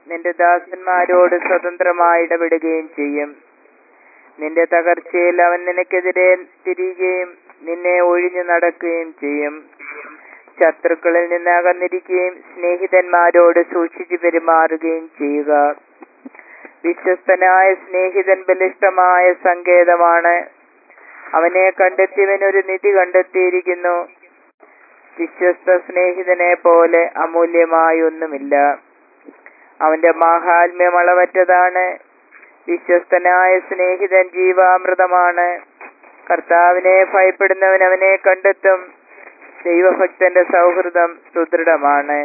നിന്റെ ദാസന്മാരോട് സ്വതന്ത്രമായി ഇടപെടുകയും ചെയ്യും. നിന്റെ തകർച്ചയിൽ അവൻ നിനക്കെതിരെ തിരിയുകയും നിന്നെ ഒഴിഞ്ഞു നടക്കുകയും ചെയ്യും. ശത്രുക്കളിൽ നിന്ന് അകന്നിരിക്കുകയും സ്നേഹിതന്മാരോട് സൂക്ഷിച്ചു പെരുമാറുകയും ചെയ്യുക. വിശ്വസ്തനായ സ്നേഹിതൻ ബലിഷ്ഠമായ സങ്കേതമാണ്. അവനെ കണ്ടെത്തിയവനൊരു നിധി കണ്ടെത്തിയിരിക്കുന്നു. വിശ്വസ്ത സ്നേഹിതനെ പോലെ അമൂല്യമായി ഒന്നുമില്ല. അവന്റെ മാഹാത്മ്യം അളവറ്റതാണ്. വിശ്വസ്തനായ സ്നേഹിതൻ ജീവാമൃതമാണ്. കർത്താവിനെ ഭയപ്പെടുന്നവൻ അവനെ കണ്ടെത്തും. ദൈവഭക്തന്റെ സൗഹൃദം സുദൃഢമാണ്.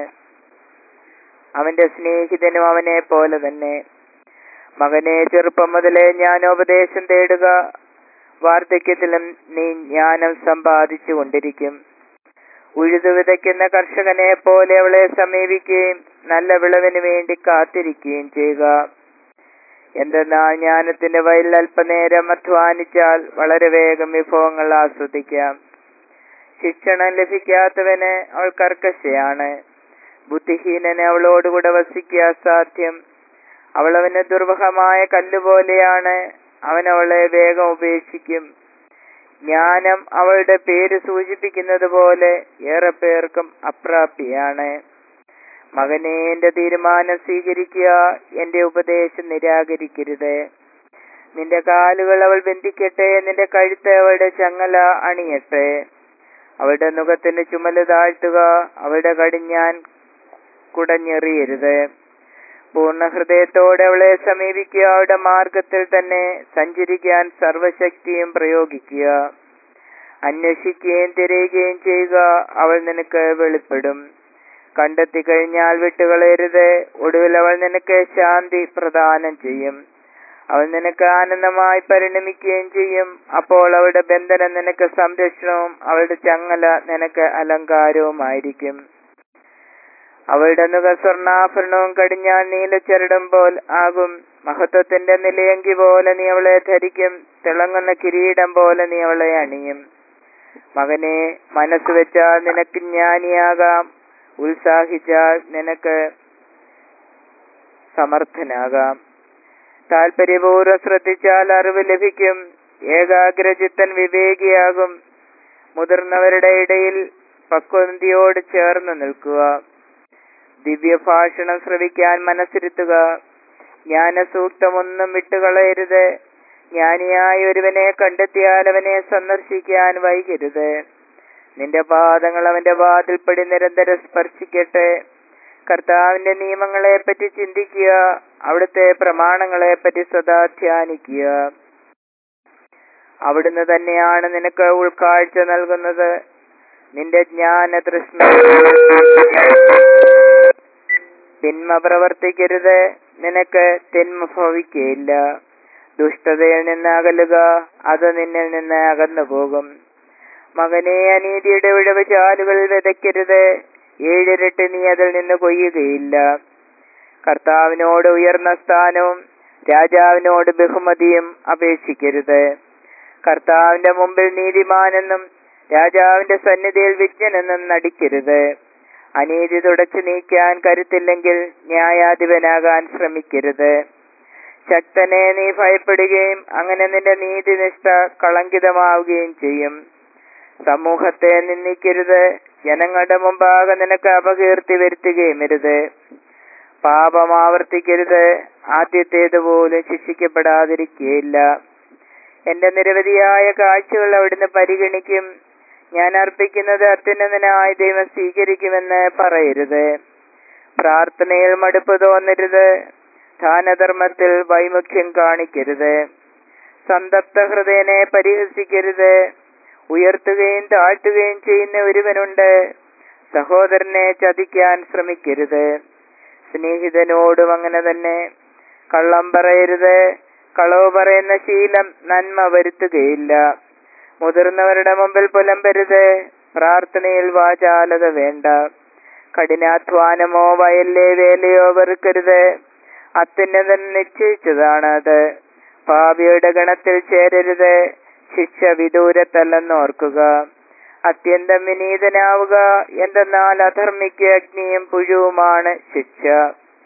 അവന്റെ സ്നേഹിതനും അവനെ പോലെ തന്നെ. മകനെ, ചെറുപ്പം മുതലേ ജ്ഞാനോപദേശം തേടുക. വാർദ്ധക്യത്തിലും നീ ജ്ഞാനം സമ്പാദിച്ചു കൊണ്ടിരിക്കും. ഉഴുതു വിതയ്ക്കുന്ന കർഷകനെ പോലെ അവളെ സമീപിക്കുകയും നല്ല വിളവിന് വേണ്ടി കാത്തിരിക്കുകയും ചെയ്യുക. എന്തെന്നാൽ ജ്ഞാനത്തിന്റെ വയലിൽ അല്പനേരം അധ്വാനിച്ചാൽ വളരെ വേഗം വിഭവങ്ങൾ ആസ്വദിക്കാം. ശിക്ഷണം ലഭിക്കാത്തവന് അവൾ കർക്കശയാണ്. ബുദ്ധിഹീനന് അവളോടുകൂടെ വസിക്കുക അസാധ്യം. അവളവന് ദുർവഹമായ കല്ലുപോലെയാണ്. അവൻ അവളെ വേഗം ഉപേക്ഷിക്കും. ജ്ഞാനം അവളുടെ പേര് സൂചിപ്പിക്കുന്നത് പോലെ ഏറെ പേർക്കും അപ്രാപ്തിയാണ്. മകനെ, എന്റെ തീരുമാനം സ്വീകരിക്കുക, എന്റെ ഉപദേശം നിരാകരിക്കരുത്. നിന്റെ കാലുകൾ അവൾ ബന്ധിക്കട്ടെ, നിന്റെ കഴുത്ത് അവളുടെ ചങ്ങല അണിയട്ടെ. അവളുടെ നുഖത്തിന് ചുമല് താഴ്ത്തുക, അവളുടെ കടിഞ്ഞാൻ കുടഞ്ഞെറിയരുത്. പൂർണ്ണ ഹൃദയത്തോടെ അവളെ സമീപിക്കുക. അവളുടെ മാർഗത്തിൽ തന്നെ സഞ്ചരിക്കാൻ സർവശക്തിയും പ്രയോഗിക്കുക. അന്വേഷിക്കുകയും തിരയുകയും ചെയ്യുക, അവൾ നിനക്ക് വെളിപ്പെടും. കണ്ടെത്തി കഴിഞ്ഞാൽ വിട്ടുകളയരുത്. ഒടുവിൽ അവൾ നിനക്ക് ശാന്തി പ്രദാനം ചെയ്യും. അവൾ നിനക്ക് ആനന്ദമായി പരിണമിക്കുകയും ചെയ്യും. അപ്പോൾ അവളുടെ ബന്ധനം നിനക്ക് സംരക്ഷണവും അവളുടെ ചങ്ങല നിനക്ക് അലങ്കാരവുമായിരിക്കും. അവളുടെ നുക സ്വർണ്ണാഭരണവും കടിഞ്ഞാൽ നീലച്ചരടും പോൽ ആകും. മഹത്വത്തിന്റെ നിലയങ്കി പോലെ നീ അവളെ ധരിക്കും. തിളങ്ങുന്ന കിരീടം പോലെ നീ അവളെ അണിയും. മകനെ, മനസ്സ് വെച്ചാൽ നിനക്ക് ജ്ഞാനിയാകാം. ഉത്സാഹിച്ചാൽ നിനക്ക് സമർത്ഥനാകാം. താല്പര്യപൂർവ്വം ശ്രദ്ധിച്ചാൽ അറിവ് ലഭിക്കും. ഏകാഗ്രചിത്തൻ വിവേകിയാകും. മുതിർന്നവരുടെ ഇടയിൽ പക്വതയോട് ചേർന്ന് നിൽക്കുക. ദിവ്യഭാഷണം ശ്രവിക്കാൻ മനസ്സിരുത്തുക. ജ്ഞാനസൂക്തമൊന്നും വിട്ടുകളയരുത്. ജ്ഞാനിയായ ഒരുവനെ കണ്ടെത്തിയാൽ അവനെ സന്ദർശിക്കാൻ വൈകരുത്. നിന്റെ പാദങ്ങൾ അവന്റെ വാതിൽപ്പടി നിരന്തരം സ്പർശിക്കട്ടെ. കർത്താവിന്റെ നിയമങ്ങളെ പറ്റി ചിന്തിക്കുക. അവിടുത്തെ പ്രമാണങ്ങളെ പറ്റി സദാ ധ്യാനിക്കുക. അവിടുന്ന് തന്നെയാണ് നിനക്ക് ഉൾക്കാഴ്ച നൽകുന്നത്. നിന്റെ ജ്ഞാന തൃഷ്ണ. തിന്മ പ്രവർത്തിക്കരുത്, നിനക്ക് തിന്മ ഭവിക്കുകയില്ല. ദുഷ്ടതയിൽ നിന്ന് അകലുക, അത് നിന്നിൽ നിന്ന് അകന്നു പോകും. മകനെ, അനീതിയുടെ ഉഴവ് ചാലുകളിൽ വിതയ്ക്കരുത്. 7 ഇരട്ടി നീ അതിൽ നിന്ന് കൊയ്യുകയില്ല. കർത്താവിനോട് ഉയർന്ന സ്ഥാനവും രാജാവിനോട് ബഹുമതിയും അപേക്ഷിക്കരുത്. കർത്താവിന്റെ മുമ്പിൽ നീതിമാനെന്നും രാജാവിന്റെ സന്നിധിയിൽ വിജ്ഞനെന്നും നടിക്കരുത്. അനീതി തുടച്ചു നീക്കാൻ കരുത്തില്ലെങ്കിൽ ന്യായാധിപനാകാൻ ശ്രമിക്കരുത്. ശക്തനെ നീ ഭയപ്പെടുകയും അങ്ങനെ നിന്റെ നീതിനിഷ്ഠ കളങ്കിതമാവുകയും ചെയ്യും. സമൂഹത്തെ നിന്ദിക്കരുത്. ജനങ്ങളുടെ മുമ്പാകെ നിനക്ക് അപകീർത്തി വരുത്തുകയുമരുത്. പാപം ആവർത്തിക്കരുത്. ആദ്യത്തേതുപോലും ശിക്ഷിക്കപ്പെടാതിരിക്കുകയില്ല. എന്റെ നിരവധിയായ കാഴ്ചകൾ അവിടുന്ന് പരിഗണിക്കും. ഞാൻ അർപ്പിക്കുന്നത് അത്യുന്നതനായ ദൈവം സ്വീകരിക്കുമെന്ന് പറയരുത്. പ്രാർത്ഥനയിൽ മടുപ്പ് തോന്നരുത്. ദാനധർമ്മത്തിൽ വൈമുഖ്യം കാണിക്കരുത്. സന്തപ്ത ഹൃദയനെ പരിഹസിക്കരുത്. ഉയർത്തുകയും താഴ്ത്തുകയും ചെയ്യുന്ന ഒരുവനുണ്ട്. സഹോദരനെ ചതിക്കാൻ ശ്രമിക്കരുത്. സ്നേഹിതനോടും അങ്ങനെ തന്നെ. കള്ളം പറയരുത്. കളവ് പറയുന്ന ശീലം നന്മ വരുത്തുകയില്ല. മുതിർന്നവരുടെ മുമ്പിൽ പുലമ്പരുത്. പ്രാർത്ഥനയിൽ വാചാലത വേണ്ട. കഠിനാധ്വാനമോ വയലിലെ വേലയോ വെറുക്കരുത്. അത്യുന്നതൻ നിശ്ചയിച്ചതാണ് അത്. പാപിയുടെ ഗണത്തിൽ ചേരരുത്. ശിക്ഷ വിദൂരത്തല്ലെന്നോർക്കുക. അത്യന്തം വിനീതനാവുക. എന്തെന്നാൽ അധർമ്മിക്ക് അഗ്നിയും പുഴുവുമാണ് ശിക്ഷ.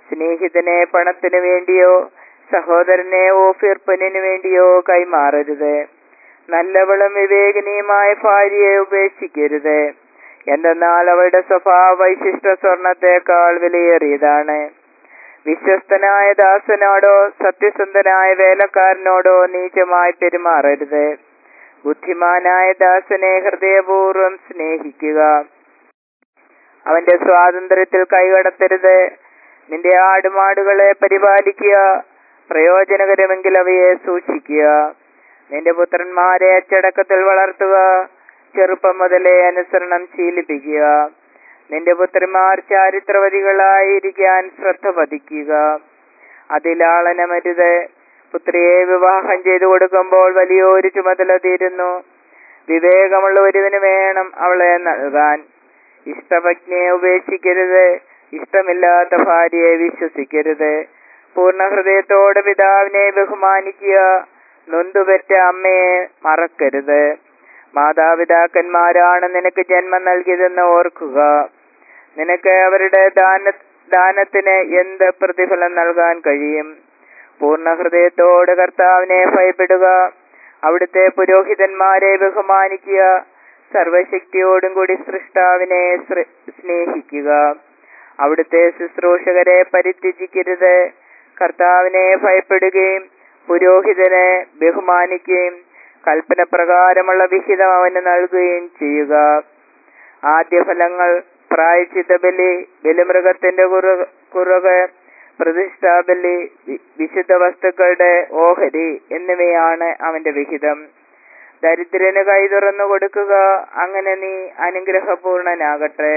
സ്നേഹിതനെ പണത്തിനു വേണ്ടിയോ സഹോദരനെ ഓഫീർപ്പനിനു വേണ്ടിയോ കൈമാറരുത്. നല്ലവളും വിവേകനീയമായ ഭാര്യയെ ഉപേക്ഷിക്കരുത്. എന്തെന്നാൽ അവളുടെ സ്വഭാവ വൈശിഷ്ട സ്വർണത്തേക്കാൾ വിലയേറിയതാണ്. വിശ്വസ്തനായ ദാസനോടോ സത്യസന്ധനായ വേലക്കാരനോടോ നീചമായി പെരുമാറരുത്. ബുദ്ധിമാനായ ദാസനെ ഹൃദയപൂർവ്വം സ്നേഹിക്കുക. അവന്റെ സ്വാതന്ത്ര്യത്തിൽ കൈകടത്തരുത്. നിന്റെ ആടുമാടുകളെ പരിപാലിക്കുക, പ്രയോജനകരമെങ്കിൽ അവയെ സൂക്ഷിക്കുക. നിന്റെ പുത്രന്മാരെ അച്ചടക്കത്തിൽ വളർത്തുക, ചെറുപ്പം മുതലേ അനുസരണം ശീലിപ്പിക്കുക. നിന്റെ പുത്രിമാർ ചാരിത്രവതികളായിരിക്കാൻ ശ്രദ്ധ പതിക്കുക. അതിലാളനമരുത്. പുത്രിയെ വിവാഹം ചെയ്തു കൊടുക്കുമ്പോൾ വലിയൊരു ചുമതല തീരുന്നു. വിവേകമുള്ള ഒരുവന് വേണം അവളെ നൽകാൻ. ഇഷ്ടപത്നിയെ ഉപേക്ഷിക്കരുത്. ഇഷ്ടമില്ലാത്ത ഭാര്യയെ വിശ്വസിക്കരുത്. പൂർണ്ണ ഹൃദയത്തോടെ പിതാവിനെ ബഹുമാനിക്കുക. നൊന്തുപെറ്റ അമ്മയെ മറക്കരുത്. മാതാപിതാക്കന്മാരാണ് നിനക്ക് ജന്മം നൽകിയതെന്ന് ഓർക്കുക. നിനക്ക് അവരുടെ ദാനത്തിന് എന്ത് പ്രതിഫലം നൽകാൻ കഴിയും? പൂർണ്ണ ഹൃദയത്തോടെ കർത്താവിനെ ഭയപ്പെടുക. അവിടുത്തെ പുരോഹിതന്മാരെ ബഹുമാനിക്കുക. സർവശക്തിയോടും കൂടി സൃഷ്ടാവിനെ സ്നേഹിക്കുക. അവിടുത്തെ ശുശ്രൂഷകരെ പരിത്യജിക്കരുത്. കർത്താവിനെ ഭയപ്പെടുകയും പുരോഹിതനെ ബഹുമാനിക്കുകയും കൽപ്പന പ്രകാരമുള്ള വിഹിതം അവന് നൽകുകയും ചെയ്യുക. ആദ്യഫലങ്ങൾ, പ്രായശ്ചിത്ത ബലി, ബലിമൃഗത്തിന്റെ കുറവ്, പ്രതിഷ്ഠാബലി, വിശുദ്ധ വസ്തുക്കളുടെ ഓഹരി എന്നിവയാണ് അവന്റെ വിഹിതം. ദരിദ്രന് കൈ തുറന്നു കൊടുക്കുക. അങ്ങനെ നീ അനുഗ്രഹപൂർണനാകട്ടെ.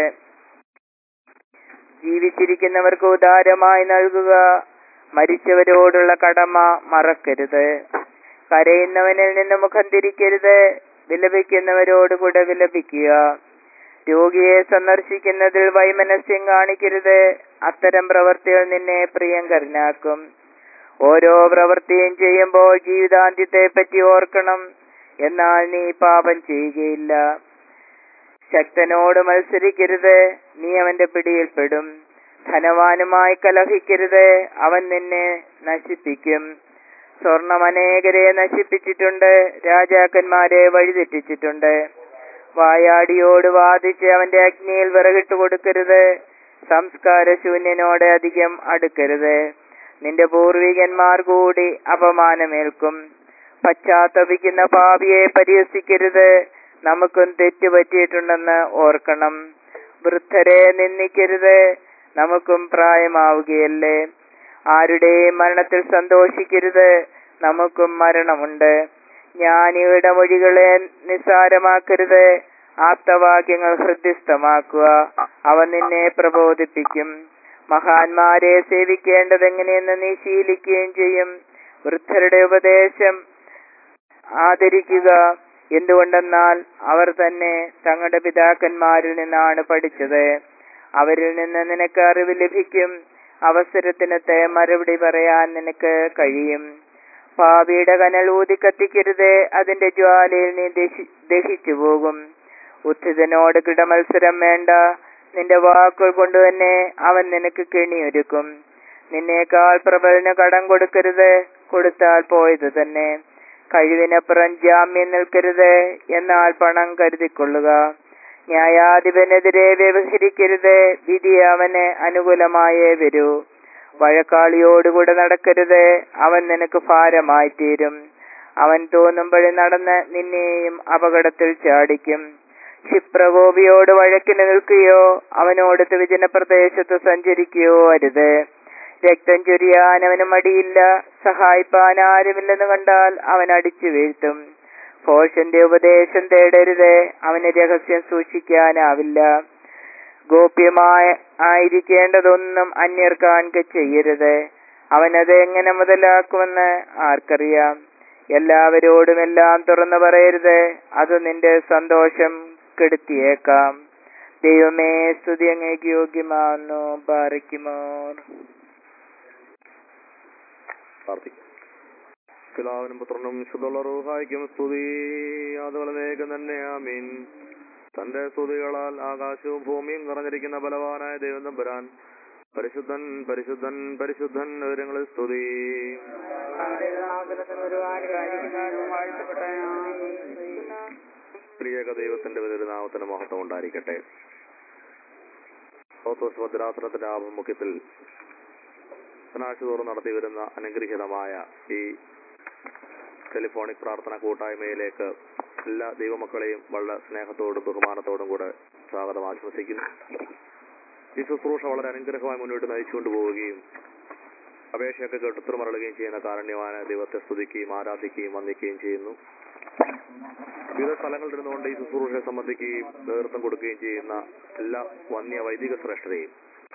ജീവിച്ചിരിക്കുന്നവർക്ക് ഉദാരമായി നൽകുക. മരിച്ചവരോടുള്ള കടമ മറക്കരുത്. കരയുന്നവനിൽ നിന്ന് മുഖം തിരിക്കരുത്. വിലപിക്കുന്നവരോട് കൂടെ വിലപിക്കുക. രോഗിയെ സന്ദർശിക്കുന്നതിൽ വൈമനസ്യം കാണിക്കരുത്. അത്തരം പ്രവൃത്തികൾ നിന്നെ പ്രിയങ്കരനാക്കും. ഓരോ പ്രവൃത്തിയും ചെയ്യുമ്പോൾ ജീവിതാന്ത്യത്തെ പറ്റി ഓർക്കണം. എന്നാൽ നീ പാപം ചെയ്യുകയില്ല. ശക്തനോട് മത്സരിക്കരുത്. നീ അവന്റെ പിടിയിൽപ്പെടും. ധനവാനുമായി കലഹിക്കരുത്. അവൻ നിന്നെ നശിപ്പിക്കും. സ്വർണം അനേകരെ നശിപ്പിച്ചിട്ടുണ്ട്. രാജാക്കന്മാരെ വഴിതെറ്റിച്ചിട്ടുണ്ട്. വായാടിയോട് വാദിച്ച് അവന്റെ അഗ്നിയിൽ വിറകിട്ട് കൊടുക്കരുത്. സംസ്കാരശൂന്യനോട് അധികം അടുക്കരുത്. നിന്റെ പൂർവികന്മാർ കൂടി അപമാനമേൽക്കും. പശ്ചാത്തപിക്കുന്ന പാപിയെ പരിഹസിക്കരുത്. നമുക്കും തെറ്റുപറ്റിയിട്ടുണ്ടെന്ന് ഓർക്കണം. വൃദ്ധരെ നിന്ദിക്കരുത്. നമുക്കും പ്രായമാവുകയല്ലേ. ആരുടെയും മരണത്തിൽ സന്തോഷിക്കരുത്. നമുക്കും മരണമുണ്ട്. ജ്ഞാനിയുടെ മൊഴികളെ നിസ്സാരമാക്കരുത്. ആപ്തവാക്യങ്ങൾ ഹൃദ്യസ്ഥമാക്കുക. അവ നിന്നെ പ്രബോധിപ്പിക്കും. മഹാന്മാരെ സേവിക്കേണ്ടതെങ്ങനെയെന്ന് നീ ശീലിക്കുകയും ചെയ്യും. വൃദ്ധരുടെ ഉപദേശം ആദരിക്കുക. എന്തുകൊണ്ടെന്നാൽ അവർ തന്നെ തങ്ങളുടെ പിതാക്കന്മാരിൽ നിന്നാണ് പഠിച്ചത്. അവരിൽ നിന്ന് നിനക്ക് അറിവ് ലഭിക്കും. അവസരത്തിനത്തെ മറുപടി പറയാൻ നിനക്ക് കഴിയും. പാപിയുടെ കനൽ ഊതി കത്തിക്കരുത്. അതിന്റെ ജ്വാലയിൽ നീ ദഹിച്ചു പോകും. ഉദ്ധിതനോട് കിടമത്സരം വേണ്ട. നിന്റെ വാക്കുകൾ കൊണ്ട് തന്നെ അവൻ നിനക്ക് കെണിയൊരുക്കും. നിന്നേക്കാൾ പ്രബലന് കടം കൊടുക്കരുത്. കൊടുത്താൽ പോയത് തന്നെ. കഴിവിനപ്പുറം ജാമ്യം നിൽക്കരുത്. എന്നാൽ പണം കരുതിക്കൊള്ളുക. ന്യായാധിപനെതിരെ വ്യവഹരിക്കരുത്. വിധി അവന് അനുകൂലമായേ വരൂ. വഴക്കാളിയോടുകൂടെ നടക്കരുത്. അവൻ നിനക്ക് ഭാരമായി തീരും. അവൻ തോന്നുമ്പോഴേ നടന്ന് നിന്നെയും അപകടത്തിൽ ചാടിക്കും. ക്ഷിപ്രകോപിയോട് വഴക്കിന് നിൽക്കുകയോ അവനോട് വിജന പ്രദേശത്ത് സഞ്ചരിക്കുകയോ അരുത്. രക്തം ചൊരിയാൻ അവന് മടിയില്ല. സഹായിപ്പാൻ ആരുമില്ലെന്ന് കണ്ടാൽ അവൻ അടിച്ചു വീഴ്ത്തും. ഭോഷന്റെ ഉപദേശം തേടരുത്. അവന് രഹസ്യം സൂക്ഷിക്കാനാവില്ല. ഗോപ്യമായിരിക്കേണ്ടതൊന്നും അന്യർ കാണുക ചെയ്യരുത്. അവനത് എങ്ങനെ മുതലാക്കുമെന്ന് ആർക്കറിയാം. എല്ലാവരോടും എല്ലാം തുറന്നു പറയരുത്. അത് നിന്റെ സന്തോഷം കെടുത്തിയേക്കാം. ദൈവമേ, സ്തുതി അങ്ങേക്ക് യോഗ്യമാവുന്നു. പാറിക്കുമോർ. പിതാവിനും പുത്രനും ശുദ്ധുള്ള റൂഹായിക്കും സ്തുതി. അതുപോലെക്കും തന്നെ ആമീൻ. തന്റെ സ്തുതികളാൽ ആകാശവും ഭൂമിയും നിറഞ്ഞിരിക്കുന്ന ബലവാനായ ദൈവം തമ്പുരാൻ പരിശുദ്ധൻ പരിശുദ്ധൻ പരിശുദ്ധൻ ഉയരങ്ങളിൽ സ്തുതി. പ്രിയക ദൈവത്തിന്റെ നാമത്തിന് മഹത്വം ഉണ്ടായിരിക്കട്ടെ. ഭദ്രാസനത്തിന്റെ ആഭിമുഖ്യത്തിൽ ബുധനാഴ്ച തോറും നടത്തി വരുന്ന അനുഗ്രഹീതമായ ഈ ടെലിഫോണിക് പ്രാർത്ഥന കൂട്ടായ്മയിലേക്ക് എല്ലാ ദൈവമക്കളെയും വളരെ സ്നേഹത്തോടും ബഹുമാനത്തോടും കൂടെ സ്വാഗതം ആശംസിക്കുന്നു. ഈ ശുശ്രൂഷ വളരെ അനുഗ്രഹമായി മുന്നോട്ട് നയിച്ചുകൊണ്ട് പോവുകയും അപേക്ഷയൊക്കെ കേട്ട് ഉത്തരമരളുകയും ചെയ്യുന്ന കാരുണ്യവാന ദൈവത്തെ സ്തുതിക്കുകയും ആരാധിക്കുകയും വന്ദിക്കുകയും ചെയ്യുന്നു. വിവിധ സ്ഥലങ്ങളിൽ ഇരുന്നുകൊണ്ട് ഈ ശുശ്രൂഷയെ സംബന്ധിക്കുകയും നേതൃത്വം കൊടുക്കുകയും ചെയ്യുന്ന എല്ലാ വന്യ വൈദിക ശ്രേഷ്ഠരെയും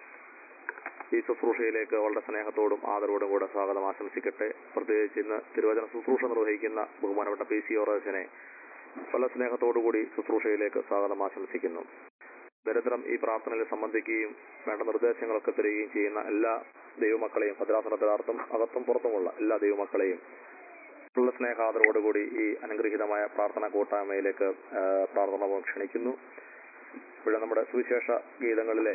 ഈ ശുശ്രൂഷയിലേക്ക് വളരെ സ്നേഹത്തോടും ആദരവോടും കൂടെ സ്വാഗതം ആശംസിക്കട്ടെ. പ്രത്യേകിച്ച് ഇന്ന് തിരുവചന ശുശ്രൂഷ നിർവഹിക്കുന്ന ബഹുമാനപ്പെട്ട PC ഓറച്ചനെ വളരെ സ്നേഹത്തോടുകൂടി ശുശ്രൂഷയിലേക്ക് സ്വാഗതം ആശംസിക്കുന്നു. നിരന്തരം ഈ പ്രാർത്ഥനയിൽ സംബന്ധിക്കുകയും വേണ്ട നിർദ്ദേശങ്ങളൊക്കെ തരികയും ചെയ്യുന്ന എല്ലാ ദൈവമക്കളെയും ഭദ്രാസനത്തിനർത്ഥം അകത്തും പുറത്തുമുള്ള എല്ലാ ദൈവമക്കളെയും ഉള്ള സ്നേഹാദരോടുകൂടി ഈ അനുഗ്രഹീതമായ പ്രാർത്ഥന കൂട്ടായ്മയിലേക്ക് പ്രാർത്ഥന ക്ഷണിക്കുന്നു. ഇവിടെ നമ്മുടെ സുവിശേഷ ഗീതങ്ങളിലെ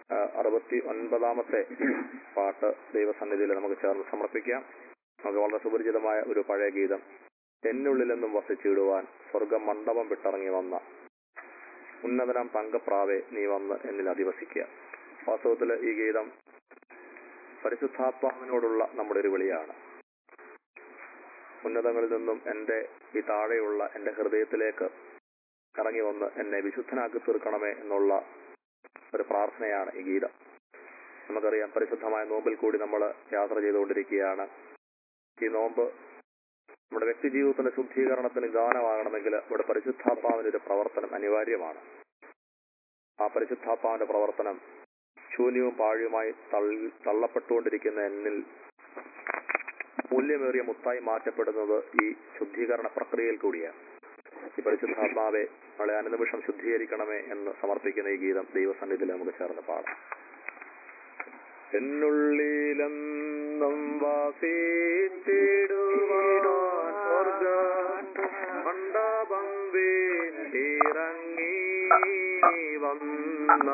69-ാമത്തെ പാട്ട് ദൈവസന്നിധിയിൽ നമുക്ക് ചേർന്ന് സമർപ്പിക്കാം. നമുക്ക് വളരെ സുപരിചിതമായ ഒരു പഴയ ഗീതം, എന്നുള്ളിലെന്നും വസിച്ചിടുവാൻ സ്വർഗം മണ്ഡപം വിട്ടിറങ്ങി വന്ന ഉന്നതനാം തങ്കപ്രാവെ നീ വന്ന് എന്നിൽ അധിവസിക്കുക. വാസ്തവത്തിൽ ഈ ഗീതം പരിശുദ്ധാത്മാവിനോടുള്ള നമ്മുടെ ഒരു വിളിയാണ്. ഉന്നതങ്ങളിൽ നിന്നും എൻ്റെ ഈ താഴെയുള്ള എൻ്റെ ഹൃദയത്തിലേക്ക് ഇറങ്ങി വന്ന് എന്നെ വിശുദ്ധനാക്കി തീർക്കണമേ എന്നുള്ള ഒരു പ്രാർത്ഥനയാണ് ഈ ഗീതം. നമുക്കറിയാം, പരിശുദ്ധമായ നോമ്പിൽ കൂടി നമ്മൾ യാത്ര ചെയ്തുകൊണ്ടിരിക്കുകയാണ്. ഈ നോമ്പ് നമ്മുടെ വ്യക്തി ജീവിതത്തിന്റെ ശുദ്ധീകരണത്തിന് ഗാനമാകണമെങ്കിൽ ഇവിടെ പരിശുദ്ധാത്മാവിന്റെ ഒരു പ്രവർത്തനം അനിവാര്യമാണ്. ആ പരിശുദ്ധാത്മാവിന്റെ പ്രവർത്തനം ശൂന്യവും പാഴിയുമായി തള്ളപ്പെട്ടുകൊണ്ടിരിക്കുന്ന എന്നിൽ മൂല്യമേറിയ മുത്തായി മാറ്റപ്പെടുന്നത് ഈ ശുദ്ധീകരണ പ്രക്രിയയിൽ കൂടിയാണ്. ഈ പരിശുദ്ധാത്മാവെ നമ്മളെ അനുനിമിഷം ശുദ്ധീകരിക്കണമേ എന്ന് സമർപ്പിക്കുന്ന ഈ ഗീതം ദൈവസന്നിധിയിൽ നമുക്ക് ചേർന്ന് പാടാം. എന്നുള്ളിലെന്നും വാസിച്ചിടുവാൻ മണ്ഡപം വീട്ടിറങ്ങി വന്ന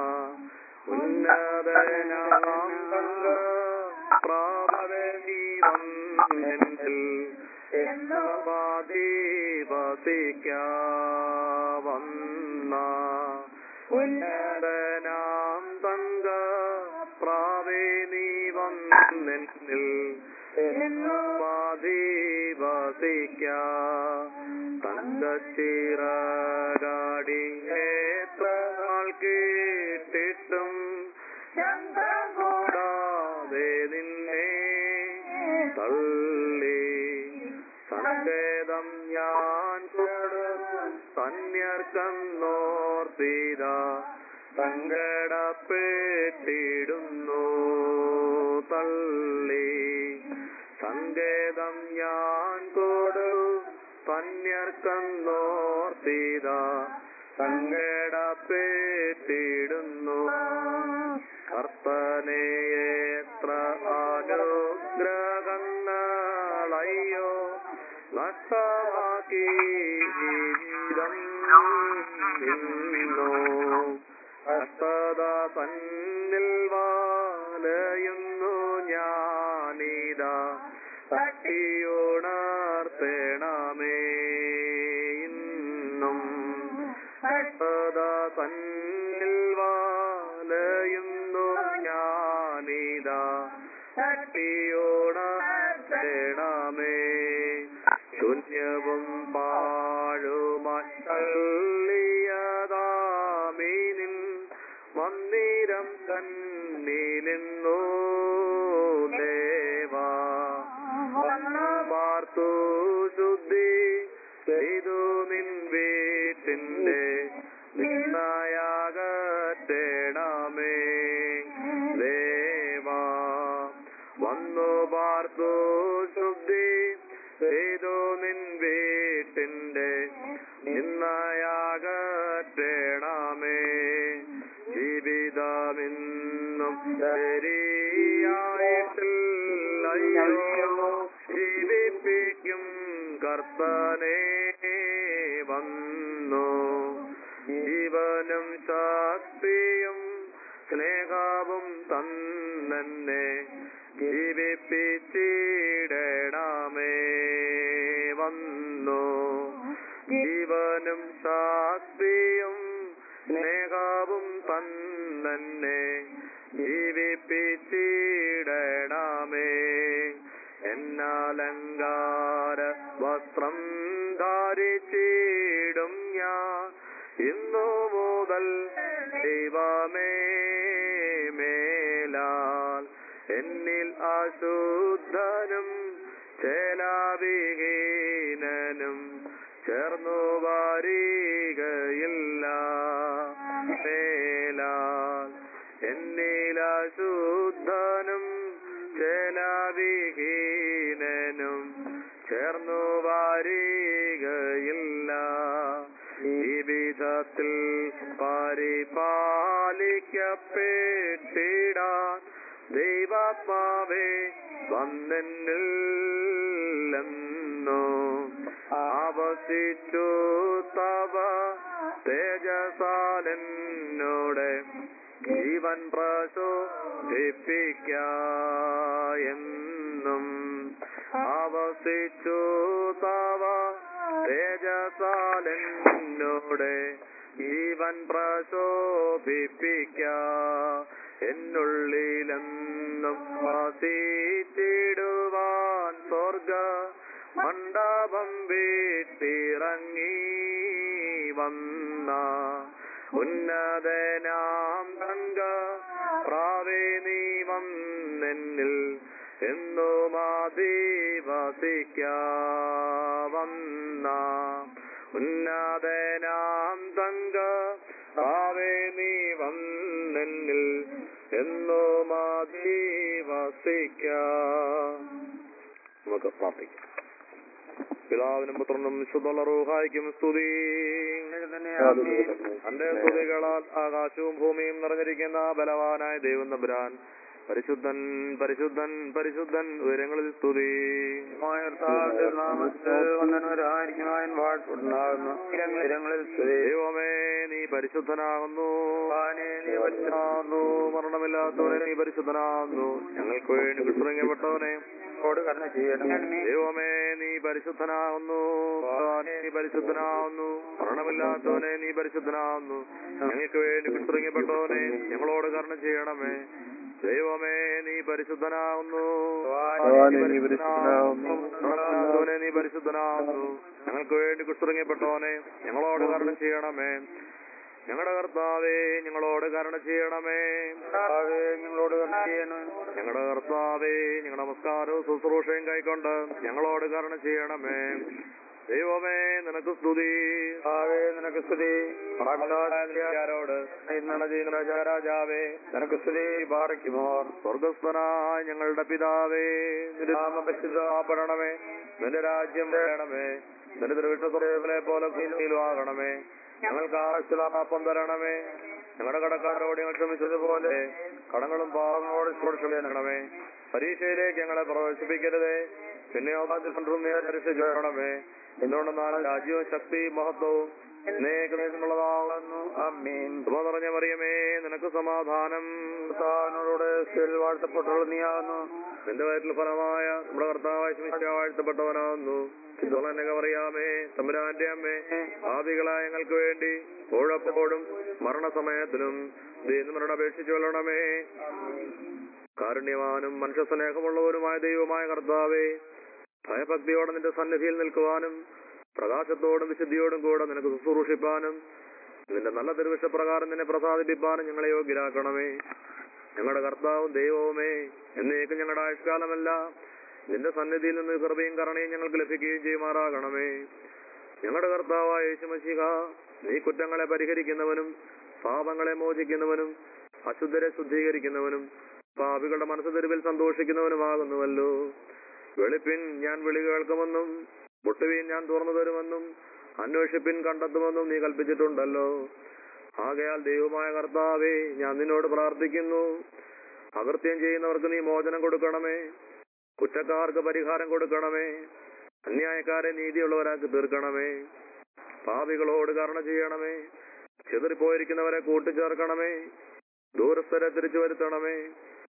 ഉന്നതനാം പ്രാവേ നീ വന്നെന്നിൽ വസിക്കാവന്ന ഉന്നതനാം തങ്ക പ്രാവേ നീ വന്നെന്നിൽ വസിക്ക തങ്കച്ചിറകാടി എത്ര നാൾ കേട്ടിട്ടും കൂടാതെ നിന്നെ തള്ളി സങ്കേതം ഞാൻ തന്യർക്കന്നോർത്തിത സങ്കടപ്പെട്ടിടുന്നു തള്ളി സങ്കേതം ഞാൻ തന്യർക്കന്നോർത്തിത സങ്കടപ്പെട്ടിടുന്നു കർത്തനെ എത്ര അനുഗ്രഹങ്ങളയ്യോ നഷ്ടമാക്കി ജീവിതം നിന്നു കഷ്ടത തന്നിൽ വാലയുന്നു ഞാനിതാ തട്ടിയുണർത്തേണമേ ഇന്നും കഷ്ടത തന്നിൽ വാലയുന്നു ഞാനിതാ തട്ടിയുണർത്തേണമേ ശൂന്യവും പാഴുമീനിൻ മന്ദിരം തന്നിലെന്നോ ദേവാ പാർത്തു ശുദ്ധി ചെയ്തു നിൻ വീട്ടിന്റെ നിന്നായാകത്തേണമേ ദേവാ വന്നു പാർത്തു ശുദ്ധി ചെയ്തു നിൻ വീട്ടിന്റെ നിന്നായാകത്തേണമേ ജീവിതമെന്നും ശരിയായിട്ടില്ലയോ ജീവിപ്പിക്കും കർത്തനെ വന്നു ജീവനും ശക്തിയും സ്നേഹവും തന്നു വന്നെന്നെ ജീവിപ്പിച്ചിടണമേ. വന്നു ജീവനും ശക്തിയും സ്നേഹവും തന്നെ ജീവിപ്പിച്ചിടണമേ. എന്നാലങ്കാര വസ്ത്രം ധരിച്ചിടും ഞാൻ ഇന്നു മുതൽ ദൈവമേ. മേലാൽ എന്നിൽ അശുദ്ധനും ചേലാവിഹീനനും ചേർന്നു വരികയില്ല. മേലാൽ എന്നിൽ അശുദ്ധനും ചേലാവിഹീനനും ചേർന്നു വരികയില്ല. ഈ വിധത്തിൽ പരിപാലിക്കപ്പെട്ടിടാൻ ദൈവാത്മാവേ വന്നെന്നില്ലെന്നോ ആവസിച്ചു തവ തേജസാലെന്നോടെ ജീവൻ പ്രശോഭിപ്പിക്കായെന്നും. ആവസിച്ചു തവ തേജസാലെന്നോടെ ജീവൻ പ്രശോഭിപ്പിക്ക. എന്നുള്ളിലെന്നും വസിച്ചിടുവാൻ സ്വർഗ മണ്ഡപം വിട്ടിറങ്ങി വന്ന ഉന്നതനാം തങ്ക പ്രാവേ നീ വന്നെന്നിൽ എന്നും അധിവസിക്കാവുന്ന ഉന്നതനാം തങ്ക പ്രാവേ നീ വന്നെന്നിൽ എന്നും അധിവസിക്കാം. നമുക്ക് പ്രാർത്ഥിക്കാം. പിതാവിനും പുത്രനും വിശുദ്ധ റൂഹായിക്കും സ്തുതി. തന്റെ സ്തുതികളാൽ ആകാശവും ഭൂമിയും നിറഞ്ഞിരിക്കുന്ന ബലവാനായ ദൈവം തമ്പുരാൻ പരിശുദ്ധൻ പരിശുദ്ധൻ പരിശുദ്ധൻ ഉയരങ്ങളിൽ സ്തുതി. ദൈവമേ നീ പരിശുദ്ധനാകുന്നു. മരണമില്ലാത്തവനെ നീ പരിശുദ്ധനാകുന്നു. ഞങ്ങൾക്ക് വേണ്ടി കുറിച്ചിറങ്ങപ്പെട്ടവനെ ദൈവമേ നീ പരിശുദ്ധനാകുന്നു. നീ പരിശുദ്ധനാകുന്നു. മരണമില്ലാത്തവനെ നീ പരിശുദ്ധനാകുന്നു. ഞങ്ങൾക്ക് വേണ്ടി കുറിച്ചിറങ്ങപ്പെട്ടവനെ ഞങ്ങളോട് കരുണ ചെയ്യണമേ. ദൈവമേ നീ പരിശുദ്ധനാകുന്നു. നീ പരിശുദ്ധനാകുന്നു. ഞങ്ങൾക്ക് വേണ്ടി കുറിച്ചിറങ്ങപ്പെട്ടവനെ ഞങ്ങളോട് കരുണ ചെയ്യണമേ. ഞങ്ങളുടെ കർത്താവേ ഞങ്ങളോട് കരുണ ചെയ്യണമേ. ഞങ്ങളോട് കരുണ ചെയ്യണമേ. ഞങ്ങളുടെ കർത്താവേ ഞങ്ങളുടെ നമസ്കാരവും ശുശ്രൂഷയും കൈക്കൊണ്ട് ഞങ്ങളോട് കരുണ ചെയ്യണമേ. ദൈവമേ നിനക്ക് സ്തുതി. നിനക്ക് സ്തുതി. രാജാവേ നിനക്ക് സ്തുതി. പാർക്കുമോർ സ്വർഗസ്ഥനായ ഞങ്ങളുടെ പിതാവേ നിന്റെ നാമം പരിശുദ്ധമാക്കണമേ. നിന്റെ രാജ്യം വേണമേ. നിന്റെ തിരുവിഷ്ണുലെ പോലെ ആകണമേ. ഞങ്ങൾക്ക് ആവശ്യമാപ്പം തരണമേ. ഞങ്ങളുടെ കടക്കാരോട് ഞങ്ങൾ ക്ഷമിച്ചതുപോലെ കടങ്ങളും പാവങ്ങളോട് ക്ഷമിക്കണമേ. പരീക്ഷയിലേക്ക് ഞങ്ങളെ പ്രവേശിപ്പിക്കരുതേ. പിന്നെ ണമേ. എന്തുകൊണ്ടെന്നാൽ രാജ്യവും ശക്തി മഹത്വവും എന്നേക്കുള്ളതാകുന്നു. ആമേൻ. കൃപ നിറഞ്ഞ മറിയമേ നിനക്ക് സമാധാനം. കർത്താവിനോട് വാഴ്ത്തപ്പെട്ടവൾ നീയാകുന്നു. നിന്റെ വയറ്റിൽ ഫലമായ നമ്മുടെ കർത്താവായ വാഴ്ത്തപ്പെട്ടവനാകുന്നു. എന്നൊക്കെ പറയാമേ. തമ്പുരാന്റെ അമ്മേ പാപികളായ ഞങ്ങൾക്ക് വേണ്ടി ഓഴപ്പോഴും മരണസമയത്തിലും ദൈവങ്ങളോട് അപേക്ഷിച്ചു കൊള്ളണമേ. കാരുണ്യവാനും മനുഷ്യസ്നേഹമുള്ളവരുമായ ദൈവമായ കർത്താവേ ഭയഭക്തിയോടെ നിന്റെ സന്നിധിയിൽ നിൽക്കുവാനും പ്രകാശത്തോടും വിശുദ്ധിയോടും കൂടെ നിനക്ക് ശുശ്രൂഷിപ്പാനും നിന്റെ നല്ല തിരുവിഷ്ടപ്രകാരം നിന്നെ പ്രസാദിപ്പിപ്പാനും ഞങ്ങളെ യോഗ്യരാക്കണമേ. ഞങ്ങളുടെ കർത്താവും ദൈവവുമേ എന്നേക്കും ഞങ്ങളുടെ ആയുഷ്കാലമല്ല നിന്റെ സന്നിധിയിൽ നിന്ന് കൃപയും കരുണയും ഞങ്ങൾക്ക് ലഭിക്കുകയും ചെയ്യുമാറാകണമേ. ഞങ്ങളുടെ കർത്താവായ യേശുമശീഹ നീ കുറ്റങ്ങളെ പരിഹരിക്കുന്നവനും പാപങ്ങളെ മോചിക്കുന്നവനും അശുദ്ധരെ ശുദ്ധീകരിക്കുന്നവനും പാപികളുടെ മനസ്സ് തെരുവിൽ സന്തോഷിക്കുന്നവനുമാകുന്നുവല്ലോ. വെളിപ്പിൻ ഞാൻ വിളി കേൾക്കുമെന്നും മുട്ടുവീൻ ഞാൻ തുറന്നു തരുമെന്നും അന്വേഷിപ്പിൻ കണ്ടെത്തുമെന്നും നീ കൽപ്പിച്ചിട്ടുണ്ടല്ലോ. ആകയാൽ ദൈവമായ കർത്താവേ ഞാൻ നിന്നോട് പ്രാർത്ഥിക്കുന്നു. അകൃത്യം ചെയ്യുന്നവർക്ക് നീ മോചനം കൊടുക്കണമേ. കുറ്റക്കാർക്ക് പരിഹാരം കൊടുക്കണമേ. അന്യായക്കാരെ നീതിയുള്ളവരാക്കി തീർക്കണമേ. പാപികളോട് കരുണ ചെയ്യണമേ. ചിതറിപ്പോയിരിക്കുന്നവരെ കൂട്ടിച്ചേർക്കണമേ. ദൂരസ്ഥരെ തിരിച്ചു വരുത്തണമേ.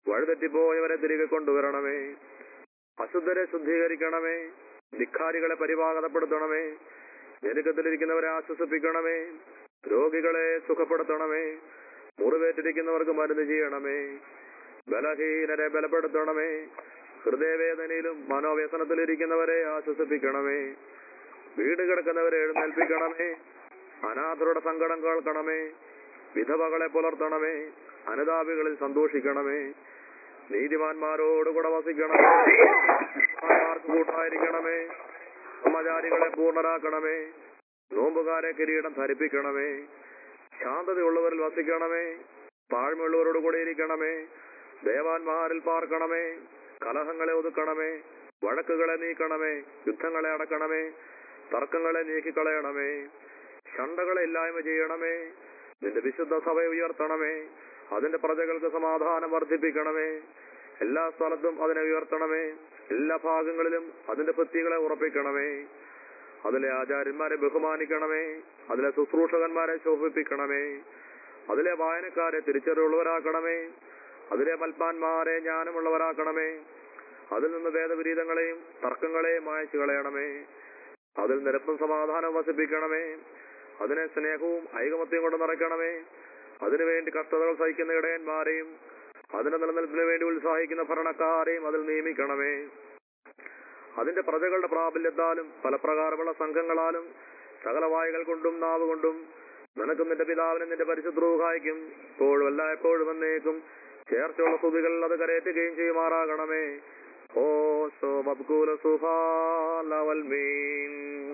വഴിതെറ്റിപ്പോയവരെ തിരികെ കൊണ്ടുവരണമേ. അശുദ്ധരെ ശുദ്ധീകരിക്കണമേ. ധിക്കാരികളെ പരിപാകതപ്പെടുത്തണമേ. ഞെരുക്കത്തിലിരിക്കുന്നവരെ ആശ്വസിപ്പിക്കണമേ. രോഗികളെ സുഖപ്പെടുത്തണമേ. മുറിവേറ്റിരിക്കുന്നവർക്ക് മരുന്ന് ചെയ്യണമേ. ബലഹീനരെ ബലപ്പെടുത്തണമേ. ഹൃദയവേദനയിലും മനോവ്യസനത്തിലിരിക്കുന്നവരെ ആശ്വസിപ്പിക്കണമേ. വീട് കിടക്കുന്നവരെ എഴുന്നേൽപ്പിക്കണമേ. അനാഥരുടെ സങ്കടം കേൾക്കണമേ. വിധവകളെ പുലർത്തണമേ. അനുതാപികളിൽ സന്തോഷിക്കണമേ. നീതിമാന്മാരോടുകൂടെ വസിക്കണമേ. നീതിമാന്മാർക്ക് കൂട്ടായിരിക്കണമേ. ബ്രഹ്മചാരികളെ പൂർണ്ണരാക്കണമേ. നോമ്പുകാരെ കിരീടം ധരിപ്പിക്കണമേ. ശാന്തതയുള്ളവരിൽ വസിക്കണമേ. താഴ്മയുള്ളവരോട് കൂടെ ഇരിക്കണമേ. ദേവാന്മാരിൽ പാർക്കണമേ. കലഹങ്ങളെ ഒതുക്കണമേ. വഴക്കുകളെ നീക്കണമേ. യുദ്ധങ്ങളെ അടക്കണമേ. തർക്കങ്ങളെ നീക്കിക്കളയണമേ. ശണ്ഠകളെ ഇല്ലായ്മ ചെയ്യണമേ. നിന്റെ വിശുദ്ധ സഭയെ ഉയർത്തണമേ. അതിന്റെ പ്രജകൾക്ക് സമാധാനം വർദ്ധിപ്പിക്കണമേ. എല്ലാ സ്ഥലത്തും അതിനെ ഉയർത്തണമേ. എല്ലാ ഭാഗങ്ങളിലും അതിന്റെ ഭിത്തികളെ ഉറപ്പിക്കണമേ. അതിലെ ആചാര്യന്മാരെ ബഹുമാനിക്കണമേ. അതിലെ ശുശ്രൂഷകന്മാരെ ശോഭിപ്പിക്കണമേ. അതിലെ വായനക്കാരെ തിരിച്ചറിവുള്ളവരാക്കണമേ. അതിലെ മൽപ്പാന്മാരെ ജ്ഞാനമുള്ളവരാക്കണമേ. അതിൽ നിന്ന് വേദവിരീതങ്ങളെയും തർക്കങ്ങളെയും മായ്ച്ചു കളയണമേ. അതിൽ നിരപ്പും സമാധാനവും വസിപ്പിക്കണമേ. അതിനെ സ്നേഹവും ഐകമത്യവും കൊണ്ട് നിറയ്ക്കണമേ. അതിനുവേണ്ടി കഷ്ടതകൾ സഹിക്കുന്ന ഇടയന്മാരെയും അതിന്റെ നിലനിൽപ്പിന് വേണ്ടി ഉത്സാഹിക്കുന്ന ഭരണക്കാരെയും അതിൽ നിയമിക്കണമേ. അതിന്റെ പ്രജകളുടെ പ്രാബല്യത്താലും പല പ്രകാരമുള്ള സംഘങ്ങളാലും സകല വായുകൾ കൊണ്ടും നാവ് കൊണ്ടും നിനക്കും നിന്റെ പിതാവിനും നിന്റെ പരിശുദ്ധ റൂഹായിക്കും ഇപ്പോഴും എല്ലായ്പ്പോഴും എന്നേക്കും ചേർച്ചയുള്ള സ്തുതികൾ അത് കരയറ്റുകയും ചെയ്യുമാറാകണമേ. ഓ സോബൂല സുഹാലവൽമീൻ.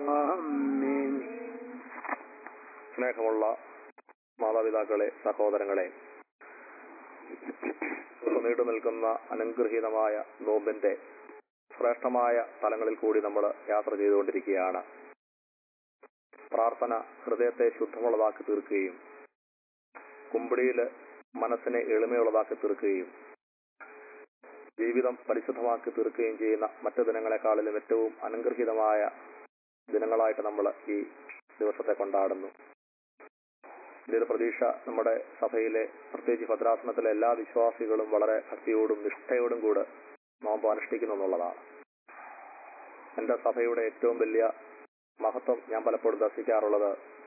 സ്നേഹമുള്ള മാതാപിതാക്കളെ, സഹോദരങ്ങളെ, നീണ്ടു നിൽക്കുന്ന അനുഗ്രഹീതമായ നോമ്പിന്റെ ശ്രേഷ്ഠമായ തലങ്ങളിൽ കൂടി നമ്മൾ യാത്ര ചെയ്തുകൊണ്ടിരിക്കുകയാണ്. പ്രാർത്ഥന ഹൃദയത്തെ ശുദ്ധമുള്ളതാക്കി തീർക്കുകയും കുമ്പിടിയില് മനസ്സിനെ എളിമയുള്ളതാക്കി തീർക്കുകയും ജീവിതം പരിശുദ്ധമാക്കി തീർക്കുകയും ചെയ്യുന്ന മറ്റു ദിനങ്ങളെക്കാളിലും ഏറ്റവും അനുഗ്രഹീതമായ ദിനങ്ങളായിട്ട് നമ്മൾ ഈ ദിവസത്തെ കൊണ്ടാടുന്നു. ഇതിന്റെ ഒരു പ്രതീക്ഷ നമ്മുടെ സഭയിലെ, പ്രത്യേകിച്ച് ഭദ്രാസനത്തിലെ എല്ലാ വിശ്വാസികളും വളരെ ഭക്തിയോടും നിഷ്ഠയോടും കൂടെ നോമ്പ് അനുഷ്ഠിക്കുന്നു എന്നുള്ളതാണ്. എന്റെ സഭയുടെ ഏറ്റവും വലിയ മഹത്വം ഞാൻ പലപ്പോഴും ദർശിക്കാറുള്ളത്,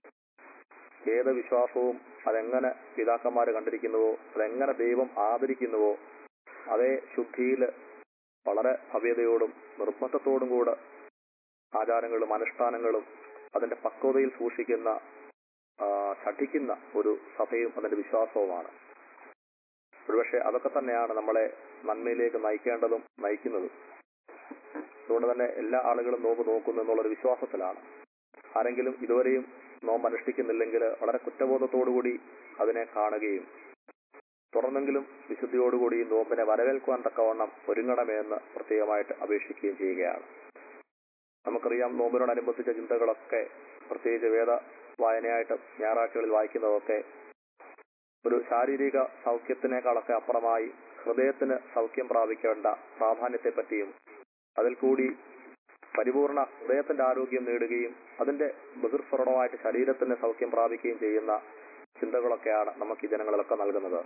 ഏത് വിശ്വാസവും അതെങ്ങനെ പിതാക്കന്മാർ കണ്ടിരിക്കുന്നുവോ, അതെങ്ങനെ ദൈവം ആദരിക്കുന്നുവോ, അതേ ശുദ്ധിയിൽ വളരെ ഭവ്യതയോടും നിർബന്ധത്തോടും കൂടെ ആചാരങ്ങളും അനുഷ്ഠാനങ്ങളും അതിന്റെ പക്വതയിൽ സൂക്ഷിക്കുന്ന പഠിക്കുന്ന ഒരു സഭയും അതിന്റെ വിശ്വാസവുമാണ്. ഒരുപക്ഷെ അതൊക്കെ തന്നെയാണ് നമ്മളെ നന്മയിലേക്ക് നയിക്കേണ്ടതും നയിക്കുന്നതും. അതുകൊണ്ട് തന്നെ എല്ലാ ആളുകളും നോമ്പ് നോക്കുന്നു എന്നുള്ളൊരു വിശ്വാസത്തിലാണ്. ആരെങ്കിലും ഇതുവരെയും നോമ്പ് അനുഷ്ഠിക്കുന്നില്ലെങ്കിൽ വളരെ കുറ്റബോധത്തോടുകൂടി അതിനെ കാണുകയും തുടർന്നെങ്കിലും വിശുദ്ധിയോടുകൂടി നോമ്പിനെ വരവേൽക്കുവാൻ തക്കവണ്ണം ഒരുങ്ങണമെന്ന് പ്രത്യേകമായിട്ട് അപേക്ഷിക്കുകയും ചെയ്യുകയാണ്. നമുക്കറിയാം, നോമ്പിനോടനുബന്ധിച്ച ചിന്തകളൊക്കെ പ്രത്യേകിച്ച് വേദ വായനയായിട്ട് ഞായറാഴ്ചകളിൽ വായിക്കുന്നതൊക്കെ ഒരു ശാരീരിക സൗഖ്യത്തിനേക്കാളൊക്കെ അപ്പുറമായി ഹൃദയത്തിന് സൗഖ്യം പ്രാപിക്കേണ്ട പ്രാധാന്യത്തെപ്പറ്റിയും അതിൽ കൂടി പരിപൂർണ ഹൃദയത്തിന്റെ ആരോഗ്യം നേടുകയും അതിന്റെ ബഹിർസ്ഫുരണമായിട്ട് ശരീരത്തിന് സൗഖ്യം പ്രാപിക്കുകയും ചെയ്യുന്ന ചിന്തകളൊക്കെയാണ് നമുക്ക് ഈ ജനങ്ങളിലൊക്കെ നൽകുന്നത്.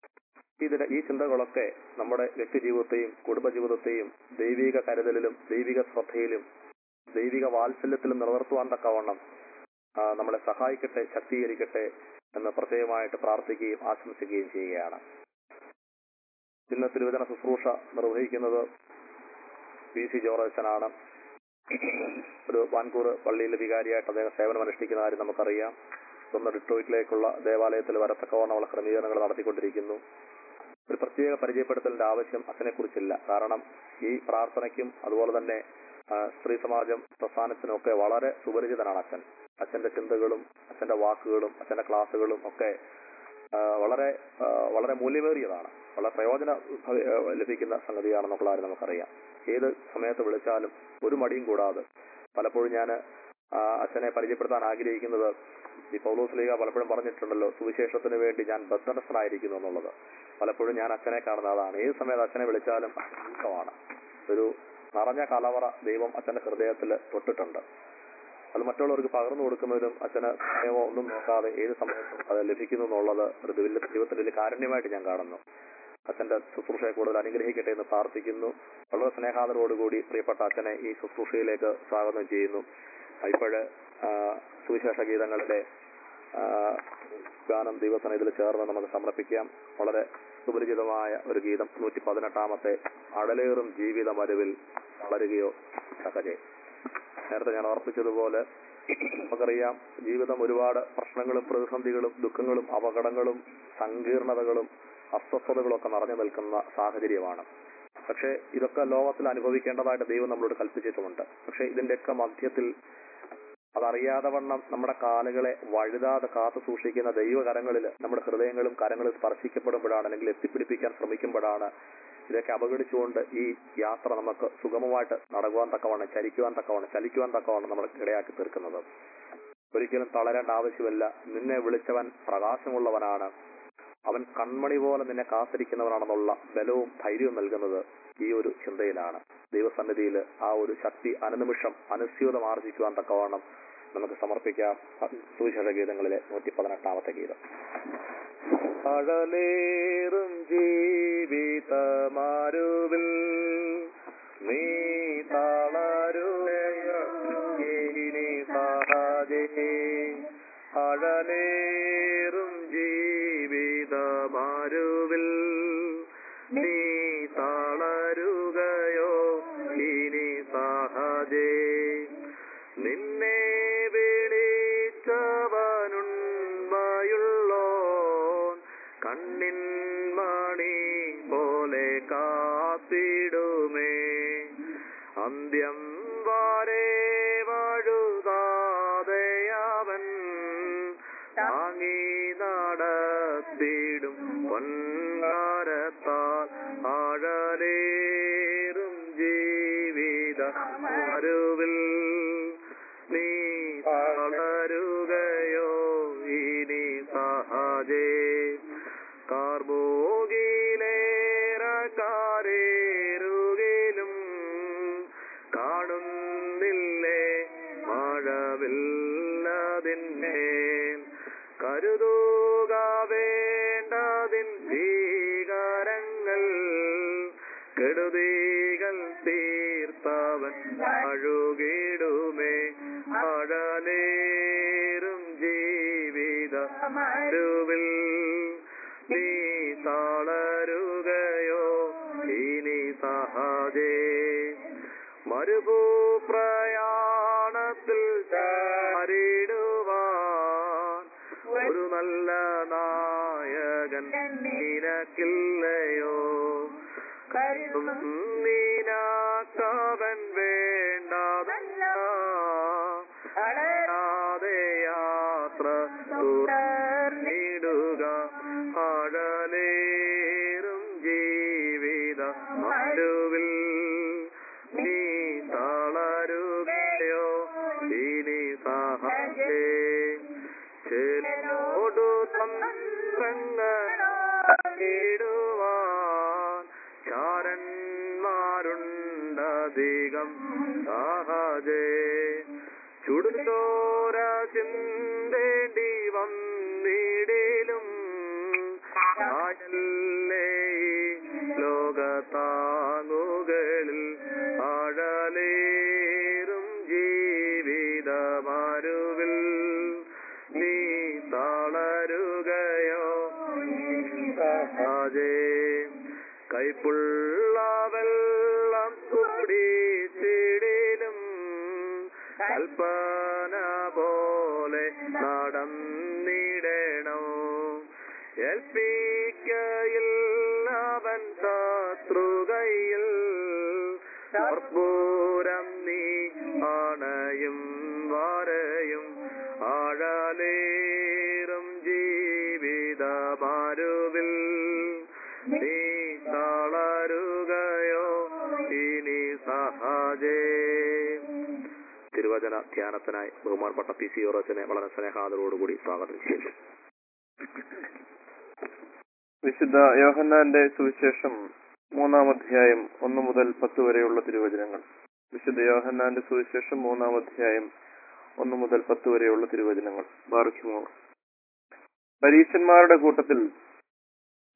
ഈ ചിന്തകളൊക്കെ നമ്മുടെ വ്യക്തിജീവിതത്തെയും കുടുംബജീവിതത്തെയും ദൈവിക കരുതലിലും ദൈവിക ശ്രദ്ധയിലും ദൈവിക വാത്സല്യത്തിലും നിലനിർത്തുവാൻ തക്കവണ്ണം നമ്മളെ സഹായിക്കട്ടെ, ശക്തീകരിക്കട്ടെ എന്ന് പ്രത്യേകമായിട്ട് പ്രാർത്ഥിക്കുകയും ആശംസിക്കുകയും ചെയ്യുകയാണ്. ഇന്ന് തിരുവചന ശുശ്രൂഷ നിർവഹിക്കുന്നത് PC ജോർജ് അച്ഛനാണ്. ഒരു വാൻകൂർ പള്ളിയിലെ വികാരിയായിട്ട് അദ്ദേഹം സേവനം അനുഷ്ഠിക്കുന്ന കാര്യം നമുക്കറിയാം. ഒന്ന് ഡിട്രോയിറ്റിലേക്കുള്ള ദേവാലയത്തിൽ വരത്തക്കവണ്ണമുള്ള ക്രമീകരണങ്ങൾ നടത്തിക്കൊണ്ടിരിക്കുന്നു. ഒരു പ്രത്യേക പരിചയപ്പെടുത്തലിന്റെ ആവശ്യം അച്ഛനെക്കുറിച്ചില്ല. കാരണം ഈ പ്രാർത്ഥനയ്ക്കും അതുപോലെ തന്നെ സ്ത്രീ സമാജം പ്രസ്ഥാനത്തിനും ഒക്കെ വളരെ സുപരിചിതനാണ് അച്ഛൻ. അച്ഛന്റെ ചിന്തകളും അച്ഛന്റെ വാക്കുകളും അച്ഛന്റെ ക്ലാസ്സുകളും ഒക്കെ വളരെ വളരെ മൂല്യമേറിയതാണ്. വളരെ പ്രയോജനം ലഭിക്കുന്ന സംഗതിയാണെന്നുള്ള കാര്യം നമുക്കറിയാം. ഏത് സമയത്ത് വിളിച്ചാലും ഒരു മടിയും കൂടാതെ. പലപ്പോഴും ഞാൻ അച്ഛനെ പരിചയപ്പെടുത്താൻ ആഗ്രഹിക്കുന്നത്, ഈ പൗലോസ് ലീഗ പലപ്പോഴും പറഞ്ഞിട്ടുണ്ടല്ലോ, സുവിശേഷത്തിന് വേണ്ടി ഞാൻ ബദ്ധനസ്ഥനായിരിക്കുന്നു എന്നുള്ളത്. പലപ്പോഴും ഞാൻ അച്ഛനെ കാണുന്ന അതാണ്. ഏത് സമയത്ത് അച്ഛനെ വിളിച്ചാലും ദുഃഖമാണ്. ഒരു നിറഞ്ഞ കലവറ ദൈവം അച്ഛന്റെ ഹൃദയത്തിൽ തൊട്ടിട്ടുണ്ട്. അത് മറ്റുള്ളവർക്ക് പകർന്നു കൊടുക്കുന്നതിനും അച്ഛന് സമയമോ ഒന്നും നോക്കാതെ ഏത് സമയത്തും അത് ലഭിക്കുന്നു എന്നുള്ളത് ഒരു ദൈവത്തിന്റെ വലിയ കാരുണ്യമായിട്ട് ഞാൻ കാണുന്നു. അച്ഛന്റെ ശുശ്രൂഷയെ കൂടുതൽ അനുഗ്രഹിക്കട്ടെ എന്ന് പ്രാർത്ഥിക്കുന്നു. വളരെ സ്നേഹാദരോടുകൂടി പ്രിയപ്പെട്ട അച്ഛനെ ഈ ശുശ്രൂഷയിലേക്ക് സ്വാഗതം ചെയ്യുന്നു. ഇപ്പോഴ് സുവിശേഷ ഗീതങ്ങളുടെ ഗാനം ദൈവസന്നിധിയിൽ ചേർന്ന് നമുക്ക് സമർപ്പിക്കാം. വളരെ സുപരിചിതമായ ഒരു ഗീതം 118 അടലേറും ജീവിത മരുവിൽ വളരുകയോ സഹജേ. നേരത്തെ ഞാൻ ഓർപ്പിച്ചതുപോലെ നമുക്കറിയാം, ജീവിതം ഒരുപാട് പ്രശ്നങ്ങളും പ്രതിസന്ധികളും ദുഃഖങ്ങളും അപകടങ്ങളും സങ്കീർണതകളും അസ്വസ്ഥതകളും ഒക്കെ നിറഞ്ഞു നിൽക്കുന്ന സാഹചര്യമാണ്. പക്ഷേ ഇതൊക്കെ ലോകത്തിൽ അനുഭവിക്കേണ്ടതായിട്ട് ദൈവം നമ്മളോട് കൽപ്പിച്ചിട്ടുമുണ്ട്. പക്ഷെ ഇതിന്റെയൊക്കെ മധ്യത്തിൽ അതറിയാതെ വണ്ണം നമ്മുടെ കാലുകളെ വഴുതാതെ കാത്തു സൂക്ഷിക്കുന്ന ദൈവകരങ്ങളിൽ നമ്മുടെ ഹൃദയങ്ങളും കരങ്ങളും സ്പർശിക്കപ്പെടുമ്പോഴാണ്, അല്ലെങ്കിൽ എത്തിപ്പിടിപ്പിക്കാൻ ശ്രമിക്കുമ്പോഴാണ് ഇതൊക്കെ അവഗണിച്ചുകൊണ്ട് ഈ യാത്ര നമുക്ക് സുഗമമായിട്ട് നടക്കുവാൻ തക്കവണ്ണം ചലിക്കുവാൻ തക്കവണ്ണം നമ്മൾ ഇടയാക്കി തീർക്കുന്നത്. ഒരിക്കലും തളരേണ്ട ആവശ്യമില്ല. നിന്നെ വിളിച്ചവൻ പ്രകാശമുള്ളവനാണ്, അവൻ കൺമണി പോലെ നിന്നെ കാത്തിരിക്കുന്നവനാണെന്നുള്ള ബലവും ധൈര്യവും നൽകുന്നത് ഈ ഒരു ചിന്തയിലാണ്. ദൈവസന്നിധിയിൽ ആ ഒരു ശക്തി അനുനിമിഷം അനുസ്യൂതം ആർജിക്കുവാൻ തക്കവണ്ണം നമുക്ക് സമർപ്പിക്കാം. സുവിശേഷ ഗീതങ്ങളിലെ 118 ഗീതം. അഴലേറും ജീവിതമാരുവിൽ നീ തളരുകയിനി സഹജേ. അഴലേറും ജീവിതമാരുവിൽ നീ തളരുകയോ ഇനി സഹജേ. നിന്നെ വിളിച്ചവനുണ്മയുള്ളോൻ കണ്ണിൻ മണി പോലെ കാത്തിടുമേ. അന്ത്യം വരെ വഴുതാതെയവൻ താങ്ങി നടത്തിടും പൊൻകാരത്താൽ. ആഴലേറും ജീവിത മരുവിൽ നീ തളരുകയോ ഇനി സഹജേ. കാർമോകിലേറക്കാരേറുകിലും കാണുന്നില്ലേ മഴവില്ലതിന്മേൽ. കരുതുക വേണ്ടതിൻ ഭീകരങ്ങൾ, കെടുതികൾ തീർത്തവൻ അഴുകിടുമേ. അഴലേറും ജീവിത മരുവിൽ നീ തളരുകയോ ഇനി സഹജേ. മരുഭൂപ്രയാണത്തിൽ ചാരിടുവാൻ ഒരു നല്ല നായകൻ നിനക്കില്ലയോ. നിനക്കവൻ വേണ്ടതല്ല, അടയാതെ യാത്ര തുടർന്നിടുക. അഴലേറും ജീവിത മരുവിൽ നീ തളരുകയോ ഇനി സഹജേ. ചെലോടു തന്ത്രങ്ങളിടുവാൻ ചാരന്മാരുണ്ടധികം സഹജേ. ചുടുചോര ചിന്തേണ്ടി വന്നിടിലും ആയല്ലേ ലോകത്താങ്ങുകളിൽ. ആഴലേറും ജീവിത മരുവിൽ നീ തളരുകയോ സഹജേ. കൈപ്പുള്ള വെള്ളം കുടിച്ചിടിലും കൽപ്പന പോലെ നടന്നിടണോ. ഏൽപ്പിക്കയില്ലവൻ ശത്രുകയിൽ, കർപ്പൂരം നീ അണയും വരയും. ആഴലേറും ജീവിത മരുവിൽ നീ തളരുകയോ ഇനി സഹജേ. തിരുവചന ധ്യാനത്തിനായി ബഹുമാനപ്പെട്ട PC ഓറച്ചനെ വളരെ സ്നേഹാദരോടുകൂടി സ്വാഗതം ചെയ്യുന്നു. വിശുദ്ധ യോഹന്നാന്റെ സുവിശേഷം 3-ാം അധ്യായം 1 മുതൽ 10 വരെയുള്ള തിരുവചനങ്ങൾ. വിശുദ്ധ യോഹന്നാന്റെ സുവിശേഷം 3-ാം അധ്യായം 1 മുതൽ 10 വരെയുള്ള തിരുവചനങ്ങൾ. ബാർക്കുമോർ. പരീശന്മാരുടെ കൂട്ടത്തിൽ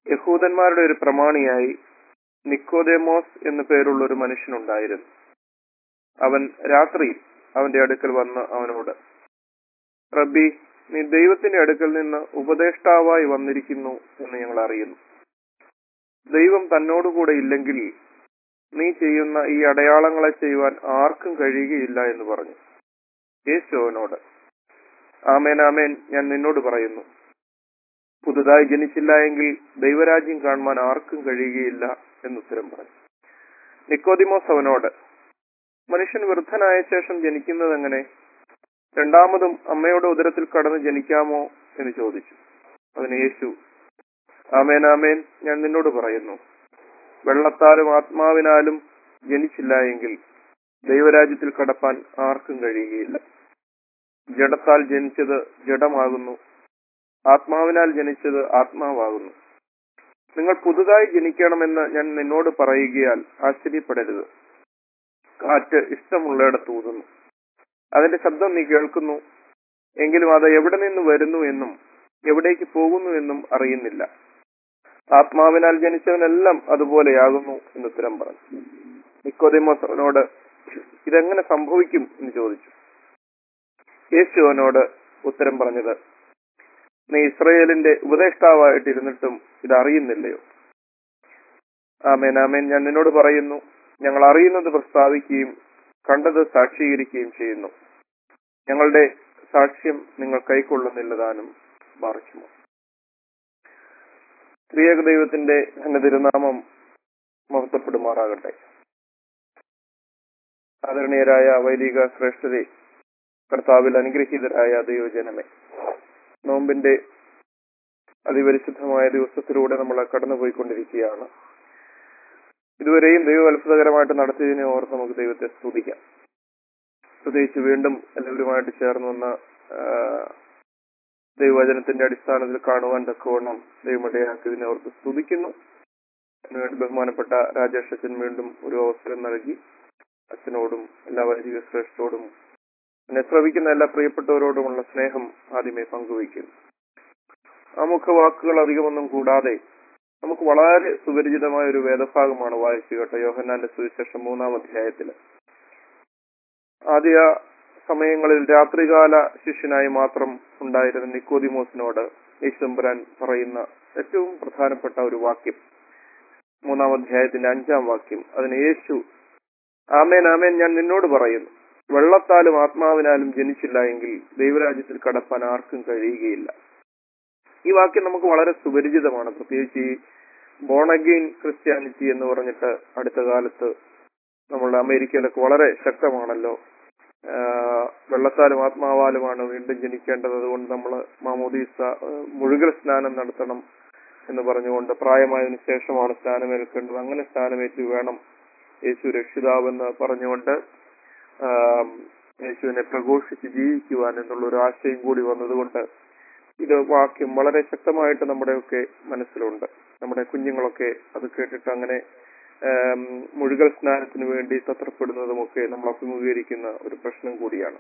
യഹൂദന്മാരുടെ ഒരു പ്രമാണിയായി നിക്കോദേമോസ് എന്നു പേരുള്ള ഒരു മനുഷ്യനുണ്ടായിരുന്നു. അവൻ രാത്രി അവന്റെ അടുക്കൽ വന്ന് അവനോട്, റബ്ബി, നീ ദൈവത്തിന്റെ അടുക്കൽ നിന്ന് ഉപദേഷ്ടാവായി വന്നിരിക്കുന്നു എന്ന് ഞങ്ങൾ അറിയുന്നു. ദൈവം തന്നോടുകൂടെ ഇല്ലെങ്കിൽ നീ ചെയ്യുന്ന ഈ അടയാളങ്ങളെ ചെയ്യുവാൻ ആർക്കും കഴിയുകയില്ല എന്ന് പറഞ്ഞു. യേശു അവനോട്, ആമേൻ ആമേൻ, ഞാൻ നിന്നോട് പറയുന്നു, പുതുതായി ജനിച്ചില്ല എങ്കിൽ ദൈവരാജ്യം കാണുവാൻ ആർക്കും കഴിയുകയില്ല എന്നുത്തരം പറഞ്ഞു. നിക്കോദിമോസ് അവനോട്, മനുഷ്യൻ വൃദ്ധനായ ശേഷം ജനിക്കുന്നത് എങ്ങനെ? രണ്ടാമതും അമ്മയുടെ ഉദരത്തിൽ കടന്ന് ജനിക്കാമോ എന്ന് ചോദിച്ചു. അതിന് യേശു, ആമേൻ ആമേൻ, ഞാൻ നിന്നോട് പറയുന്നു, വെള്ളത്താലും ആത്മാവിനാലും ജനിച്ചില്ല എങ്കിൽ ദൈവരാജ്യത്തിൽ കടപ്പാൻ ആർക്കും കഴിയുകയില്ല. ജഡത്താൽ ജനിച്ചത് ജഡമാകുന്നു, ആത്മാവിനാൽ ജനിച്ചത് ആത്മാവാകുന്നു. നിങ്ങൾ പുതുതായി ജനിക്കണമെന്ന് ഞാൻ നിന്നോട് പറയുകയാൽ ആശ്ചര്യപ്പെടരുത്. കാറ്റ് ഇഷ്ടമുള്ളയിടത്ത് ഊതുന്നു, അതിന്റെ ശബ്ദം നീ കേൾക്കുന്നു, എങ്കിലും അത് എവിടെ നിന്ന് വരുന്നു എന്നും എവിടേക്ക് പോകുന്നു എന്നും അറിയുന്നില്ല. ആത്മാവിനാൽ ജനിച്ചവനെല്ലാം അതുപോലെയാകുന്നു എന്നുത്തരം പറഞ്ഞു. നിക്കോദെമോസ് അവനോട്, ഇതെങ്ങനെ സംഭവിക്കും എന്ന് ചോദിച്ചു. യേശു അവനോട് ഉത്തരം പറഞ്ഞത്, നീ ഇസ്രായേലിന്റെ ഉപദേഷ്ടാവായിട്ടിരുന്നിട്ടും ഇതറിയുന്നില്ലയോ? ആമേൻ ആമേൻ, ഞാൻ നിന്നോട് പറയുന്നു, ഞങ്ങൾ അറിയുന്നത് പ്രസ്താവിക്കുകയും കണ്ടത് സാക്ഷീകരിക്കുകയും ചെയ്യുന്നു. ഞങ്ങളുടെ സാക്ഷ്യം നിങ്ങൾ കൈക്കൊള്ളുന്നില്ലതാനും മറിച്ചുമോ? ത്രിയേക ദൈവത്തിന്റെ തിരുനാമം മഹത്വപ്പെടുമാറാകട്ടെ. ആദരണീയരായ വൈദിക ശ്രേഷ്ഠരെ, കർത്താവിൽ അനുഗ്രഹീതരായ ദൈവജനമേ, നോമ്പിന്റെ അതിപരിശുദ്ധമായ ദിവസത്തിലൂടെ നമ്മൾ കടന്നുപോയിക്കൊണ്ടിരിക്കുകയാണ്. ഇതുവരെയും ദൈവം അത്ഭുതകരമായിട്ട് നടത്തിയതിനെ ഓർത്ത് നമുക്ക് ദൈവത്തെ സ്തുതിക്കാം. പ്രത്യേകിച്ച് വീണ്ടും എല്ലാവരുമായിട്ട് ചേർന്ന് വന്ന ദൈവവചനത്തിന്റെ അടിസ്ഥാനത്തിൽ കാണുവാൻ തക്കവണ്ണം ദൈവമിടയാക്കിയതിനെ ഓർത്ത് സ്തുതിക്കുന്നു. അതിനുവേണ്ടി ബഹുമാനപ്പെട്ട രാജേഷ് അച്ഛൻ വീണ്ടും ഒരു അവസരം നൽകി അച്ഛനോടും എല്ലാ വൈദിക ശ്രേഷ്ഠരോടും എന്നെ ശ്രവിക്കുന്ന എല്ലാ പ്രിയപ്പെട്ടവരോടുമുള്ള സ്നേഹം ആദ്യമേ പങ്കുവയ്ക്കുന്നു. ആമുഖ വാക്കുകൾ അധികമൊന്നും കൂടാതെ നമുക്ക് വളരെ സുപരിചിതമായ ഒരു വേദഭാഗമാണ് വായിച്ചു കേട്ട യോഹന്നാന്റെ സുവിശേഷം 3-ാം അധ്യായത്തില്. ആദ്യ സമയങ്ങളിൽ രാത്രികാല ശിഷ്യനായി മാത്രം ഉണ്ടായിരുന്ന നിക്കോദിമോസിനോട് യേശുദമ്പുരാൻ പറയുന്ന ഏറ്റവും പ്രധാനപ്പെട്ട ഒരു വാക്യം, 3-ാം അധ്യായത്തിന്റെ 5-ാം വാക്യം. അതിന് യേശു, ആമേൻ ആമേൻ, ഞാൻ നിന്നോട് പറയുന്നു, വെള്ളത്താലും ആത്മാവിനാലും ജനിച്ചില്ല എങ്കിൽ ദൈവരാജ്യത്തിൽ കടപ്പാൻ ആർക്കും കഴിയുകയില്ല. ഈ വാക്യം നമുക്ക് വളരെ സുപരിചിതമാണ്. പ്രത്യേകിച്ച് ഈ ബോൺ അഗെയിൻ ക്രിസ്ത്യാനിറ്റി എന്ന് പറഞ്ഞിട്ട് അടുത്ത കാലത്ത് നമ്മളുടെ അമേരിക്കയിലൊക്കെ വളരെ ശക്തമാണല്ലോ. വെള്ളത്താലും ആത്മാവാലുമാണ് വീണ്ടും ജനിക്കേണ്ടത്, അതുകൊണ്ട് നമ്മൾ മാമോദീസ മുഴുകൽ സ്നാനം നടത്തണം എന്ന് പറഞ്ഞുകൊണ്ട് പ്രായമായതിനു ശേഷമാണ് സ്നാനമേൽക്കേണ്ടത്, അങ്ങനെ സ്നാനമേറ്റ് വേണം യേശു രക്ഷിതാവെന്ന് പറഞ്ഞുകൊണ്ട് യേശുവിനെ പ്രഘോഷിച്ച് ജീവിക്കുവാൻ എന്നുള്ള ഒരു ആശയം കൂടി വന്നതുകൊണ്ട് ഇത് വാക്യം വളരെ ശക്തമായിട്ട് നമ്മുടെയൊക്കെ മനസ്സിലുണ്ട്. നമ്മുടെ കുഞ്ഞുങ്ങളൊക്കെ അത് കേട്ടിട്ട് അങ്ങനെ മുഴുകൽ സ്നാനത്തിന് വേണ്ടി തത്രപ്പെടുന്നതുമൊക്കെ നമ്മൾ അഭിമുഖീകരിക്കുന്ന ഒരു പ്രശ്നം കൂടിയാണ്.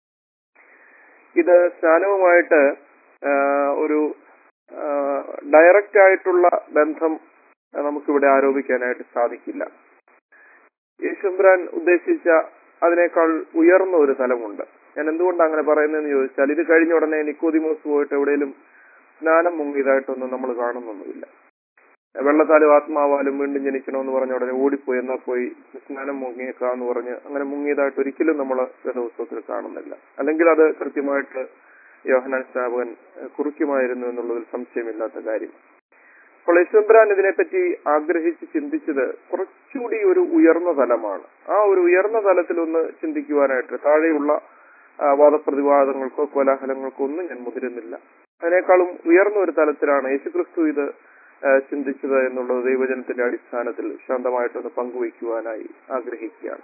ഇത് സ്നാനവുമായിട്ട് ഒരു ഡയറക്റ്റ് ആയിട്ടുള്ള ബന്ധം നമുക്കിവിടെ ആരോപിക്കാനായിട്ട് സാധിക്കില്ല. യേശുദമ്പുരാൻ ഉദ്ദേശിച്ച അതിനേക്കാൾ ഉയർന്ന ഒരു തലമുണ്ട്. ഞാൻ എന്തുകൊണ്ടാണ് അങ്ങനെ പറയുന്നതെന്ന് ചോദിച്ചാൽ, ഇത് കഴിഞ്ഞ ഉടനെ നിക്കോദിമോസ് പോയിട്ട് എവിടെയെങ്കിലും സ്നാനം മുങ്ങിയതായിട്ടൊന്നും നമ്മൾ കാണുന്നൊന്നുമില്ല. വെള്ളത്താലും ആത്മാവാലും വീണ്ടും ജനിക്കണമെന്ന് പറഞ്ഞ ഉടനെ ഓടിപ്പോയി, എന്നാൽ പോയി സ്നാനം മുങ്ങിയേക്കാന്ന് പറഞ്ഞ് അങ്ങനെ മുങ്ങിയതായിട്ട് ഒരിക്കലും നമ്മൾ വേദപുസ്തകത്തിൽ കാണുന്നില്ല. അല്ലെങ്കിൽ അത് കൃത്യമായിട്ട് യോഹന്നാൻ സ്നാപകൻ കുറിക്കുമായിരുന്നു എന്നുള്ളതിൽ സംശയമില്ലാത്ത കാര്യം. അപ്പോൾ യേശുദമ്പുരാൻ ഇതിനെപ്പറ്റി ആഗ്രഹിച്ച് ചിന്തിച്ചത് കുറച്ചുകൂടി ഒരു ഉയർന്ന തലമാണ്. ആ ഒരു ഉയർന്ന തലത്തിലൊന്ന് ചിന്തിക്കുവാനായിട്ട് താഴെയുള്ള വാദപ്രതിവാദങ്ങൾക്കോ കോലാഹലങ്ങൾക്കോ ഒന്നും ഞാൻ മുതിരുന്നില്ല. അതിനേക്കാളും ഉയർന്ന ഒരു തലത്തിലാണ് യേശുക്രിസ്തു ഇത് ചിന്തിച്ചത് എന്നുള്ളത് ദൈവജനത്തിന്റെ അടിസ്ഥാനത്തിൽ ശാന്തമായിട്ടൊന്ന് പങ്കുവയ്ക്കുവാനായി ആഗ്രഹിക്കുകയാണ്.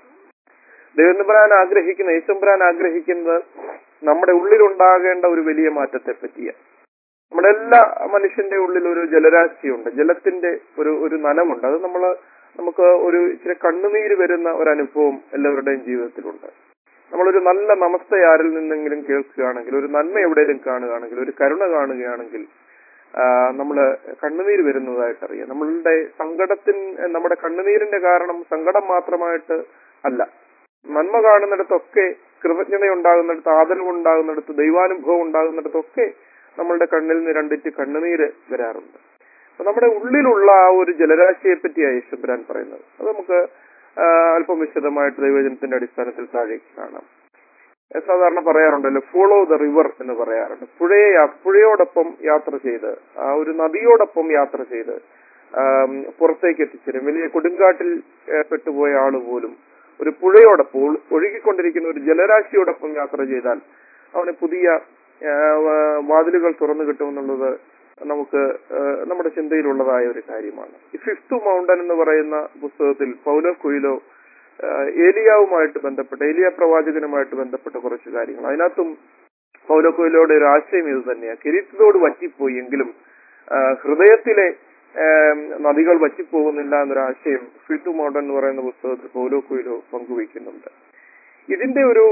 യേശുദമ്പുരാൻ ആഗ്രഹിക്കുന്നത് നമ്മുടെ ഉള്ളിലുണ്ടാകേണ്ട ഒരു വലിയ മാറ്റത്തെ പറ്റിയാണ്. നമ്മുടെ എല്ലാ മനുഷ്യന്റെ ഉള്ളിൽ ഒരു ജലരാശിയുണ്ട്, ജലത്തിന്റെ ഒരു നനമുണ്ട്. അത് നമുക്ക് ഒരു ഇച്ചിരി കണ്ണുനീര് വരുന്ന ഒരു അനുഭവം എല്ലാവരുടെയും ജീവിതത്തിലുണ്ട്. നമ്മളൊരു നല്ല നമസ്തേ ആരിൽ നിന്നെങ്കിലും കേൾക്കുകയാണെങ്കിൽ, ഒരു നന്മ എവിടെയെങ്കിലും കാണുകയാണെങ്കിൽ, ഒരു കരുണ കാണുകയാണെങ്കിൽ, നമ്മള് കണ്ണുനീര് വരുന്നതായിട്ടറിയാം. നമ്മുടെ കണ്ണുനീരിന്റെ കാരണം സങ്കടം മാത്രമായിട്ട് അല്ല. നന്മ കാണുന്നിടത്തൊക്കെ, കൃതജ്ഞത ഉണ്ടാകുന്നിടത്ത്, ആദരവുണ്ടാകുന്നിടത്ത്, ദൈവാനുഭവം ഉണ്ടാകുന്നിടത്തൊക്കെ നമ്മളുടെ കണ്ണിൽ നിന്ന് രണ്ടിറ്റ് കണ്ണുനീര് വരാറുണ്ട്. അപ്പൊ നമ്മുടെ ഉള്ളിലുള്ള ആ ഒരു ജലരാശിയെ പറ്റിയാണ് യേശുബ്രാൻ പറയുന്നത്. അത് നമുക്ക് അല്പം വിശദമായിട്ട് ദൈവജനത്തിന്റെ അടിസ്ഥാനത്തിൽ താഴേക്ക് കാണാം. സാധാരണ പറയാറുണ്ടല്ലോ, ഫോളോ ദ റിവർ എന്ന് പറയാറുണ്ട്. പുഴയോടൊപ്പം യാത്ര ചെയ്ത്, ആ ഒരു നദിയോടൊപ്പം യാത്ര ചെയ്ത് പുറത്തേക്ക് എത്തിച്ചേരും. വലിയ കൊടുങ്കാട്ടിൽ പെട്ടുപോയ ആള് പോലും ഒരു പുഴയോടൊപ്പം, ഒഴുകിക്കൊണ്ടിരിക്കുന്ന ഒരു ജലരാശിയോടൊപ്പം യാത്ര ചെയ്താൽ അവന് പുതിയ വാതിലുകൾ തുറന്നു കിട്ടുമെന്നുള്ളത് നമുക്ക് നമ്മുടെ ചിന്തയിലുള്ളതായ ഒരു കാര്യമാണ്. ഈ ഫിഫ്ത്ത് മൗണ്ടൻ എന്ന് പറയുന്ന പുസ്തകത്തിൽ പൗലോ കൊയ്ലോ ഏലിയാവുമായിട്ട് ബന്ധപ്പെട്ട, ഏലിയ പ്രവാചകനുമായിട്ട് ബന്ധപ്പെട്ട കുറച്ച് കാര്യങ്ങൾ, അതിനകത്തും പൗലോ കൊയ്ലോയുടെ ഒരു ആശയം ഇത് തന്നെയാണ്. കിരീടത്തോട് വറ്റിപ്പോയി എങ്കിലും ഹൃദയത്തിലെ നദികൾ വറ്റിപ്പോകുന്നില്ല എന്നൊരാശയം ഫിഫ്ത്ത് മൗണ്ടൻ എന്ന് പറയുന്ന പുസ്തകത്തിൽ പൗലോ കൊയ്ലോ പങ്കുവയ്ക്കുന്നുണ്ട്. ഇതിന്റെ ഒരു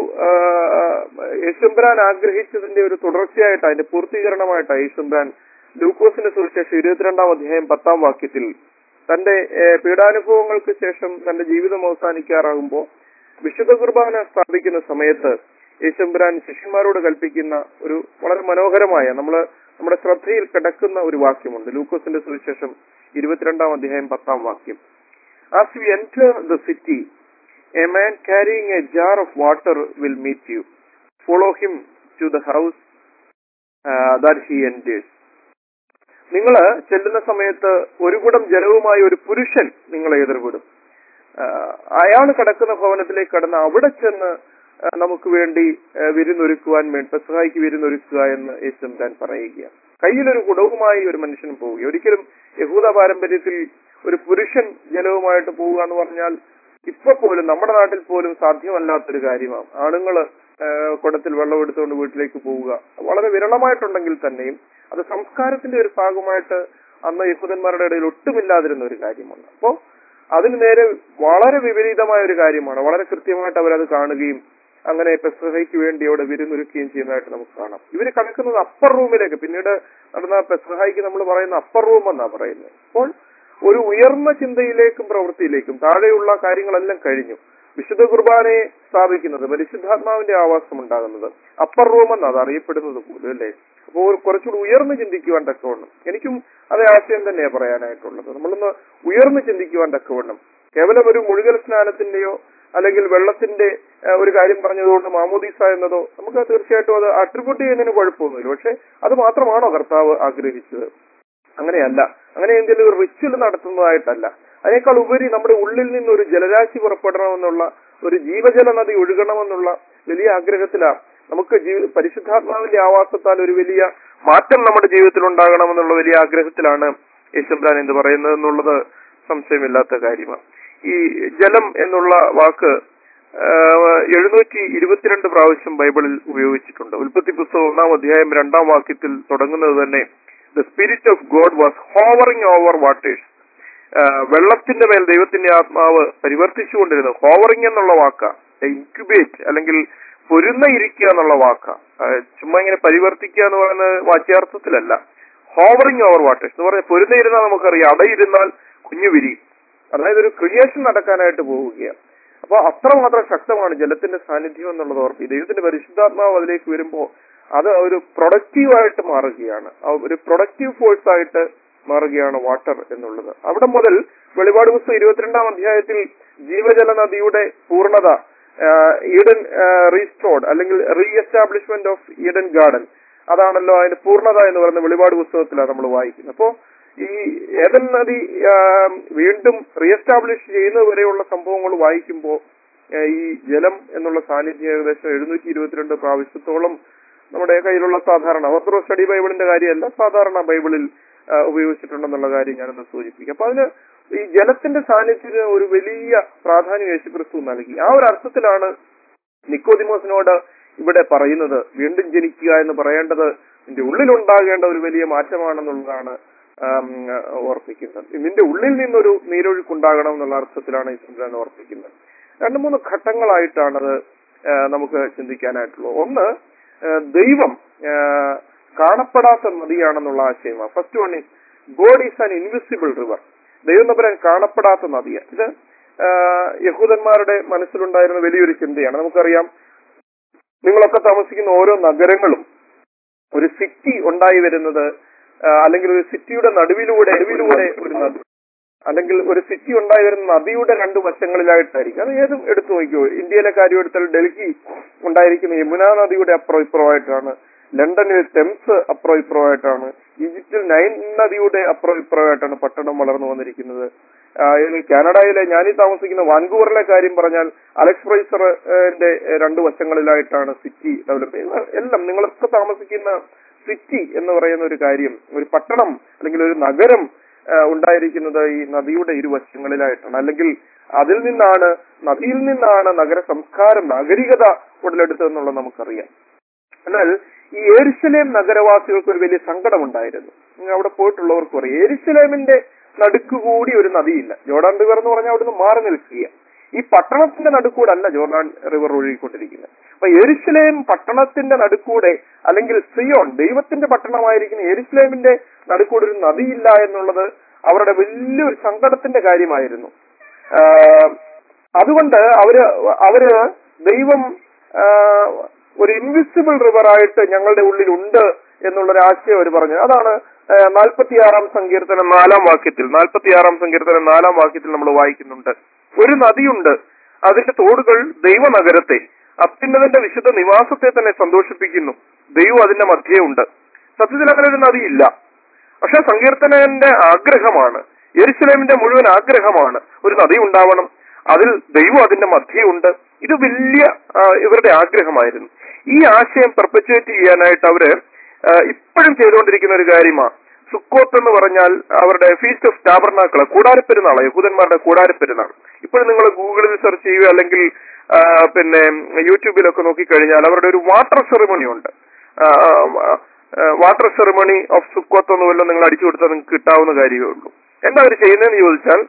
യേശുബ്രാൻ ആഗ്രഹിച്ചതിന്റെ ഒരു തുടർച്ചയായിട്ട്, അതിന്റെ പൂർത്തീകരണമായിട്ട് യേശുബ്രാൻ ലൂക്കോസിന്റെ സുവിശേഷം 22-ാം അധ്യായം 10-ാം വാക്യത്തിൽ തന്റെ പീഡാനുഭവങ്ങൾക്ക് ശേഷം തന്റെ ജീവിതം അവസാനിക്കാറാകുമ്പോൾ വിശുദ്ധ കുർബാന സ്ഥാപിക്കുന്ന സമയത്ത് യേശുബ്രാൻ ശിഷ്യന്മാരോട് കൽപ്പിക്കുന്ന ഒരു വളരെ മനോഹരമായ, നമ്മുടെ ശ്രദ്ധയിൽ കിടക്കുന്ന ഒരു വാക്യമുണ്ട്. ലൂക്കോസിന്റെ സുവിശേഷം 22-ാം അധ്യായം 10-ാം വാക്യം. As we enter the city, a man carrying a jar of water will meet you. Follow him to the house that he enters. നിങ്ങൾ ചെല്ലുന്ന സമയത്ത് ഒരു കുടം ജലവുമായി ഒരു പുരുഷൻ നിങ്ങളെ എതിർവിടും. അയാൾ കിടക്കുന്ന ഭവനത്തിലേക്ക് കടന്ന് അവിടെ ചെന്ന് നമുക്ക് വേണ്ടി വിരുന്നൊരുക്കുവാൻ വേണ്ടി, പെസഹായ്ക്ക് വിരുന്നൊരുക്കുക എന്ന് യേശുബ്രാൻ പറയുകയാണ്. കയ്യിലൊരു കുടവുമായി ഒരു മനുഷ്യൻ പോവുക. ഒരിക്കലും യഹൂദ പാരമ്പര്യത്തിൽ ഒരു പുരുഷൻ ജലവുമായിട്ട് പോവുക എന്ന് പറഞ്ഞാൽ ഇപ്പൊ പോലും നമ്മുടെ നാട്ടിൽ പോലും സാധ്യമല്ലാത്തൊരു കാര്യമാണ്. ആണുങ്ങള് കുടത്തിൽ വെള്ളം എടുത്തുകൊണ്ട് വീട്ടിലേക്ക് പോവുക വളരെ വിരളമായിട്ടുണ്ടെങ്കിൽ തന്നെയും അത് സംസ്കാരത്തിന്റെ ഒരു ഭാഗമായിട്ട് അന്ന് യഹൂദന്മാരുടെ ഇടയിൽ ഒട്ടുമില്ലാതിരുന്ന ഒരു കാര്യമാണ്. അപ്പോ അതിന് നേരെ വളരെ വിപരീതമായ ഒരു കാര്യമാണ്. വളരെ കൃത്യമായിട്ട് അവരത് കാണുകയും അങ്ങനെ പെസഹയ്ക്ക് വേണ്ടി അവിടെ വിരുന്നൊരുക്കുകയും ചെയ്യുന്നതായിട്ട് നമുക്ക് കാണാം. ഇവര് കടക്കുന്നത് അപ്പർ റൂമിലേക്ക്, പിന്നീട് നടന്ന പെസഹായ്ക്ക് നമ്മൾ പറയുന്ന അപ്പർ റൂം എന്നാ പറയുന്നത്. അപ്പോൾ ഒരു ഉയർന്ന ചിന്തയിലേക്കും പ്രവൃത്തിയിലേക്കും, താഴെയുള്ള കാര്യങ്ങളെല്ലാം കഴിഞ്ഞു വിശുദ്ധ കുർബാനയെ സ്ഥാപിക്കുന്നത്, പരിശുദ്ധാത്മാവിന്റെ ആവാസം ഉണ്ടാകുന്നത് അപ്പർ റൂം എന്നാണ് അത് അറിയപ്പെടുന്നത് പോലും, അല്ലേ? അപ്പോൾ കുറച്ചുകൂടി ഉയർന്ന് ചിന്തിക്കുവാൻ തക്കവണ്ണം, എനിക്കും അതേ ആശയം തന്നെയാണ് പറയാനായിട്ടുള്ളത്. നമ്മളൊന്ന് ഉയർന്ന് ചിന്തിക്കുവാൻ തക്കവണ്ണം, കേവലം ഒരു മുഴുകൽ സ്നാനത്തിന്റെയോ അല്ലെങ്കിൽ വെള്ളത്തിന്റെ ഒരു കാര്യം പറഞ്ഞതുകൊണ്ട് മാമോദീസ എന്നതോ നമുക്ക് തീർച്ചയായിട്ടും അത് അട്രിബ്യൂട്ട് ചെയ്യുന്നതിന് കുഴപ്പമൊന്നുമില്ല. പക്ഷെ അത് മാത്രമാണോ കർത്താവ് ആഗ്രഹിച്ചത്? അങ്ങനെയല്ല. അങ്ങനെ എന്തെങ്കിലും ഒരു റിച്വൽ നടത്തുന്നതായിട്ടല്ല. അതിനേക്കാൾ ഉപരി നമ്മുടെ ഉള്ളിൽ നിന്നൊരു ജലരാശി പുറപ്പെടണമെന്നുള്ള, ഒരു ജീവജല നദി ഒഴുകണമെന്നുള്ള വലിയ ആഗ്രഹത്തിലാണ്. നമുക്ക് പരിശുദ്ധാത്മാവിന്റെ ആവാസത്താൽ ഒരു വലിയ മാറ്റം നമ്മുടെ ജീവിതത്തിൽ ഉണ്ടാകണമെന്നുള്ള വലിയ ആഗ്രഹത്തിലാണ് യേശുബ്രാൻ എന്ത് പറയുന്നത് എന്നുള്ളത് സംശയമില്ലാത്ത കാര്യമാണ്. ഈ ജലം എന്നുള്ള വാക്ക് 722 പ്രാവശ്യം ബൈബിളിൽ ഉപയോഗിച്ചിട്ടുണ്ട്. ഉൽപ്പത്തി പുസ്തകം 1-ാം അധ്യായം 2-ാം വാക്യത്തിൽ തുടങ്ങുന്നത് തന്നെ The Spirit of God was hovering over waters. വെള്ളത്തിന്റെ മേൽ ദൈവത്തിന്റെ ആത്മാവ് പരിവർത്തിച്ചുകൊണ്ടിരുന്നു. ഹോവറിംഗ് എന്നുള്ള വാക്ക, ഇൻക്യുബേറ്റ് അല്ലെങ്കിൽ പൊരുന്ന ഇരിക്കുക എന്നുള്ള വാക്ക, ചുമ്മാ ഇങ്ങനെ പരിവർത്തിക്കുക എന്ന് പറയുന്നത് വാച്യാർത്ഥത്തിലല്ല. ഹോവറിംഗ് ഓവർ വാട്ടേഴ്സ് എന്ന് പറഞ്ഞാൽ പൊരുന്ന ഇരുന്നാൽ നമുക്കറിയാം, അടയിരുന്നാൽ കുഞ്ഞു വിരിയും. അതായത് ഒരു ക്രിയേഷൻ നടക്കാനായിട്ട് പോവുകയാണ്. അപ്പൊ അത്രമാത്രം ശക്തമാണ് ജലത്തിന്റെ സാന്നിധ്യം എന്നുള്ളത് ഓർമ്മ. ദൈവത്തിന്റെ പരിശുദ്ധാത്മാവ് അതിലേക്ക് വരുമ്പോൾ അത് ഒരു പ്രൊഡക്റ്റീവായിട്ട് മാറുകയാണ്, ഒരു പ്രൊഡക്റ്റീവ് ഫോഴ്സ് ആയിട്ട് മാറുകയാണ് വാട്ടർ എന്നുള്ളത്. അവിടെ മുതൽ വെളിപാട് പുസ്തകം 22-ാം അധ്യായത്തിൽ ജീവജല നദിയുടെ പൂർണ്ണത, ഈഡൻ റീസ്റ്റോർഡ് അല്ലെങ്കിൽ re establishment of Eden garden, അതാണല്ലോ അതിന്റെ പൂർണ്ണത എന്ന് പറയുന്ന വെളിപാട് പുസ്തകത്തിലാണ് നമ്മൾ വായിക്കുന്നത്. അപ്പോ ഈ ഏദൻ നദി വീണ്ടും റീഎസ്റ്റാബ്ലിഷ് ചെയ്യുന്നത് വരെയുള്ള സംഭവങ്ങൾ വായിക്കുമ്പോൾ ഈ ജലം എന്നുള്ള സാന്നിധ്യം ഏകദേശം 722 പ്രാവശ്യത്തോളം നമ്മുടെ കയ്യിലുള്ള സാധാരണ ഓർത്തഡോക്സ് സ്റ്റഡി ബൈബിളിന്റെ കാര്യമല്ല, സാധാരണ ബൈബിളിൽ ഉപയോഗിച്ചിട്ടുണ്ടെന്നുള്ള കാര്യം ഞാനൊന്ന് സൂചിപ്പിക്കാം. അപ്പൊ അതിന് ഈ ജലത്തിന്റെ സാന്നിധ്യത്തിന് ഒരു വലിയ പ്രാധാന്യം യേശുക്രിസ്തു നൽകി. ആ ഒരു അർത്ഥത്തിലാണ് നിക്കോദിമോസിനോട് ഇവിടെ പറയുന്നത്, വീണ്ടും ജനിക്കുക എന്ന് പറയേണ്ടത് നിന്റെ ഉള്ളിലുണ്ടാകേണ്ട ഒരു വലിയ മാറ്റമാണെന്നുള്ളതാണ് ഓർപ്പിക്കുന്നത്. നിന്റെ ഉള്ളിൽ നിന്നൊരു നീരൊഴുക്കുണ്ടാകണം എന്നുള്ള അർത്ഥത്തിലാണ് യേശുക്രിസ്തു ഓർപ്പിക്കുന്നത്. 2-3 ഘട്ടങ്ങളായിട്ടാണത് നമുക്ക് ചിന്തിക്കാനായിട്ടുള്ളത്. ഒന്ന്, ദൈവം കാണപ്പെടാത്ത നദിയാണെന്നുള്ള ആശയമാണ്. First one is God is an invisible river. ദൈവം തമ്പുരാൻ കാണപ്പെടാത്ത നദിയാണ്. ഇത് യഹൂദന്മാരുടെ മനസ്സിലുണ്ടായിരുന്ന വലിയൊരു ചിന്തയാണ്. നമുക്കറിയാം, നിങ്ങളൊക്കെ താമസിക്കുന്ന ഓരോ നഗരങ്ങളും ഒരു സിറ്റി ഉണ്ടായി വരുന്നത്, അല്ലെങ്കിൽ ഒരു സിറ്റിയുടെ നടുവിലൂടെ ഒരു നദി, അല്ലെങ്കിൽ ഒരു സിറ്റി ഉണ്ടായി വരുന്ന നദിയുടെ രണ്ട് വശങ്ങളിലായിട്ടായിരിക്കും. അത് ഏതും എടുത്തു നോക്കിയോ. ഇന്ത്യയിലെ കാര്യം എടുത്താൽ ഡൽഹി ഉണ്ടായിരിക്കുന്ന യമുന നദിയുടെ അപ്പുറം ഇപ്പുറമായിട്ടാണ്, ലണ്ടനിൽ തെംസ് അപ്പുറം ഇപ്പുറമായിട്ടാണ്, ഈജിപ്തിൽ നൈൽ നദിയുടെ അപ്പുറം ഇപ്പുറമായിട്ടാണ് പട്ടണം വളർന്നു വന്നിരിക്കുന്നത്. കാനഡയിലെ ഞാനീ താമസിക്കുന്ന വാൻകൂവറിലെ കാര്യം പറഞ്ഞാൽ അലക്സ് ഫ്രൈസറിന്റെ രണ്ട് വശങ്ങളിലായിട്ടാണ് സിറ്റി ഡെവലപ്പ് ചെയ്യുന്നത്. എല്ലാം നിങ്ങളൊക്കെ താമസിക്കുന്ന സിറ്റി എന്ന് പറയുന്ന ഒരു കാര്യം, ഒരു പട്ടണം അല്ലെങ്കിൽ ഒരു നഗരം ഉണ്ടായിരിക്കുന്നത് ഈ നദിയുടെ ഇരുവശങ്ങളിലായിട്ടാണ്. അല്ലെങ്കിൽ നദിയിൽ നിന്നാണ് നഗര സംസ്കാരം, നാഗരികത ഉടലെടുത്തതെന്നുള്ളത് നമുക്കറിയാം. എന്നാൽ ഈ യെരുശലേം നഗരവാസികൾക്ക് ഒരു വലിയ സങ്കടമുണ്ടായിരുന്നു. അവിടെ പോയിട്ടുള്ളവർക്ക് പറയും, യെരുശലേമിന്റെ നടുക്കുകൂടി ഒരു നദിയില്ല. ജോർഡാൻ റിവർ എന്ന് പറഞ്ഞാൽ അവിടുന്ന് മാറി നിൽക്കുക. ഈ പട്ടണത്തിന്റെ നടുക്കൂടല്ല ജോർഡാൻ റിവർ ഒഴുകിക്കൊണ്ടിരിക്കുന്നത്. അപ്പൊ യെരുശലേം പട്ടണത്തിന്റെ നടുക്കൂടെ, അല്ലെങ്കിൽ സിയോൺ ദൈവത്തിന്റെ പട്ടണമായിരിക്കുന്ന യെരുശലേമിന്റെ നടുക്കൂടെ ഒരു നദിയില്ല എന്നുള്ളത് അവരുടെ വലിയൊരു സങ്കടത്തിന്റെ കാര്യമായിരുന്നു. അതുകൊണ്ട് അവര് ദൈവം ഒരു ഇൻവിസിബിൾ റിവറായിട്ട് ഞങ്ങളുടെ ഉള്ളിലുണ്ട് എന്നുള്ളൊരു ആശയം അവർ പറഞ്ഞു. അതാണ് 46 സങ്കീർത്തനം 4 വാക്യത്തിൽ നമ്മൾ വായിക്കുന്നുണ്ട്. ഒരു നദിയുണ്ട്, അതിന്റെ തോടുകൾ ദൈവനഗരത്തെ, അത്യുന്നതന്റെ വിശുദ്ധ നിവാസത്തെ തന്നെ സന്തോഷിപ്പിക്കുന്നു. ദൈവം അതിന്റെ മധ്യേ ഉണ്ട്. സത്യത്തിൽ അങ്ങനെ ഒരു നദിയില്ല. പക്ഷെ സങ്കീർത്തനന്റെ ആഗ്രഹമാണ്, യെരുശലേമിന്റെ മുഴുവൻ ആഗ്രഹമാണ് ഒരു നദി ഉണ്ടാവണം, അതിൽ ദൈവം അതിന്റെ മധ്യേ ഉണ്ട്. ഇത് വലിയ ഇവരുടെ ആഗ്രഹമായിരുന്നു. ഈ ആശയം പെർപ്പച്വേറ്റ് ചെയ്യാനായിട്ട് അവര് ഇപ്പോഴും ചെയ്തുകൊണ്ടിരിക്കുന്ന ഒരു കാര്യമാണ് സുക്കോത്ത് എന്ന് പറഞ്ഞാൽ അവരുടെ ഫീസ്റ്റ് ഓഫ് ടാബർനാക്കിൾ, കൂടാരപ്പെരുന്നാൾ, യഹൂദന്മാരുടെ കൂടാരപ്പെരുന്നാൾ. ഇപ്പോഴും നിങ്ങൾ ഗൂഗിളിൽ സെർച്ച് ചെയ്യുക, അല്ലെങ്കിൽ പിന്നെ യൂട്യൂബിലൊക്കെ നോക്കിക്കഴിഞ്ഞാൽ അവരുടെ ഒരു വാട്ടർ സെറിമണി ഉണ്ട്. വാട്ടർ സെറിമണി ഓഫ് സുക്കോത്ത് എന്ന് വല്ലതും നിങ്ങൾ അടിച്ചു കൊടുത്താൽ നിങ്ങൾക്ക് കിട്ടാവുന്ന കാര്യമേ ഉള്ളൂ. എന്താ അവർ ചെയ്യുന്നതെന്ന് ചോദിച്ചാൽ,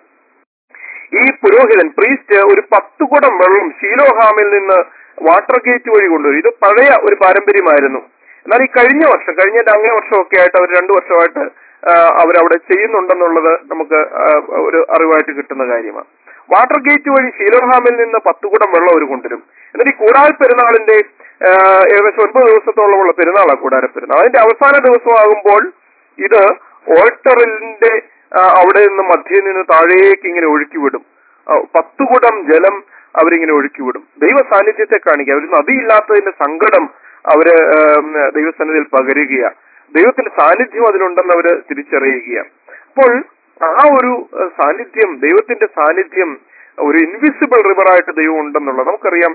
ഈ പുരോഹിതൻ പ്രീസ്റ്റ് ഒരു 10 കുടം വെള്ളം ശീലോഹാമിൽ നിന്ന് വാട്ടർ ഗേറ്റ് വഴി കൊണ്ടുവരും. ഇത് പഴയ ഒരു പാരമ്പര്യമായിരുന്നു. എന്നാൽ ഈ കഴിഞ്ഞ അങ്ങേ വർഷമൊക്കെ ആയിട്ട് അവർ 2 വർഷമായിട്ട് അവരവിടെ ചെയ്യുന്നുണ്ടെന്നുള്ളത് നമുക്ക് ഒരു അറിവായിട്ട് കിട്ടുന്ന കാര്യമാണ്. വാട്ടർ ഗേറ്റ് വഴി ശീലോഹാമിൽ നിന്ന് 10 കുടം വെള്ളം അവർ കൊണ്ടുവരും. എന്നിട്ട് ഈ കൂടാര പെരുന്നാളിന്റെ ഏകദേശം 9 ദിവസത്തോളമുള്ള പെരുന്നാളാണ് കൂടാര പെരുന്നാൾ. അതിന്റെ അവസാന ദിവസമാകുമ്പോൾ ഇത് ഓൾട്ടറിന്റെ അവിടെ നിന്ന് മധ്യേ നിന്ന് താഴേക്ക് ഇങ്ങനെ ഒഴുക്കിവിടും. 10 കുടം ജലം അവരിങ്ങനെ ഒഴുക്കിവിടും. ദൈവ സാന്നിധ്യത്തെ കാണിക്കുക. ഒരു നദിയില്ലാത്തതിന്റെ സങ്കടം അവര് ദൈവസന്നിധിയിൽ പകരുക, ദൈവത്തിന്റെ സാന്നിധ്യം അതിലുണ്ടെന്ന് അവര് തിരിച്ചറിയുക. അപ്പോൾ ആ ഒരു സാന്നിധ്യം, ദൈവത്തിന്റെ സാന്നിധ്യം ഒരു ഇൻവിസിബിൾ റിവറായിട്ട് ദൈവം ഉണ്ടെന്നുള്ളത് നമുക്കറിയാം.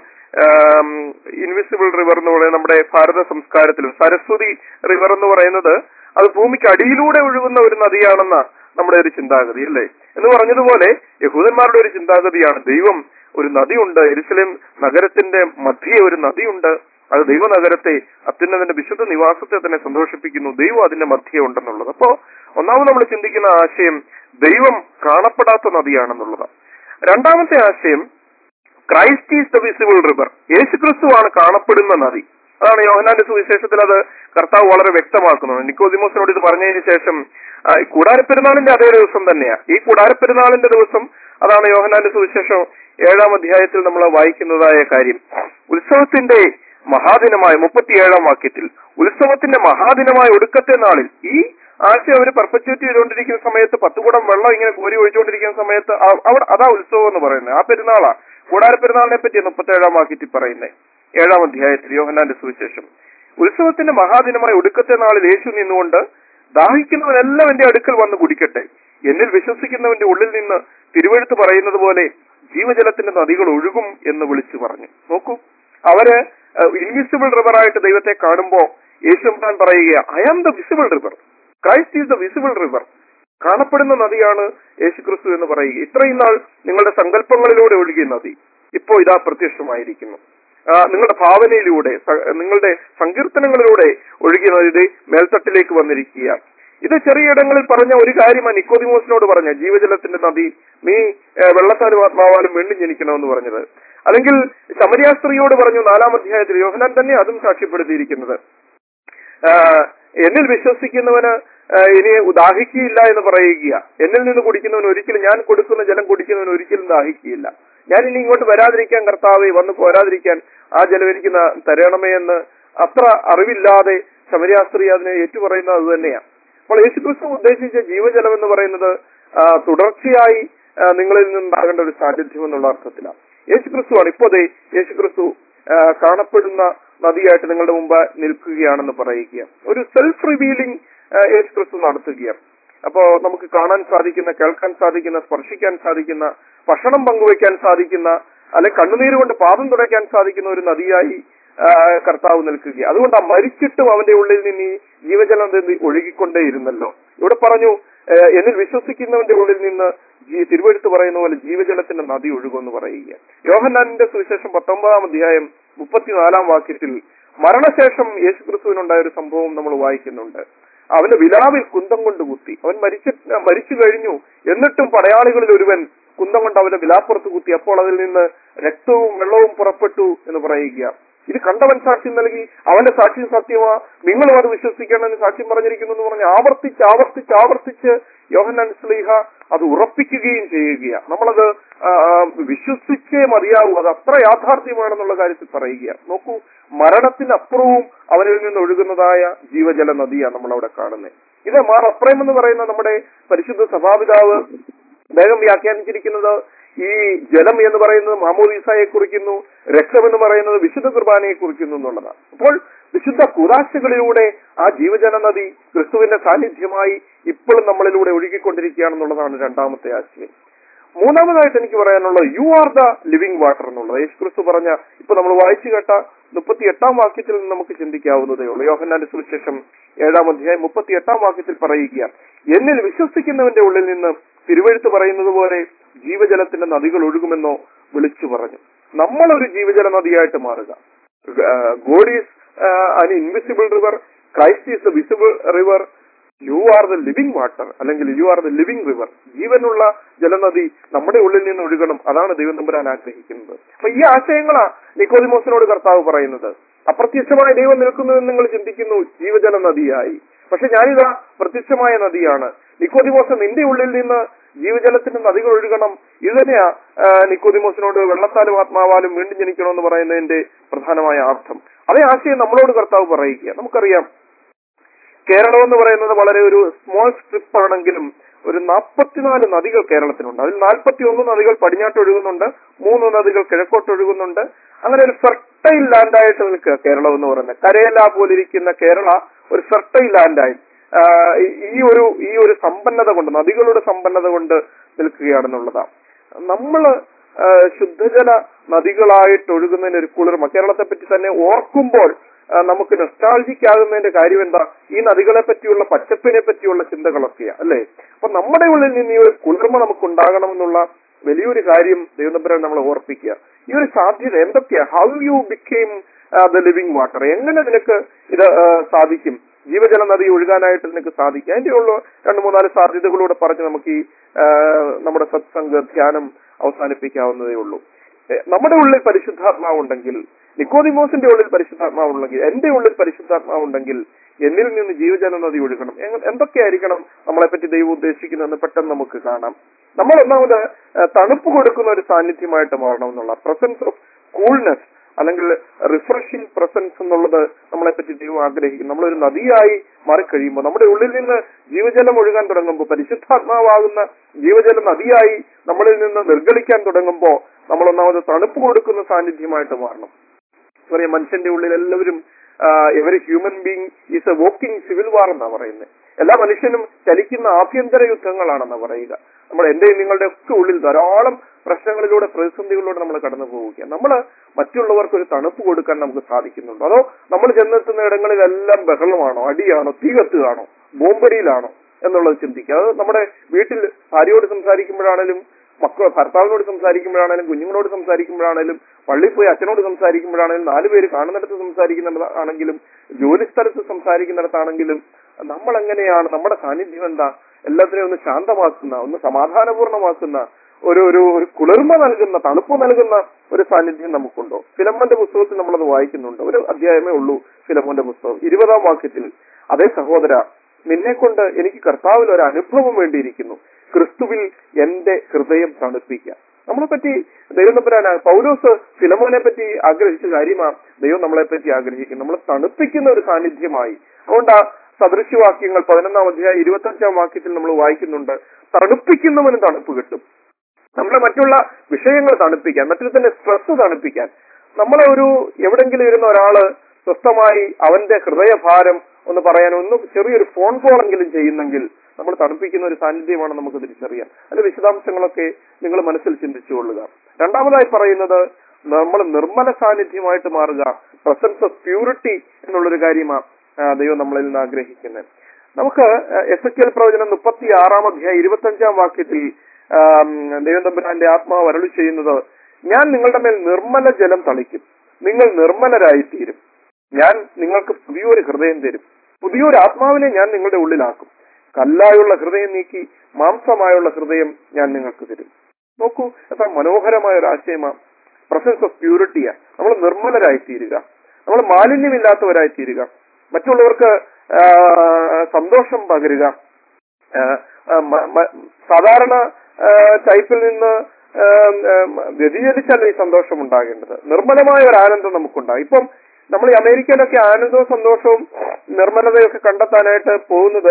ഇൻവിസിബിൾ റിവർ എന്ന് പറയുന്നത് നമ്മുടെ ഭാരത സംസ്കാരത്തിലും സരസ്വതി റിവർ എന്ന് പറയുന്നത് അത് ഭൂമിക്ക് അടിയിലൂടെ ഒഴുകുന്ന ഒരു നദിയാണെന്ന നമ്മുടെ ഒരു ചിന്താഗതി, അല്ലേ? എന്ന് പറഞ്ഞതുപോലെ യഹൂദന്മാരുടെ ഒരു ചിന്താഗതിയാണ്, ദൈവം ഒരു നദിയുണ്ട്, യെരുശലേം നഗരത്തിന്റെ മധ്യേ ഒരു നദിയുണ്ട്, അത് ദൈവനഗരത്തെ, അത്യുന്നതന്റെ വിശുദ്ധ നിവാസത്തെ തന്നെ സന്തോഷിപ്പിക്കുന്നു, ദൈവം അതിന്റെ മധ്യേ ഉണ്ടെന്നുള്ളത്. അപ്പോ ഒന്നാമത് നമ്മൾ ചിന്തിക്കുന്ന ആശയം ദൈവം കാണപ്പെടാത്ത നദിയാണെന്നുള്ളത്. രണ്ടാമത്തെ ആശയം Christ is the visible river, യേശുക്രിസ്തുവാണ് കാണപ്പെടുന്ന നദി. അതാണ് യോഹന്നാന്റെ സുവിശേഷത്തിൽ അത് കർത്താവ് വളരെ വ്യക്തമാക്കുന്നത്. നിക്കോദിമോസിനോട് ഇത് പറഞ്ഞതിന് ശേഷം കൂടാരപ്പെരുന്നാളിന്റെ അതേ ദിവസം തന്നെയാ, ഈ കൂടാരപ്പെരുന്നാളിന്റെ ദിവസം, അതാണ് യോഹന്നാന്റെ സുവിശേഷം 7-ാം അധ്യായത്തിൽ നമ്മൾ വായിക്കുന്നതായ കാര്യം. ഉത്സവത്തിന്റെ മഹാദിനമായ 37-ാം വാക്യത്തിൽ, ഉത്സവത്തിന്റെ മഹാദിനമായ ഒടുക്കത്തെ നാളിൽ, ഈ ആശയം അവർ പെർപ്പച്വേറ്റ് ചെയ്തുകൊണ്ടിരിക്കുന്ന സമയത്ത് 10 കുടം വെള്ളം ഇങ്ങനെ കോരി ഒഴിച്ചുകൊണ്ടിരിക്കുന്ന സമയത്ത് അതാ ഉത്സവം എന്ന് പറയുന്നത്, ആ പെരുന്നാളാ. കൂടാരപ്പെരുന്നാളിനെ പറ്റി 37-ാം വാക്യത്തിൽ പറയുന്നത് 7-ാം അധ്യായത്തിൽ യോഹന്നാന്റെ സുവിശേഷം. ഉത്സവത്തിന്റെ മഹാദിനമായ ഒടുക്കത്തെ നാളിൽ യേശു നിന്നുകൊണ്ട്, ദാഹിക്കുന്നവനെല്ലാം എന്റെ അടുക്കൽ വന്ന് കുടിക്കട്ടെ, എന്നിൽ വിശ്വസിക്കുന്നവന്റെ ഉള്ളിൽ നിന്ന് തിരുവെഴുത്ത് പറയുന്നത് പോലെ ജീവജലത്തിന്റെ നദികൾ ഒഴുകും എന്ന് വിളിച്ചു പറഞ്ഞു. നോക്കൂ, അവര് ഇൻവിസിബിൾ റിവറായിട്ട് ദൈവത്തെ കാണുമ്പോ യേശു താൻ പറയുക, I am the visible river, Christ is the visible river, കാണപ്പെടുന്ന നദിയാണ് യേശുക്രിസ്തു എന്ന് പറയുക. ഇത്രയും നാൾ നിങ്ങളുടെ സങ്കല്പങ്ങളിലൂടെ ഒഴുകിയ നദി ഇപ്പോ ഇതാ പ്രത്യക്ഷമായിരിക്കുന്നു. നിങ്ങളുടെ ഭാവനയിലൂടെ, നിങ്ങളുടെ സങ്കീർത്തനങ്ങളിലൂടെ ഒഴുകിയ നദി മേൽത്തട്ടിലേക്ക് വന്നിരിക്കുക. ഇത് ചെറിയിടങ്ങളിൽ പറഞ്ഞ ഒരു കാര്യമാണ് നിക്കോദിമോസിനോട് പറഞ്ഞ ജീവജലത്തിന്റെ നദി, നീ വെള്ളത്താലും ആത്മാവാലും വീണ്ടും ജനിക്കണമെന്ന് പറഞ്ഞത്. അല്ലെങ്കിൽ ശമരിയ സ്ത്രീയോട് പറഞ്ഞു 4-ാം അധ്യായത്തിൽ, യോഹന്നാൻ തന്നെ അതും സാക്ഷ്യപ്പെടുത്തിയിരിക്കുന്നത്, എന്നിൽ വിശ്വസിക്കുന്നവന് ഇനി ദാഹിക്കുകയില്ല എന്ന് പറയുക. എന്നിൽ നിന്ന് കുടിക്കുന്നവൻ ഒരിക്കലും, ഞാൻ കൊടുക്കുന്ന ജലം കുടിക്കുന്നവൻ ഒരിക്കലും ദാഹിക്കുകയില്ല. ഞാൻ ഇനി ഇങ്ങോട്ട് വരാതിരിക്കാൻ കർത്താവെ, വന്ന് പോരാതിരിക്കാൻ ആ ജലം എനിക്ക് തരണമേ എന്ന് അത്ര അറിവില്ലാതെ ശമരിയാസ്ത്രീ അതിനെ ഏറ്റുപറയുന്നത് അത് തന്നെയാണ്. അപ്പോൾ യേശുക്രിസ്തു ഉദ്ദേശിച്ച ജീവജലം എന്ന് പറയുന്നത് തുടർച്ചയായി നിങ്ങളിൽ നിന്നുണ്ടാകേണ്ട ഒരു സാന്നിധ്യം എന്നുള്ള അർത്ഥത്തിലാണ്. യേശുക്രിസ്തുവാണ്. ഇപ്പോഴേ യേശുക്രിസ്തു കാണപ്പെടുന്ന നദിയായിട്ട് നിങ്ങളുടെ മുമ്പ് നിൽക്കുകയാണെന്ന് പറയുക. ഒരു സെൽഫ് റിവീലിംഗ് യേശുക്രിസ്തു നടത്തുകയാണ്. അപ്പോ നമുക്ക് കാണാൻ സാധിക്കുന്ന, കേൾക്കാൻ സാധിക്കുന്ന, സ്പർശിക്കാൻ സാധിക്കുന്ന, ഭക്ഷണം പങ്കുവയ്ക്കാൻ സാധിക്കുന്ന, അല്ലെ കണ്ണുനീര് കൊണ്ട് പാദം തുടയ്ക്കാൻ സാധിക്കുന്ന ഒരു നദിയായി കർത്താവ് നിൽക്കുക. അതുകൊണ്ട് ആ മരിച്ചിട്ടും അവന്റെ ഉള്ളിൽ നിന്ന് ഈ ജീവജലം ഒഴുകിക്കൊണ്ടേയിരുന്നല്ലോ. ഇവിടെ പറഞ്ഞു എന്നിൽ വിശ്വസിക്കുന്നവന്റെ ഉള്ളിൽ നിന്ന് തിരുവെടുത്ത് പറയുന്ന പോലെ ജീവജലത്തിന്റെ നദി ഒഴുകുമെന്ന് പറയുക. യോഹന്നാന്റെ സുവിശേഷം 19-ാം അധ്യായം 34-ാം വാക്യത്തിൽ മരണശേഷം യേശുക്രിസ്തുവിനുണ്ടായ ഒരു സംഭവം നമ്മൾ വായിക്കുന്നുണ്ട്. അവന്റെ വിലാവിൽ കുന്തം കൊണ്ട് കുത്തി. അവൻ മരിച്ചു കഴിഞ്ഞു. എന്നിട്ടും പടയാളികളിൽ ഒരുവൻ കുന്തം കൊണ്ട് അവന്റെ വിലാപ്പുറത്ത് കുത്തി. അപ്പോൾ അതിൽ നിന്ന് രക്തവും വെള്ളവും പുറപ്പെട്ടു എന്ന് പറയുക. ഇത് കണ്ടവൻ സാക്ഷ്യം നൽകി, അവന്റെ സാക്ഷ്യം സത്യമാ, നിങ്ങളും അത് വിശ്വസിക്കണമെന്ന് സാക്ഷ്യം പറഞ്ഞിരിക്കുന്നു എന്ന് പറഞ്ഞ് ആവർത്തിച്ച് യോഹന്നാൻ ശ്ലീഹ അത് ഉറപ്പിക്കുകയും ചെയ്യുകയാണ്. നമ്മളത് വിശ്വസിച്ചേ മതിയാവൂ, അത് അത്ര യാഥാർത്ഥ്യമാണെന്നുള്ള കാര്യത്തിൽ പറയുക. നോക്കൂ, മരണത്തിനപ്പുറവും അവനിൽ നിന്ന് ഒഴുകുന്നതായ ജീവജല നദിയാണ് നമ്മളവിടെ കാണുന്നത്. ഇത് മാർ അപ്രയം എന്ന് പറയുന്ന നമ്മുടെ പരിശുദ്ധ സഭാപിതാവ് വേഗം വ്യാഖ്യാനിച്ചിരിക്കുന്നത് ഈ ജലം എന്ന് പറയുന്നത് മാമോദീസായെ കുറിക്കുന്നു, രക്തം എന്ന് പറയുന്നത് വിശുദ്ധ കുർബാനയെ കുറിക്കുന്നു എന്നുള്ളതാണ്. അപ്പോൾ വിശുദ്ധ കൂദാശകളിലൂടെ ആ ജീവജല നദി ക്രിസ്തുവിന്റെ സാന്നിധ്യമായി ഇപ്പോഴും നമ്മളിലൂടെ ഒഴുകിക്കൊണ്ടിരിക്കുകയാണെന്നുള്ളതാണ് രണ്ടാമത്തെ ആശയം. മൂന്നാമതായിട്ട് എനിക്ക് പറയാനുള്ളത് you are the living water എന്നുള്ളത്. യേശു ക്രിസ്തു പറഞ്ഞ, ഇപ്പൊ നമ്മൾ വായിച്ചു കേട്ട 38-ാം വാക്യത്തിൽ നിന്ന് നമുക്ക് ചിന്തിക്കാവുന്നതേ ഉള്ളൂ. യോഹന്നാന്റെ സുവിശേഷം 7-ാം അധ്യായം 38-ാം വാക്യത്തിൽ പറയുക, എന്നിൽ വിശ്വസിക്കുന്നവന്റെ ഉള്ളിൽ നിന്ന് തിരുവെഴുത്ത് പറയുന്നത് പോലെ ജീവജലത്തിന്റെ നദികൾ ഒഴുകുമെന്നോ വിളിച്ചു പറഞ്ഞു. നമ്മളൊരു ജീവജല നദിയായിട്ട് മാറുക. God is an invisible river, Christ is the visible river, you are the living water, അല്ലെങ്കിൽ you are the living river. ജീവനുള്ള ജലനദി നമ്മുടെ ഉള്ളിൽ നിന്ന് ഒഴുകണം. അതാണ് ദൈവം തമ്പുരാൻ ആഗ്രഹിക്കുന്നത്. അപ്പൊ ഈ ആശയങ്ങളാ നിക്കോദിമോസിനോട് കർത്താവ് പറയുന്നത്. അപ്രത്യക്ഷമായ ദൈവം നിൽക്കുന്നതെന്ന് നിങ്ങൾ ചിന്തിക്കുന്നു ജീവജല നദിയായി, പക്ഷെ ഞാനിതാ പ്രത്യക്ഷമായ നദിയാണ്. നിക്കോദിമോസ്, നിന്റെ ഉള്ളിൽ നിന്ന് ജീവജലത്തിന്റെ നദികൾ ഒഴുകണം. ഇത് തന്നെയാ നിക്കോദിമോസിനോട് വെള്ളത്താലും ആത്മാവാലും വീണ്ടും ജനിക്കണമെന്ന് പറയുന്നതിന്റെ പ്രധാനമായ അർത്ഥം. അതേ ആശയം നമ്മളോട് കർത്താവ് പറയുക. നമുക്കറിയാം, കേരളം എന്ന് പറയുന്നത് വളരെ ഒരു സ്മോൾ സ്ട്രിപ്പ് ആണെങ്കിലും ഒരു 44 നദികൾ കേരളത്തിനുണ്ട്. അതിൽ 41 നദികൾ പടിഞ്ഞാട്ട് ഒഴുകുന്നുണ്ട്, 3 നദികൾ കിഴക്കോട്ട് ഒഴുകുന്നുണ്ട്. അങ്ങനെ ഒരു ഫെർട്ടൈൽ ലാൻഡായിട്ട് നിൽക്കുക കേരളം എന്ന് പറയുന്നത്. കരേല പോലിരിക്കുന്ന കേരള ഒരു ഫെർട്ടൈൽ ലാൻഡായി ഈ ഒരു സമ്പന്നത കൊണ്ട്, നദികളുടെ സമ്പന്നത കൊണ്ട് നിൽക്കുകയാണെന്നുള്ളതാണ്. നമ്മള് ശുദ്ധജല നദികളായിട്ട് ഒഴുകുന്നതിന് ഒരു കുളിർമ കേരളത്തെ പറ്റി തന്നെ ഓർക്കുമ്പോൾ നമുക്ക് നൊസ്റ്റാൾജിക് ആകുന്നതിന്റെ കാര്യം എന്താ? ഈ നദികളെ പറ്റിയുള്ള, പച്ചപ്പിനെ പറ്റിയുള്ള ചിന്തകളൊക്കെയാ, അല്ലെ? അപ്പൊ നമ്മുടെ ഉള്ളിൽ നിന്ന് ഈ ഒരു കുളിർമ നമുക്ക് ഉണ്ടാകണമെന്നുള്ള വലിയൊരു കാര്യം ദൈവനമ്പരം നമ്മളെ ഓർപ്പിക്കുക. ഈ ഒരു സാധ്യത എന്തൊക്കെയാ? How you became the living water, എങ്ങനെ നിനക്ക് ഇത് സാധിക്കും? ജീവജല നദി ഒഴുകാനായിട്ട് നിനക്ക് സാധിക്കും. അതിന്റെ ഉള്ള 2-3-4 സാധ്യതകളൂടെ പറഞ്ഞ് നമുക്ക് ഈ നമ്മുടെ സത്സംഗ ധ്യാനം അവസാനിപ്പിക്കാവുന്നതേ ഉള്ളൂ. നമ്മുടെ ഉള്ളിൽ പരിശുദ്ധാത്മാവുണ്ടെങ്കിൽ, നിക്കോദിമോസിന്റെ ഉള്ളിൽ പരിശുദ്ധാത്മാവുണ്ടെങ്കിൽ, എന്റെ ഉള്ളിൽ പരിശുദ്ധാത്മാവുണ്ടെങ്കിൽ എന്നിൽ നിന്ന് ജീവജല നദി ഒഴുകണം. എന്തൊക്കെയായിരിക്കണം നമ്മളെപ്പറ്റി ദൈവം ഉദ്ദേശിക്കുന്നതെന്ന് പെട്ടെന്ന് നമുക്ക് കാണാം. നമ്മൾ ഒന്നാമത് തണുപ്പ് കൊടുക്കുന്ന ഒരു സാന്നിധ്യമായിട്ട് മാറണം എന്നുള്ള പ്രസൻസ് ഓഫ് കൂൾനെസ്, അല്ലെങ്കിൽ റിഫ്രഷിംഗ് പ്രസൻസ് എന്നുള്ളത് നമ്മളെപ്പറ്റി ദൈവം ആഗ്രഹിക്കും. നമ്മളൊരു നദിയായി മാറിക്കഴിയുമ്പോൾ, നമ്മുടെ ഉള്ളിൽ നിന്ന് ജീവജലം ഒഴുകാൻ തുടങ്ങുമ്പോൾ, പരിശുദ്ധാത്മാവാകുന്ന ജീവജല നദിയായി നമ്മളിൽ നിന്ന് നിർഗളിക്കാൻ തുടങ്ങുമ്പോൾ നമ്മളൊന്നാമത് തണുപ്പ് കൊടുക്കുന്ന സാന്നിധ്യമായിട്ട് മാറണം. പറയാം, മനുഷ്യന്റെ ഉള്ളിൽ എല്ലാവരും every human being is a walking civil war എന്നാ പറയുന്നത്. എല്ലാ മനുഷ്യനും ചലിക്കുന്ന ആഭ്യന്തര യുദ്ധങ്ങളാണെന്നാ പറയുക. എന്റെയും നിങ്ങളുടെ ഒക്കെ ഉള്ളിൽ ധാരാളം പ്രശ്നങ്ങളിലൂടെ, പ്രതിസന്ധികളിലൂടെ നമ്മൾ കടന്നു പോവുകയാണ്. നമ്മൾ മറ്റുള്ളവർക്ക് ഒരു തണുപ്പ് കൊടുക്കാൻ നമുക്ക് സാധിക്കുന്നുണ്ടോ? അതോ നമ്മൾ ചെന്നെത്തുന്ന ഇടങ്ങളിലെല്ലാം ബഹളമാണോ, അടിയാണോ, തീ കത്തുകയാണോ, ബോംബടിയിലാണോ എന്നുള്ളത് ചിന്തിക്കുക. അത് നമ്മുടെ വീട്ടിൽ ഭാര്യയോട് സംസാരിക്കുമ്പോഴാണേലും, ഭർത്താവിനോട് സംസാരിക്കുമ്പോഴാണേലും, കുഞ്ഞുങ്ങളോട് സംസാരിക്കുമ്പോഴാണേലും, പള്ളിയിൽ പോയി അച്ഛനോട് സംസാരിക്കുമ്പോഴാണേലും, 4 പേര് കാണുന്നിടത്ത് സംസാരിക്കുന്നിടത്താണെങ്കിലും, ജോലി സ്ഥലത്ത് സംസാരിക്കുന്നിടത്താണെങ്കിലും നമ്മൾ എങ്ങനെയാണ്? നമ്മുടെ സാന്നിധ്യം എന്താ? എല്ലാത്തിനെയും ഒന്ന് ശാന്തമാക്കുന്ന, ഒന്ന് സമാധാനപൂർണമാക്കുന്ന, ഒരു കുളിർമ നൽകുന്ന, തണുപ്പ് നൽകുന്ന ഒരു സാന്നിധ്യം നമുക്കുണ്ടോ? ഫിലമോന്റെ പുസ്തകത്തിൽ നമ്മളത് വായിക്കുന്നുണ്ട്. ഒരു അധ്യായമേ ഉള്ളൂ ഫിലമോന്റെ പുസ്തകം. 20-ാം വാക്യത്തിൽ അതേ സഹോദര, നിന്നെ കൊണ്ട് എനിക്ക് കർത്താവിൽ ഒരു അനുഭവം വേണ്ടിയിരിക്കുന്നു. ക്രിസ്തുവിൽ എന്റെ ഹൃദയം തണുപ്പിക്കാം. നമ്മളെ പറ്റി ദൈവം തമ്പുരാനാണ് പൗലോസ് ഫിലമോനെ പറ്റി ആഗ്രഹിച്ച കാര്യമാണ് ദൈവം നമ്മളെ പറ്റി ആഗ്രഹിക്കുന്നത്, നമ്മളെ തണുപ്പിക്കുന്ന ഒരു സാന്നിധ്യമായി. അതുകൊണ്ട് ആ സദൃശ്യവാക്യങ്ങൾ 11-ാം അധ്യായം 25-ാം വാക്യത്തിൽ നമ്മൾ വായിക്കുന്നുണ്ട്, തണുപ്പിക്കുന്നവന് തണുപ്പ് കിട്ടും. നമ്മളെ മറ്റുള്ള വിഷയങ്ങൾ തണുപ്പിക്കാൻ, മറ്റൊരുത്തന്റെ സ്ട്രെസ് തണുപ്പിക്കാൻ, നമ്മളെ എവിടെങ്കിലും ഇരുന്ന ഒരാള് സ്വസ്ഥമായി അവന്റെ ഹൃദയഭാരം ഒന്ന് പറയാൻ ചെറിയൊരു ഫോൺ കോളെങ്കിലും ചെയ്യുന്നെങ്കിൽ നമ്മൾ തണുപ്പിക്കുന്ന ഒരു സാന്നിധ്യമാണ് നമുക്ക് തിരിച്ചറിയാം. അതിന്റെ വിശദാംശങ്ങളൊക്കെ നിങ്ങൾ മനസ്സിൽ ചിന്തിച്ചുകൊള്ളുക. രണ്ടാമതായി പറയുന്നത് നമ്മൾ നിർമ്മല സാന്നിധ്യമായിട്ട് മാറുക, പ്രസൻസ് ഓഫ് പ്യൂരിറ്റി എന്നുള്ളൊരു കാര്യമാണ് ദൈവം നമ്മളിൽ നിന്ന് ആഗ്രഹിക്കുന്നത്. നമുക്ക് എസെക്കിയേൽ പ്രവചനം 36-ാം അധ്യായം 25-ാം വാക്യത്തിൽ ദൈവം തമ്പുരാന്റെ ആത്മാവ് അരുളി ചെയ്യുന്നത്, ഞാൻ നിങ്ങളുടെ മേൽ നിർമ്മല ജലം തളിക്കും, നിങ്ങൾ നിർമ്മലരായിത്തീരും, ഞാൻ നിങ്ങൾക്ക് പുതിയൊരു ഹൃദയം തരും, പുതിയൊരു ആത്മാവിനെ ഞാൻ നിങ്ങളുടെ ഉള്ളിലാക്കും, കല്ലായുള്ള ഹൃദയം നീക്കി മാംസമായുള്ള ഹൃദയം ഞാൻ നിങ്ങൾക്ക് തരും. നോക്കൂ, എത്ര മനോഹരമായ ഒരു ആശയമാണ്. പ്രസൻസ് ഓഫ് പ്യൂരിറ്റിയാ. നമ്മൾ നിർമ്മലരായിത്തീരുക, നമ്മൾ മാലിന്യമില്ലാത്തവരായിത്തീരുക, മറ്റുള്ളവർക്ക് സന്തോഷം പകരുക. സാധാരണ ടൈപ്പിൽ നിന്ന് വ്യതിചലിച്ചല്ല ഈ സന്തോഷം ഉണ്ടാകേണ്ടത്. നിർമ്മലമായ ഒരു ആനന്ദം നമുക്കുണ്ടാകും. ഇപ്പം നമ്മൾ ഈ അമേരിക്കയിലൊക്കെ ആനന്ദവും സന്തോഷവും നിർമ്മലതയൊക്കെ കണ്ടെത്താനായിട്ട് പോകുന്നത്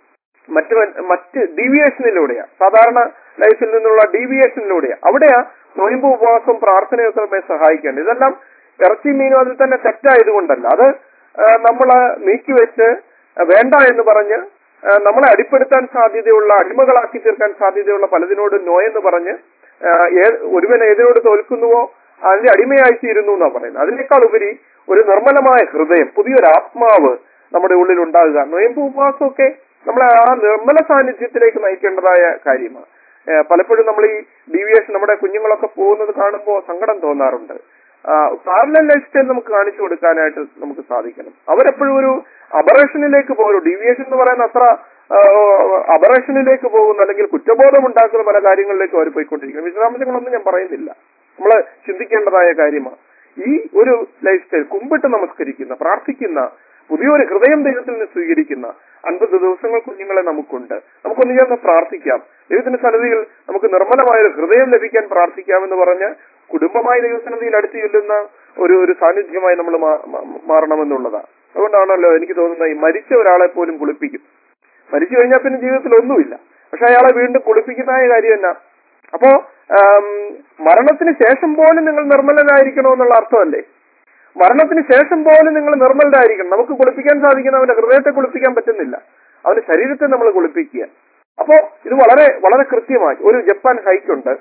മറ്റ് ഡീവിയേഷനിലൂടെയാ, സാധാരണ ലൈഫിൽ നിന്നുള്ള ഡീവിയേഷനിലൂടെയാ. അവിടെയാ നോയമ്പ് ഉപവാസവും പ്രാർത്ഥനയൊക്കെ നമ്മെ സഹായിക്കേണ്ടത്. ഇതെല്ലാം ഇറച്ചി മീനും അതിൽ തന്നെ തെറ്റായതുകൊണ്ടല്ല, അത് നമ്മള് നീക്കിവെച്ച് വേണ്ട എന്ന് പറഞ്ഞ് നമ്മളെ അടിപ്പെടുത്താൻ സാധ്യതയുള്ള, അടിമകളാക്കി തീർക്കാൻ സാധ്യതയുള്ള പലതിനോട് നോ എന്ന് പറഞ്ഞ് ഒരുവൻ ഏതിനോട് തോൽക്കുന്നുവോ അതിന്റെ അടിമയായിത്തീരുന്നു എന്നാ പറയുന്നത്. അതിനേക്കാൾ ഉപരി ഒരു നിർമ്മലമായ ഹൃദയം, പുതിയൊരു ആത്മാവ് നമ്മുടെ ഉള്ളിൽ ഉണ്ടാകുക. നോയമ്പ് ഉപവാസമൊക്കെ നമ്മളെ ആ നിർമ്മല സാന്നിധ്യത്തിലേക്ക് നയിക്കേണ്ടതായ കാര്യമാണ്. പലപ്പോഴും നമ്മൾ ഈ ഡീവിയേഷൻ, നമ്മുടെ കുഞ്ഞുങ്ങളൊക്കെ പോകുന്നത് കാണുമ്പോൾ സങ്കടം തോന്നാറുണ്ട്. പാരലൽ ലൈഫ് സ്റ്റൈൽ നമുക്ക് കാണിച്ചു കൊടുക്കാനായിട്ട് നമുക്ക് സാധിക്കണം. അവരെപ്പോഴും ഒരു അബറേഷനിലേക്ക് പോകും. ഡീവിയേഷൻ എന്ന് പറയുന്ന അത്ര അബറേഷനിലേക്ക് പോകുന്ന അല്ലെങ്കിൽ കുറ്റബോധം ഉണ്ടാക്കുന്ന പല കാര്യങ്ങളിലേക്ക് അവർ പോയിക്കൊണ്ടിരിക്കുന്നു. വിശദാംശങ്ങളൊന്നും ഞാൻ പറയുന്നില്ല, നമ്മൾ ചിന്തിക്കേണ്ടതായ കാര്യമാണ്. ഈ ഒരു ലൈഫ് സ്റ്റൈൽ, കുമ്പിട്ട് നമസ്കരിക്കുന്ന, പ്രാർത്ഥിക്കുന്ന, പുതിയൊരു ഹൃദയം ദൈവത്തിൽ നിന്ന് സ്വീകരിക്കുന്ന 50 ദിവസങ്ങൾ കുഞ്ഞുങ്ങളെ നമുക്കുണ്ട്. നമുക്കൊന്ന് ചേർന്ന് പ്രാർത്ഥിക്കാം. ദൈവത്തിന്റെ സന്നിധിയിൽ നമുക്ക് നിർമ്മലമായ ഒരു ഹൃദയം ലഭിക്കാൻ പ്രാർത്ഥിക്കാമെന്ന് പറഞ്ഞ് കുടുംബമായി ദൈവസന്നിധിയിൽ അടുത്ത് ചെല്ലുന്ന ഒരു സാന്നിധ്യമായി നമ്മൾ മാറണമെന്നുള്ളതാണ്. അതുകൊണ്ടാണല്ലോ എനിക്ക് തോന്നുന്നത് ഈ മരിച്ച ഒരാളെ പോലും കുളിപ്പിക്കും. മരിച്ചു കഴിഞ്ഞാൽ പിന്നെ ജീവിതത്തിൽ ഒന്നുമില്ല, പക്ഷെ അയാളെ വീണ്ടും കുളിപ്പിക്കുന്നതായ കാര്യം എന്നാ? അപ്പോ മരണത്തിന് ശേഷം പോലും നിങ്ങൾ നിർമ്മലനായിരിക്കണമെന്നുള്ള അർത്ഥമല്ലേ? മരണത്തിന് ശേഷം പോലും നിങ്ങൾ നിർമ്മലരായിരിക്കണം. നമുക്ക് കുളിപ്പിക്കാൻ സാധിക്കുന്ന അവന്റെ ഹൃദയത്തെ കുളിപ്പിക്കാൻ പറ്റുന്നില്ല, അവന്റെ ശരീരത്തെ നമ്മൾ കുളിപ്പിക്കുക. അപ്പോ ഇത് വളരെ വളരെ കൃത്യമായി ഒരു ജപ്പാൻ ഹൈക്കുണ്ട്,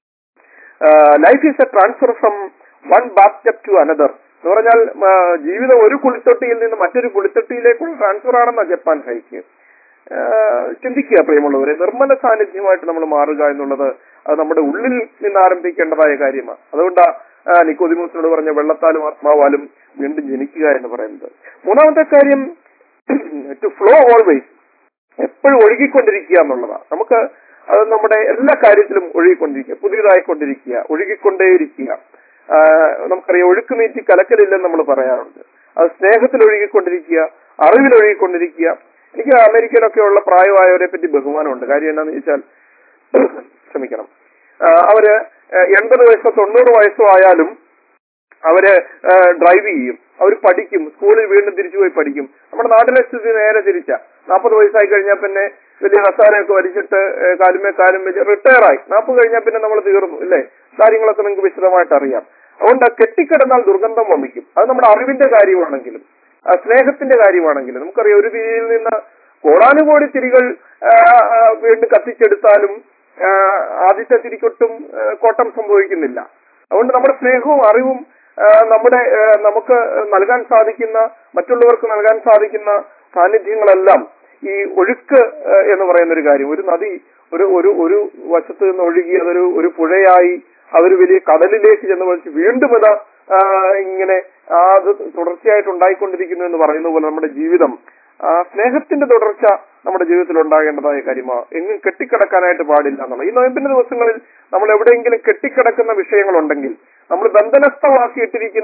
life is a transfer from one bath step to another എന്ന് പറഞ്ഞാൽ ജീവിതം ഒരു കുളിത്തൊട്ടിയിൽ നിന്ന് മറ്റൊരു കുളിത്തൊട്ടിയിലേക്കുള്ള ട്രാൻസ്ഫർ ആണെന്ന ജപ്പാൻ ഹൈക്ക്. ചിന്തിക്കുക പ്രിയമുള്ളവരെ, നിർമ്മല സാന്നിധ്യമായിട്ട് നമ്മൾ മാറുക എന്നുള്ളത് അത് നമ്മുടെ ഉള്ളിൽ നിന്ന് ആരംഭിക്കേണ്ടതായ കാര്യമാണ്. അതുകൊണ്ടാ നിക്കോദിമോസിനോട് പറഞ്ഞ വെള്ളത്താലും ആത്മാവാലും വീണ്ടും ജനിക്കുക എന്ന് പറയുന്നത്. മൂന്നാമത്തെ കാര്യം ടു ഫ്ലോ ഓൾവേസ്, എപ്പോഴും ഒഴുകിക്കൊണ്ടിരിക്കുക എന്നുള്ളതാണ്. നമുക്ക് അത് നമ്മുടെ എല്ലാ കാര്യത്തിലും ഒഴുകിക്കൊണ്ടിരിക്കുക, പുതിയതായിക്കൊണ്ടിരിക്കുക, ഒഴുകിക്കൊണ്ടേയിരിക്കുക. നമുക്കറിയാം ഒഴുക്ക് നീറ്റി കലക്കലില്ലെന്ന് നമ്മൾ പറയാറുണ്ട്. അത് സ്നേഹത്തിൽ ഒഴുകിക്കൊണ്ടിരിക്കുക, അറിവിൽ ഒഴുകിക്കൊണ്ടിരിക്കുക. എനിക്ക് അമേരിക്കയിലൊക്കെ ഉള്ള പ്രായമായവരെ പറ്റി ബഹുമാനമുണ്ട്. കാര്യം എന്താണെന്ന് ചോദിച്ചാൽ, ക്ഷമിക്കണം, അവര് 80 വയസ്സോ 90 വയസ്സോ ആയാലും അവര് ഡ്രൈവ് ചെയ്യും, അവർ പഠിക്കും, സ്കൂളിൽ വീണ്ടും തിരിച്ചുപോയി പഠിക്കും. നമ്മുടെ നാട്ടിലെ സ്ഥിതി നേരെ തിരിച്ചാ. 40 വയസ്സായി കഴിഞ്ഞാൽ പിന്നെ വലിയ കസാരയൊക്കെ വലിച്ചിട്ട് കാലും വെച്ച് റിട്ടയർ ആയി. 40 കഴിഞ്ഞാൽ പിന്നെ നമ്മൾ തീർന്നു ഇല്ലേ? കാര്യങ്ങളൊക്കെ നിങ്ങൾക്ക് വിശദമായിട്ട് അറിയാം. അതുകൊണ്ട് കെട്ടിക്കിടന്നാൽ ദുർഗന്ധം വമിക്കും. അത് നമ്മുടെ അറിവിന്റെ കാര്യമാണെങ്കിലും സ്നേഹത്തിന്റെ കാര്യമാണെങ്കിലും നമുക്കറിയാം. ഒരു തിരിയിൽ നിന്ന് കോടാനുകോടി തിരികൾ വീണ്ടും കത്തിച്ചെടുത്താലും ആദ്യത്തെ തിരിക്കൊട്ടും കോട്ടം സംഭവിക്കുന്നില്ല. അതുകൊണ്ട് നമ്മുടെ സ്നേഹവും അറിവും നമുക്ക് നൽകാൻ സാധിക്കുന്ന, മറ്റുള്ളവർക്ക് നൽകാൻ സാധിക്കുന്ന സാന്നിധ്യങ്ങളെല്ലാം ഈ ഒഴുക്ക് എന്ന് പറയുന്ന ഒരു കാര്യം. ഒരു നദി ഒരു വശത്ത് നിന്ന് ഒഴുകി അതൊരു പുഴയായി അതൊരു വലിയ കടലിലേക്ക് ചെന്ന് വലിച്ച് വീണ്ടും ഇങ്ങനെ അത് തുടർച്ചയായിട്ട് ഉണ്ടായിക്കൊണ്ടിരിക്കുന്നു എന്ന് പറയുന്ന പോലെ നമ്മുടെ ജീവിതം സ്നേഹത്തിന്റെ തുടർച്ച നമ്മുടെ ജീവിതത്തിൽ ഉണ്ടാകേണ്ടതായ കാര്യമാണ്. എങ്ങും കെട്ടിക്കിടക്കാനായിട്ട് പാടില്ല എന്നുള്ള. ഈ നോയമ്പിന്റെ ദിവസങ്ങളിൽ നമ്മൾ എവിടെയെങ്കിലും കെട്ടിക്കിടക്കുന്ന വിഷയങ്ങളുണ്ടെങ്കിൽ, നമ്മൾ ബന്ധനസ്ഥമാക്കിയിട്ടിരിക്കുന്ന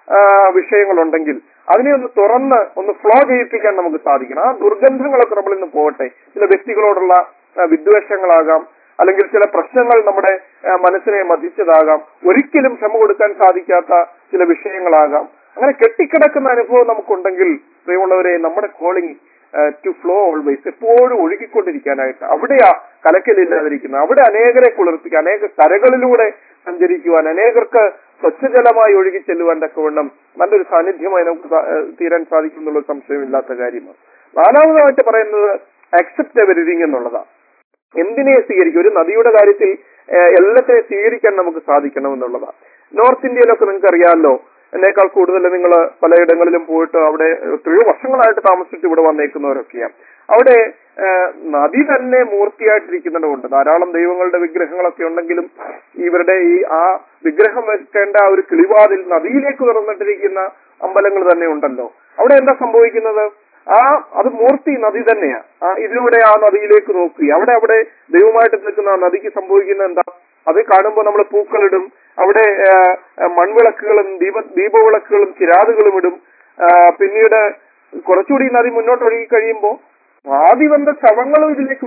വിഷയങ്ങളുണ്ടെങ്കിൽ അതിനെ ഒന്ന് തുറന്ന് ഒന്ന് ഫ്ലോ ചെയ്യിപ്പിക്കാൻ നമുക്ക് സാധിക്കണം. ആ ദുർഗന്ധങ്ങളൊക്കെ നമ്മൾ ഇന്ന് പോകട്ടെ. ചില വ്യക്തികളോടുള്ള വിദ്വേഷങ്ങളാകാം, അല്ലെങ്കിൽ ചില പ്രശ്നങ്ങൾ നമ്മുടെ മനസ്സിനെ മതിച്ചതാകാം, ഒരിക്കലും ക്ഷമ കൊടുക്കാൻ സാധിക്കാത്ത ചില വിഷയങ്ങളാകാം. അങ്ങനെ കെട്ടിക്കിടക്കുന്ന അനുഭവം നമുക്കുണ്ടെങ്കിൽ പ്രിയമുള്ളവരെ, നമ്മുടെ കോളിംഗ് ടു ഫ്ലോ ഓൾവേസ്, എപ്പോഴും ഒഴുകിക്കൊണ്ടിരിക്കാനായിട്ട്, അവിടെയാ കലക്കലില്ലാതിരിക്കുന്നത്. അവിടെ അനേകരെ കുളിർപ്പിക്കാൻ, അനേക കരകളിലൂടെ സഞ്ചരിക്കുവാൻ, അനേകർക്ക് സ്വച്ഛജലമായി ഒഴുകി ചെല്ലുവാൻ തക്കവണ്ണം നല്ലൊരു സാന്നിധ്യമായി നമുക്ക് തീരാൻ സാധിക്കും എന്നുള്ള സംശയമില്ലാത്ത കാര്യമാണ്. നാലാമതായിട്ട് പറയുന്നത് അക്സെപ്റ്റ് എവരിതിങ് എന്നുള്ളതാണ്. എന്തിനെ സ്വീകരിക്കും? ഒരു നദിയുടെ കാര്യത്തിൽ എല്ലാത്തിനെയും സ്വീകരിക്കാൻ നമുക്ക് സാധിക്കണം എന്നുള്ളതാണ്. നോർത്ത് ഇന്ത്യയിലൊക്കെ നിങ്ങൾക്ക് അറിയാമല്ലോ, എന്നേക്കാൾ കൂടുതൽ നിങ്ങൾ പലയിടങ്ങളിലും പോയിട്ട് അവിടെ എത്രയോ വർഷങ്ങളായിട്ട് താമസിച്ചിട്ട് ഇവിടെ വന്നേക്കുന്നവരൊക്കെയാണ്. അവിടെ നദി തന്നെ മൂർത്തിയായിട്ടിരിക്കുന്നുണ്ട്. ധാരാളം ദൈവങ്ങളുടെ വിഗ്രഹങ്ങളൊക്കെ ഉണ്ടെങ്കിലും ഇവരുടെ ആ വിഗ്രഹം വെക്കേണ്ട ആ ഒരു കിളിവാതിൽ നദിയിലേക്ക് തുറന്നിട്ടിരിക്കുന്ന അമ്പലങ്ങൾ തന്നെ ഉണ്ടല്ലോ. അവിടെ എന്താ സംഭവിക്കുന്നത്? അത് മൂർത്തി നദി തന്നെയാ. ഇതിലൂടെ ആ നദിയിലേക്ക് നോക്കി അവിടെ ദൈവമായിട്ട് നിൽക്കുന്ന ആ നദിക്ക് സംഭവിക്കുന്ന എന്താ? അത് കാണുമ്പോൾ നമ്മൾ പൂക്കളിടും, അവിടെ മൺവിളക്കുകളും ദീപവിളക്കുകളും ചിരാതുകളും ഇടും. പിന്നീട് കുറച്ചുകൂടി നദി മുന്നോട്ട് ഒഴുകി കഴിയുമ്പോൾ പാതിവന്ന ശവങ്ങളും ഇതിലേക്ക്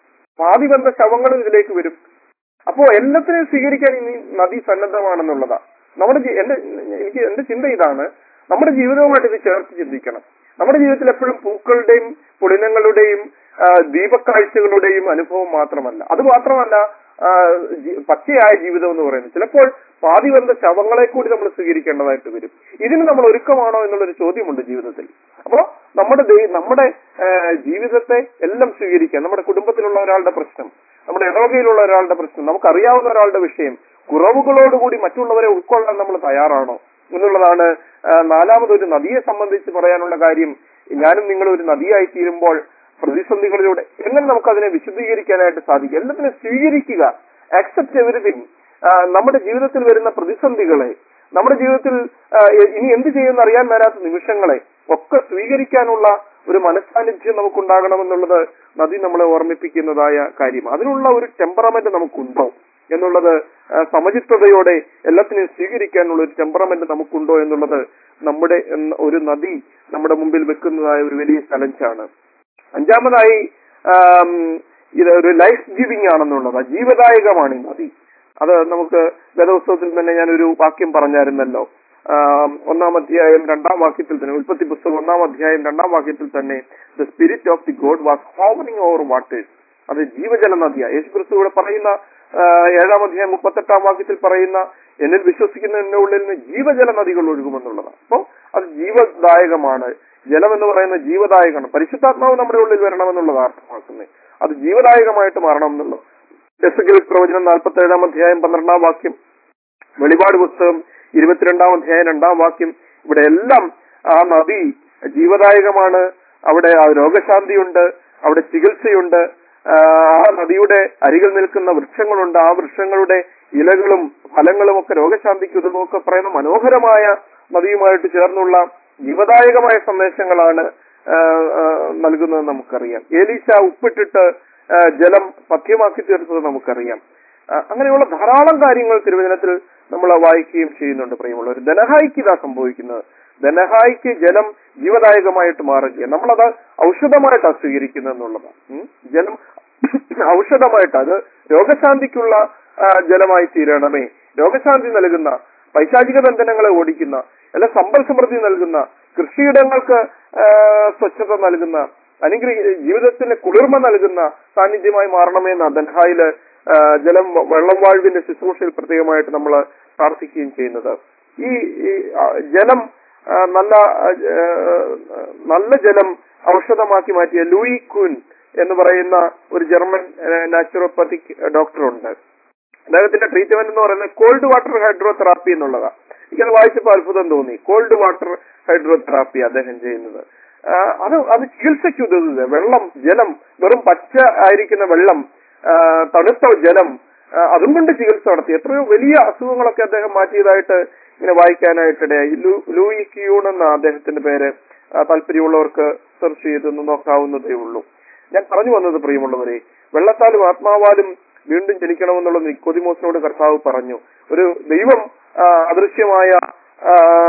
വരും. അപ്പോ എല്ലാത്തിനെയും സ്വീകരിക്കാൻ ഇനി നദി സന്നദ്ധമാണെന്നുള്ളതാ. എന്റെ ചിന്ത ഇതാണ്, നമ്മുടെ ജീവിതവുമായിട്ട് ഇത് ചേർത്ത് ചിന്തിക്കണം. നമ്മുടെ ജീവിതത്തിൽ എപ്പോഴും പൂക്കളുടെയും പുളിനങ്ങളുടെയും ദീപക്കാഴ്ചകളുടെയും അനുഭവം മാത്രമല്ല, അത് മാത്രമല്ല പച്ചയായ ജീവിതം എന്ന് പറയുന്നത്. ചിലപ്പോൾ പാതിവന്ന ശവങ്ങളെ കൂടി നമ്മൾ സ്വീകരിക്കേണ്ടതായിട്ട് വരും. ഇതിന് നമ്മൾ ഒരുക്കമാണോ എന്നുള്ളൊരു ചോദ്യമുണ്ട് ജീവിതത്തിൽ. അപ്പോ നമ്മുടെ ജീവിതത്തെ എല്ലാം സ്വീകരിക്കാൻ, നമ്മുടെ കുടുംബത്തിലുള്ള ഒരാളുടെ പ്രശ്നം, നമ്മുടെ ഇടവകയിലുള്ള ഒരാളുടെ പ്രശ്നം, നമുക്കറിയാവുന്ന ഒരാളുടെ വിഷയം, കുറവുകളോടുകൂടി മറ്റുള്ളവരെ ഉൾക്കൊള്ളാൻ നമ്മൾ തയ്യാറാണോ എന്നുള്ളതാണ് നാലാമതൊരു നദിയെ സംബന്ധിച്ച് പറയാനുള്ള കാര്യം. ഞാനും നിങ്ങളും ഒരു നദിയായി തീരുമ്പോൾ പ്രതിസന്ധികളിലൂടെ എങ്ങനെ നമുക്കതിനെ വിശദീകരിക്കാനായിട്ട് സാധിക്കും? എല്ലാത്തിനും സ്വീകരിക്കുക, അക്സെപ്റ്റ് എവരിതിങ്. നമ്മുടെ ജീവിതത്തിൽ വരുന്ന പ്രതിസന്ധികളെ, നമ്മുടെ ജീവിതത്തിൽ ഇനി എന്ത് ചെയ്യുമെന്ന് അറിയാൻ മേലാത്ത നിമിഷങ്ങളെ ഒക്കെ സ്വീകരിക്കാനുള്ള ഒരു മനസ്സാന്നിധ്യം നമുക്കുണ്ടാകണമെന്നുള്ളത് നദി നമ്മളെ ഓർമ്മിപ്പിക്കുന്നതായ കാര്യം. അതിനുള്ള ഒരു ടെമ്പറമെന്റ് നമുക്കുണ്ടോ എന്നുള്ളത്, സമചിത്തതയോടെ എല്ലാത്തിനെയും സ്വീകരിക്കാനുള്ള ഒരു ടെമ്പറമെന്റ് നമുക്കുണ്ടോ എന്നുള്ളത് നമ്മുടെ ഒരു നദി നമ്മുടെ മുമ്പിൽ വെക്കുന്നതായ ഒരു വലിയ ചലഞ്ചാണ്. അഞ്ചാമതായി ഇത് ഒരു ലൈഫ് ഗിവിംഗ് ആണെന്നുള്ളത്, ജീവദായകമാണ് ഈ നദി. അത് നമുക്ക് വേദപുസ്തകത്തിൽ തന്നെ ഞാനൊരു വാക്യം പറഞ്ഞായിരുന്നല്ലോ. 1-ാം അധ്യായം 2-ാം വാക്യത്തിൽ തന്നെ, ഉൽപ്പത്തി പുസ്തകം 1-ാം അധ്യായം 2-ാം വാക്യത്തിൽ തന്നെ, the spirit of the God was hovering over waters. അത് ജീവജല നദിയാണ്. യേശുക്രിസ്തു ഇവിടെ പറയുന്ന 7-ാം അധ്യായം 38-ാം വാക്യത്തിൽ പറയുന്ന, എന്നിൽ വിശ്വസിക്കുന്നതിന്റെ ഉള്ളിൽ നിന്ന് ജീവജല നദികൾ ഒഴുകുമെന്നുള്ളതാണ്. അപ്പോൾ അത് ജീവദായകമാണ്. ജലം എന്ന് പറയുന്നത് ജീവദായകമാണ്. പരിശുദ്ധാത്മാവ് നമ്മുടെ ഉള്ളിൽ വരണമെന്നുള്ളത് അർത്ഥമാക്കുന്നത്. അത് ജീവദായകമായിട്ട് മാറണം എന്നുള്ളത്. എസെക്കിയേൽ പ്രവചനം 47-ാം അധ്യായം 12-ാം വാക്യം, വെളിപാട് പുസ്തകം 22-ാം അധ്യായം 2-ാം വാക്യം, ഇവിടെ എല്ലാം ആ നദി ജീവദായകമാണ്. അവിടെ ആ രോഗശാന്തിയുണ്ട്, അവിടെ ചികിത്സയുണ്ട്. ആ നദിയുടെ അരികിൽ നിൽക്കുന്ന വൃക്ഷങ്ങളുണ്ട്, ആ വൃക്ഷങ്ങളുടെ ഇലകളും ഫലങ്ങളും ഒക്കെ രോഗശാന്തിക്ക് ഉതകുമൊക്കെ പറയുന്ന മനോഹരമായ നദിയുമായിട്ട് ചേർന്നുള്ള ജീവദായകമായ സന്ദേശങ്ങളാണ് നൽകുന്നത് നമുക്കറിയാം. ഏലീശ ഉപ്പിട്ടിട്ട് ജലം പഥ്യമാക്കി തീർത്തത് നമുക്കറിയാം. അങ്ങനെയുള്ള ധാരാളം കാര്യങ്ങൾ തിരുവചനത്തിൽ നമ്മൾ വായിക്കുകയും ചെയ്യുന്നുണ്ട്. പ്രിയമുള്ളവർ, ധനഹായിക്ക് ഇതാ സംഭവിക്കുന്നത്. ധനഹായിക്ക് ജലം ജീവദായകമായിട്ട് മാറുകയാണ്. നമ്മളത് ഔഷധമായിട്ടാണ് സ്വീകരിക്കുന്നത് എന്നുള്ളതാണ്. ജലം ഔഷധമായിട്ട്, അത് രോഗശാന്തിക്കുള്ള ജലമായി തീരണമേ. രോഗശാന്തി നൽകുന്ന, പൈശാചിക ബന്ധനങ്ങളെ ഓടിക്കുന്ന, അല്ല സമ്പൽ സമൃദ്ധി നൽകുന്ന, കൃഷിയിടങ്ങൾക്ക് സ്വച്ഛത നൽകുന്ന, ജീവിതത്തിന് കുളിർമ നൽകുന്ന സാന്നിധ്യമായി മാറണമെന്ന് ധൻഹായില് ജലം വെള്ളം വാഴ്വിന്റെ ശുശ്രൂഷയിൽ പ്രത്യേകമായിട്ട് നമ്മൾ പ്രാർത്ഥിക്കുകയും ചെയ്യുന്നത്. ഈ ജലം നല്ല ജലം ഔഷധമാക്കി മാറ്റിയ ലൂയി കൂൻ എന്ന് പറയുന്ന ഒരു ജർമ്മൻ നാച്ചുറോപ്പത്തിക് ഡോക്ടറുണ്ട്. അദ്ദേഹത്തിന്റെ ട്രീറ്റ്മെന്റ് എന്ന് പറയുന്നത് കോൾഡ് വാട്ടർ ഹൈഡ്രോതെറാപ്പി എന്നുള്ളതാണ്. എനിക്കത് വായിച്ചപ്പോൾ അത്ഭുതം തോന്നി. കോൾഡ് വാട്ടർ ഹൈഡ്രോതെറാപ്പി അദ്ദേഹം ചെയ്യുന്നത്. അത് ചികിത്സയ്ക്ക് ഉതകുക. ജലം വെറും പച്ച ആയിരിക്കുന്ന വെള്ളം, തണുത്ത ജലം, അതും കൊണ്ട് ചികിത്സ നടത്തി എത്രയോ വലിയ അസുഖങ്ങളൊക്കെ അദ്ദേഹം മാറ്റിയതായിട്ട് ഇങ്ങനെ വായിക്കാനായിട്ടിടയായി. ലൂയി ക്യൂൺ എന്ന അദ്ദേഹത്തിന്റെ പേര്. താല്പര്യമുള്ളവർക്ക് സെർച്ച് ചെയ്തൊന്ന് നോക്കാവുന്നതേ ഉള്ളൂ. ഞാൻ പറഞ്ഞു വന്നത്, പ്രിയമുള്ളവരെ, വെള്ളത്താലും ആത്മാവാലും വീണ്ടും ജനിക്കണമെന്നുള്ളത് നിക്കോദിമോസിനോട് കർത്താവ് പറഞ്ഞു. ഒരു ദൈവം അദൃശ്യമായ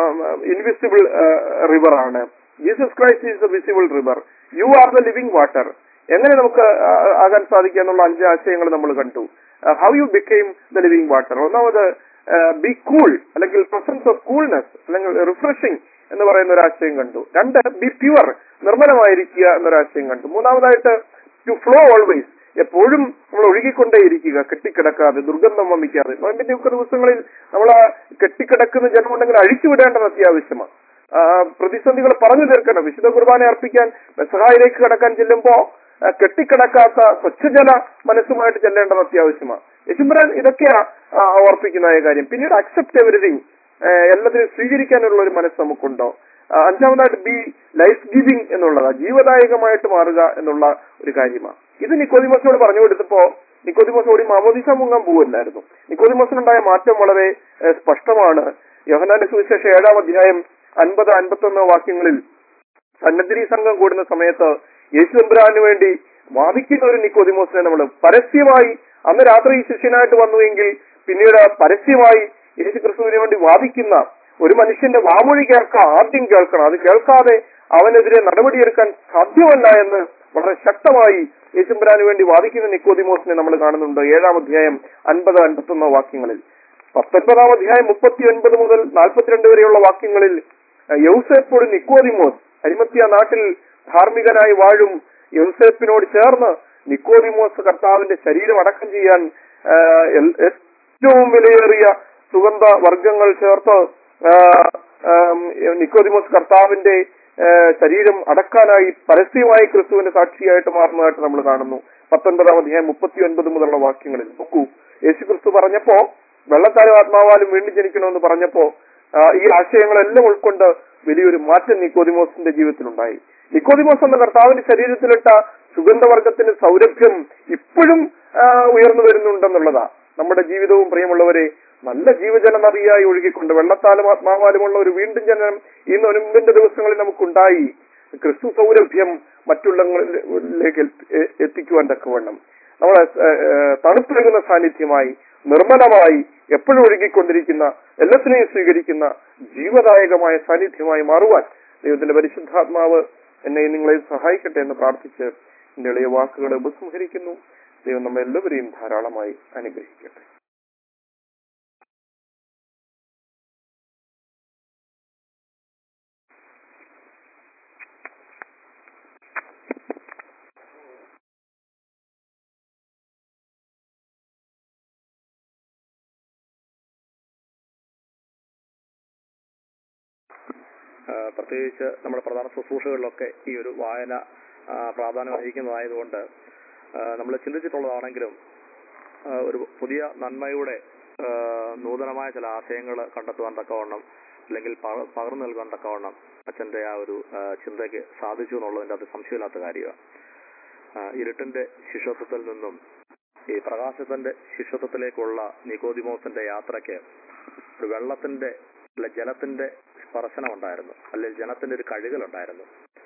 ഇൻവിസിബിൾ റിവർ ആണ്. Jesus Christ is the visible river. You are the living water. എങ്ങനെ നമുക്ക് ആകാൻ സാധിക്കുക എന്നുള്ള 5 ആശയങ്ങൾ നമ്മൾ കണ്ടു. How you became the living water. ഒന്നാമത് ബി കൂൾ, അല്ലെങ്കിൽ പ്രസൻസ് ഓഫ് കൂൾനെസ്, അല്ലെങ്കിൽ റിഫ്രഷിംഗ് എന്ന് പറയുന്ന ഒരു ആശയം കണ്ടു. 2 ബി പ്യുവർ, നിർമ്മലമായിരിക്കുക എന്നൊരാശയം കണ്ടു. മൂന്നാമതായിട്ട് ടു ഫ്ലോ ഓൾവേസ്, എപ്പോഴും നമ്മൾ ഒഴുകിക്കൊണ്ടേയിരിക്കുക, കെട്ടിക്കിടക്കാതെ, ദുർഗന്ധം വമിക്കാതെ. നോയമ്പിന്റെ ഒക്കെ ദിവസങ്ങളിൽ നമ്മൾ ആ കെട്ടിക്കിടക്കുന്ന ജനമുണ്ടെങ്കിൽ അഴിച്ചുവിടേണ്ടത് അത്യാവശ്യമാണ്. പ്രതിസന്ധികൾ പറഞ്ഞു തീർക്കണം. വിശുദ്ധ കുർബാന അർപ്പിക്കാൻ പെസഹായിലേക്ക് കടക്കാൻ ചെല്ലുമ്പോ കെട്ടിക്കിടക്കാത്ത സ്വച്ഛജല മനസ്സുമായിട്ട് ചെല്ലേണ്ടത് അത്യാവശ്യമാണ്. യേശുമ്പുരാൻ ഇതൊക്കെയാ ഓർപ്പിക്കുന്നതായ കാര്യം. പിന്നീട് അക്സെപ്റ്റ് എവരിതിങ്, എല്ലാത്തിനും സ്വീകരിക്കാനുള്ള ഒരു മനസ്സ് നമുക്കുണ്ടോ. 5-ാമതായിട്ട് ബി ലൈഫ് ഗിവിംഗ് എന്നുള്ളതാ, ജീവദായകമായിട്ട് മാറുക എന്നുള്ള ഒരു കാര്യമാണ്. ഇത് നിക്കോദിമോസിനോട് പറഞ്ഞു കൊടുത്തപ്പോ നിക്കോദിമോസ് ഓടി മാമോദീസ മുങ്ങാൻ പോവല്ലായിരുന്നു. നിക്കോദിമോസിനുണ്ടായ മാറ്റം വളരെ സ്പഷ്ടമാണ്. യോഹന്നാന്റെ സുവിശേഷം 7-ാം അധ്യായം 50-51 വാക്യങ്ങളിൽ സന്നദ്ധി സംഘം കൂടുന്ന സമയത്ത് യേശുദമ്പുരാന് വേണ്ടി വാദിക്കുന്ന ഒരു നിക്കോദിമോസിനെ നമ്മൾ പരസ്യമായി, അന്ന് രാത്രി ശിഷ്യനായിട്ട് വന്നുവെങ്കിൽ പിന്നീട് പരസ്യമായി യേശു ക്രിസ്തുവിന് വേണ്ടി വാദിക്കുന്ന ഒരു മനുഷ്യന്റെ വാമൊഴി ആദ്യം കേൾക്കണം. അത് കേൾക്കാതെ അവനെതിരെ നടപടിയെടുക്കാൻ സാധ്യമല്ല എന്ന് വളരെ ശക്തമായി യേശുദമ്പുരാന് വേണ്ടി വാദിക്കുന്ന നിക്കോദിമോസിനെ നമ്മൾ കാണുന്നുണ്ട് 7-ാം അധ്യായം 50-51 വാക്യങ്ങളിൽ. 19-ാം അധ്യായം 39 മുതൽ 42 വരെയുള്ള വാക്യങ്ങളിൽ യൗസേപ്പോട് നിക്കോദിമോസ്, അരിമത്യ നാട്ടിൽ ധാർമ്മികനായി വാഴും യൗസേപ്പിനോട് ചേർന്ന് നിക്കോദിമോസ് കർത്താവിന്റെ ശരീരം അടക്കം ചെയ്യാൻ ഏറ്റവും വിലയേറിയ സുഗന്ധ വർഗങ്ങൾ ചേർത്ത് നിക്കോദിമോസ് കർത്താവിന്റെ ശരീരം അടക്കാനായി പരസ്യമായി ക്രിസ്തുവിന്റെ സാക്ഷിയായിട്ട് മാറുന്നതായിട്ട് നമ്മൾ കാണുന്നു. 19-ാം അധ്യായം 39 മുതലുള്ള വാക്യങ്ങളിൽ നോക്കൂ. യേശു ക്രിസ്തു പറഞ്ഞപ്പോ വെള്ളത്താലും ആത്മാവാലും വീണ്ടും ജനിക്കണമെന്ന് പറഞ്ഞപ്പോ ഈ ആശയങ്ങളെല്ലാം ഉൾക്കൊണ്ട് വലിയൊരു മാറ്റം നിക്കോദിമോസിന്റെ ജീവിതത്തിലുണ്ടായി. നിക്കോദിമോസ് എന്ന കർത്താവിന്റെ ശരീരത്തിലിട്ട സുഗന്ധവർഗത്തിന്റെ സൗരഭ്യം ഇപ്പോഴും ഉയർന്നു വരുന്നുണ്ടെന്നുള്ളതാ. നമ്മുടെ ജീവിതവും പ്രിയമുള്ളവരെ നല്ല ജീവജല നദിയായി ഒഴുകിക്കൊണ്ട് വെള്ളത്താലും ആത്മാവാലുമുള്ള ഒരു വീണ്ടും ജനനം ഈ നോയമ്പിന്റെ ദിവസങ്ങളിൽ നമുക്കുണ്ടായി ക്രിസ്തു സൗരഭ്യം മറ്റുള്ളവരിലേക്ക് എത്തിക്കുവാൻ തക്കവണ്ണം നമ്മളെ തണുപ്പിടുന്ന സാന്നിധ്യമായി, നിർമ്മലമായി, എപ്പോഴും ഒഴുകിക്കൊണ്ടിരിക്കുന്ന, എല്ലാത്തിനെയും സ്വീകരിക്കുന്ന ജീവദായകമായ സാന്നിധ്യമായി മാറുവാൻ ദൈവത്തിന്റെ പരിശുദ്ധാത്മാവ് എന്നെ നിങ്ങളെ സഹായിക്കട്ടെ എന്ന് പ്രാർത്ഥിച്ച് എന്റെ എളിയ വാക്കുകളെ ഉപസംഹരിക്കുന്നു. ദൈവം നമ്മെ എല്ലാവരെയും ധാരാളമായി അനുഗ്രഹിക്കട്ടെ. പ്രത്യേകിച്ച് നമ്മുടെ പ്രധാന ശുശ്രൂഷകളിലൊക്കെ ഈ ഒരു വായന പ്രാധാന്യം വഹിക്കുന്നതായതുകൊണ്ട് നമ്മൾ ചിന്തിച്ചിട്ടുള്ളതാണെങ്കിലും ഒരു പുതിയ നന്മയുടെ നൂതനമായ ചില ആശയങ്ങൾ കണ്ടെത്തുവാൻ തക്കവണ്ണം, അല്ലെങ്കിൽ പകർന്നു നൽകാൻ തക്കവണ്ണം അച്ഛന്റെ ആ ഒരു ചിന്തയ്ക്ക് സാധിച്ചു എന്നുള്ളതിന്റെ അത് സംശയമില്ലാത്ത കാര്യമാണ്. ഇരുട്ടിന്റെ ശിഷ്യത്വത്തിൽ നിന്നും ഈ പ്രകാശത്തിന്റെ ശിഷ്യത്വത്തിലേക്കുള്ള നിക്കോദിമോസിന്റെ യാത്രയ്ക്ക് ഒരു വെള്ളത്തിന്റെ അല്ലെ ജലത്തിന്റെ സ്പർശനം ഉണ്ടായിരുന്നു, അല്ലെങ്കിൽ ജലത്തിന്റെ ഒരു കഴുകലുണ്ടായിരുന്നു.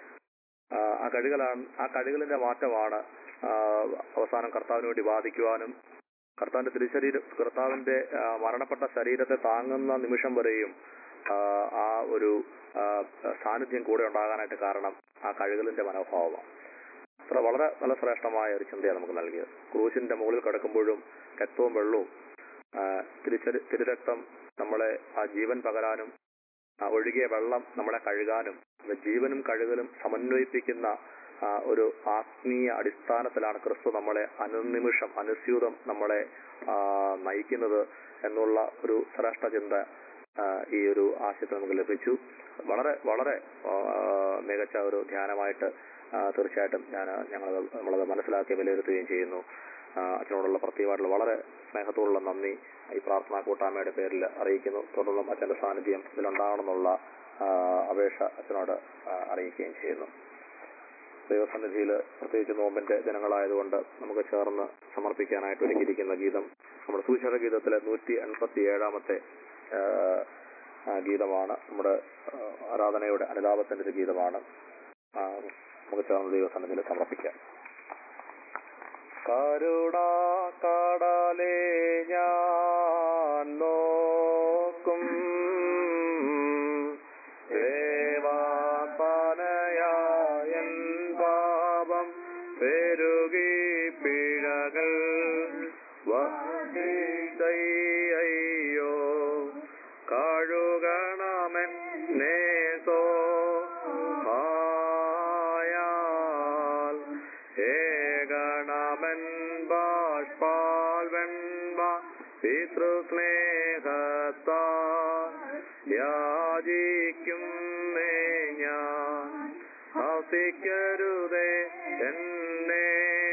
ആ കഴുകലിന്റെ മാറ്റമാണ് അവസാനം കർത്താവിന് വേണ്ടി വാദിക്കുവാനും കർത്താവിന്റെ മരണപ്പെട്ട ശരീരത്തെ താങ്ങുന്ന നിമിഷം വരെയും ആ ഒരു സാന്നിധ്യം കൂടെ ഉണ്ടാകാനായിട്ട് കാരണം ആ കഴുകലിന്റെ മനോഭാവമാണ്. അത്ര വളരെ നല്ല ശ്രേഷ്ഠമായ ഒരു ചിന്തയാണ് നമുക്ക് നൽകിയത്. ക്രൂശിന്റെ മുകളിൽ കിടക്കുമ്പോഴും രക്തവും വെള്ളവും തിരുരക്തം നമ്മളെ ആ ജീവൻ പകരാനും ഒഴുകിയ വെള്ളം നമ്മളെ കഴുകാനും ജീവനും കഴുകലും സമന്വയിപ്പിക്കുന്ന ഒരു ആത്മീയ അടിസ്ഥാനത്തിലാണ് ക്രിസ്തു നമ്മളെ അനുനിമിഷം അനുസ്യൂതം നമ്മളെ നയിക്കുന്നത് എന്നുള്ള ഒരു ശ്രേഷ്ഠ ചിന്ത ഈ ഒരു ആശയത്തിൽ നമുക്ക് ലഭിച്ചു. വളരെ വളരെ മികച്ച ഒരു ധ്യാനമായിട്ട് തീർച്ചയായിട്ടും നമ്മളത് മനസ്സിലാക്കി വിലയിരുത്തുകയും ചെയ്യുന്നു. അച്ഛനോടുള്ള പ്രത്യേകമായിട്ടുള്ള വളരെ സ്നേഹത്തോടുള്ള നന്ദി ഈ പ്രാർത്ഥനാ കൂട്ടായ്മയുടെ പേരിൽ അറിയിക്കുന്നു. തുടർന്നും അച്ഛന്റെ സാന്നിധ്യം ഇതിലുണ്ടാകണമെന്നുള്ള അപേക്ഷ അച്ഛനോട് അറിയിക്കുകയും ചെയ്യുന്നു. ദൈവസന്നിധിയിൽ പ്രത്യേകിച്ച് നോമ്പിന്റെ ദിനങ്ങളായതുകൊണ്ട് നമുക്ക് ചേർന്ന് സമർപ്പിക്കാനായിട്ട് ഒരുക്കിയിരിക്കുന്ന ഗീതം നമ്മുടെ സുവിശേഷ ഗീതത്തിലെ 187-ാമത്തെ ഗീതമാണ്. നമ്മുടെ ആരാധനയുടെ അനുതാപത്തിന്റെ ഒരു ഗീതമാണ്. നമുക്ക് ചേർന്ന് ദൈവസന്നിധിയിൽ സമർപ്പിക്കാം. കരുണാ കടലേ ഞാൻ നോക്കും കരത്താൽ യാചിക്കും ഞാൻ. ഹസിക്കരുതേ എന്നെ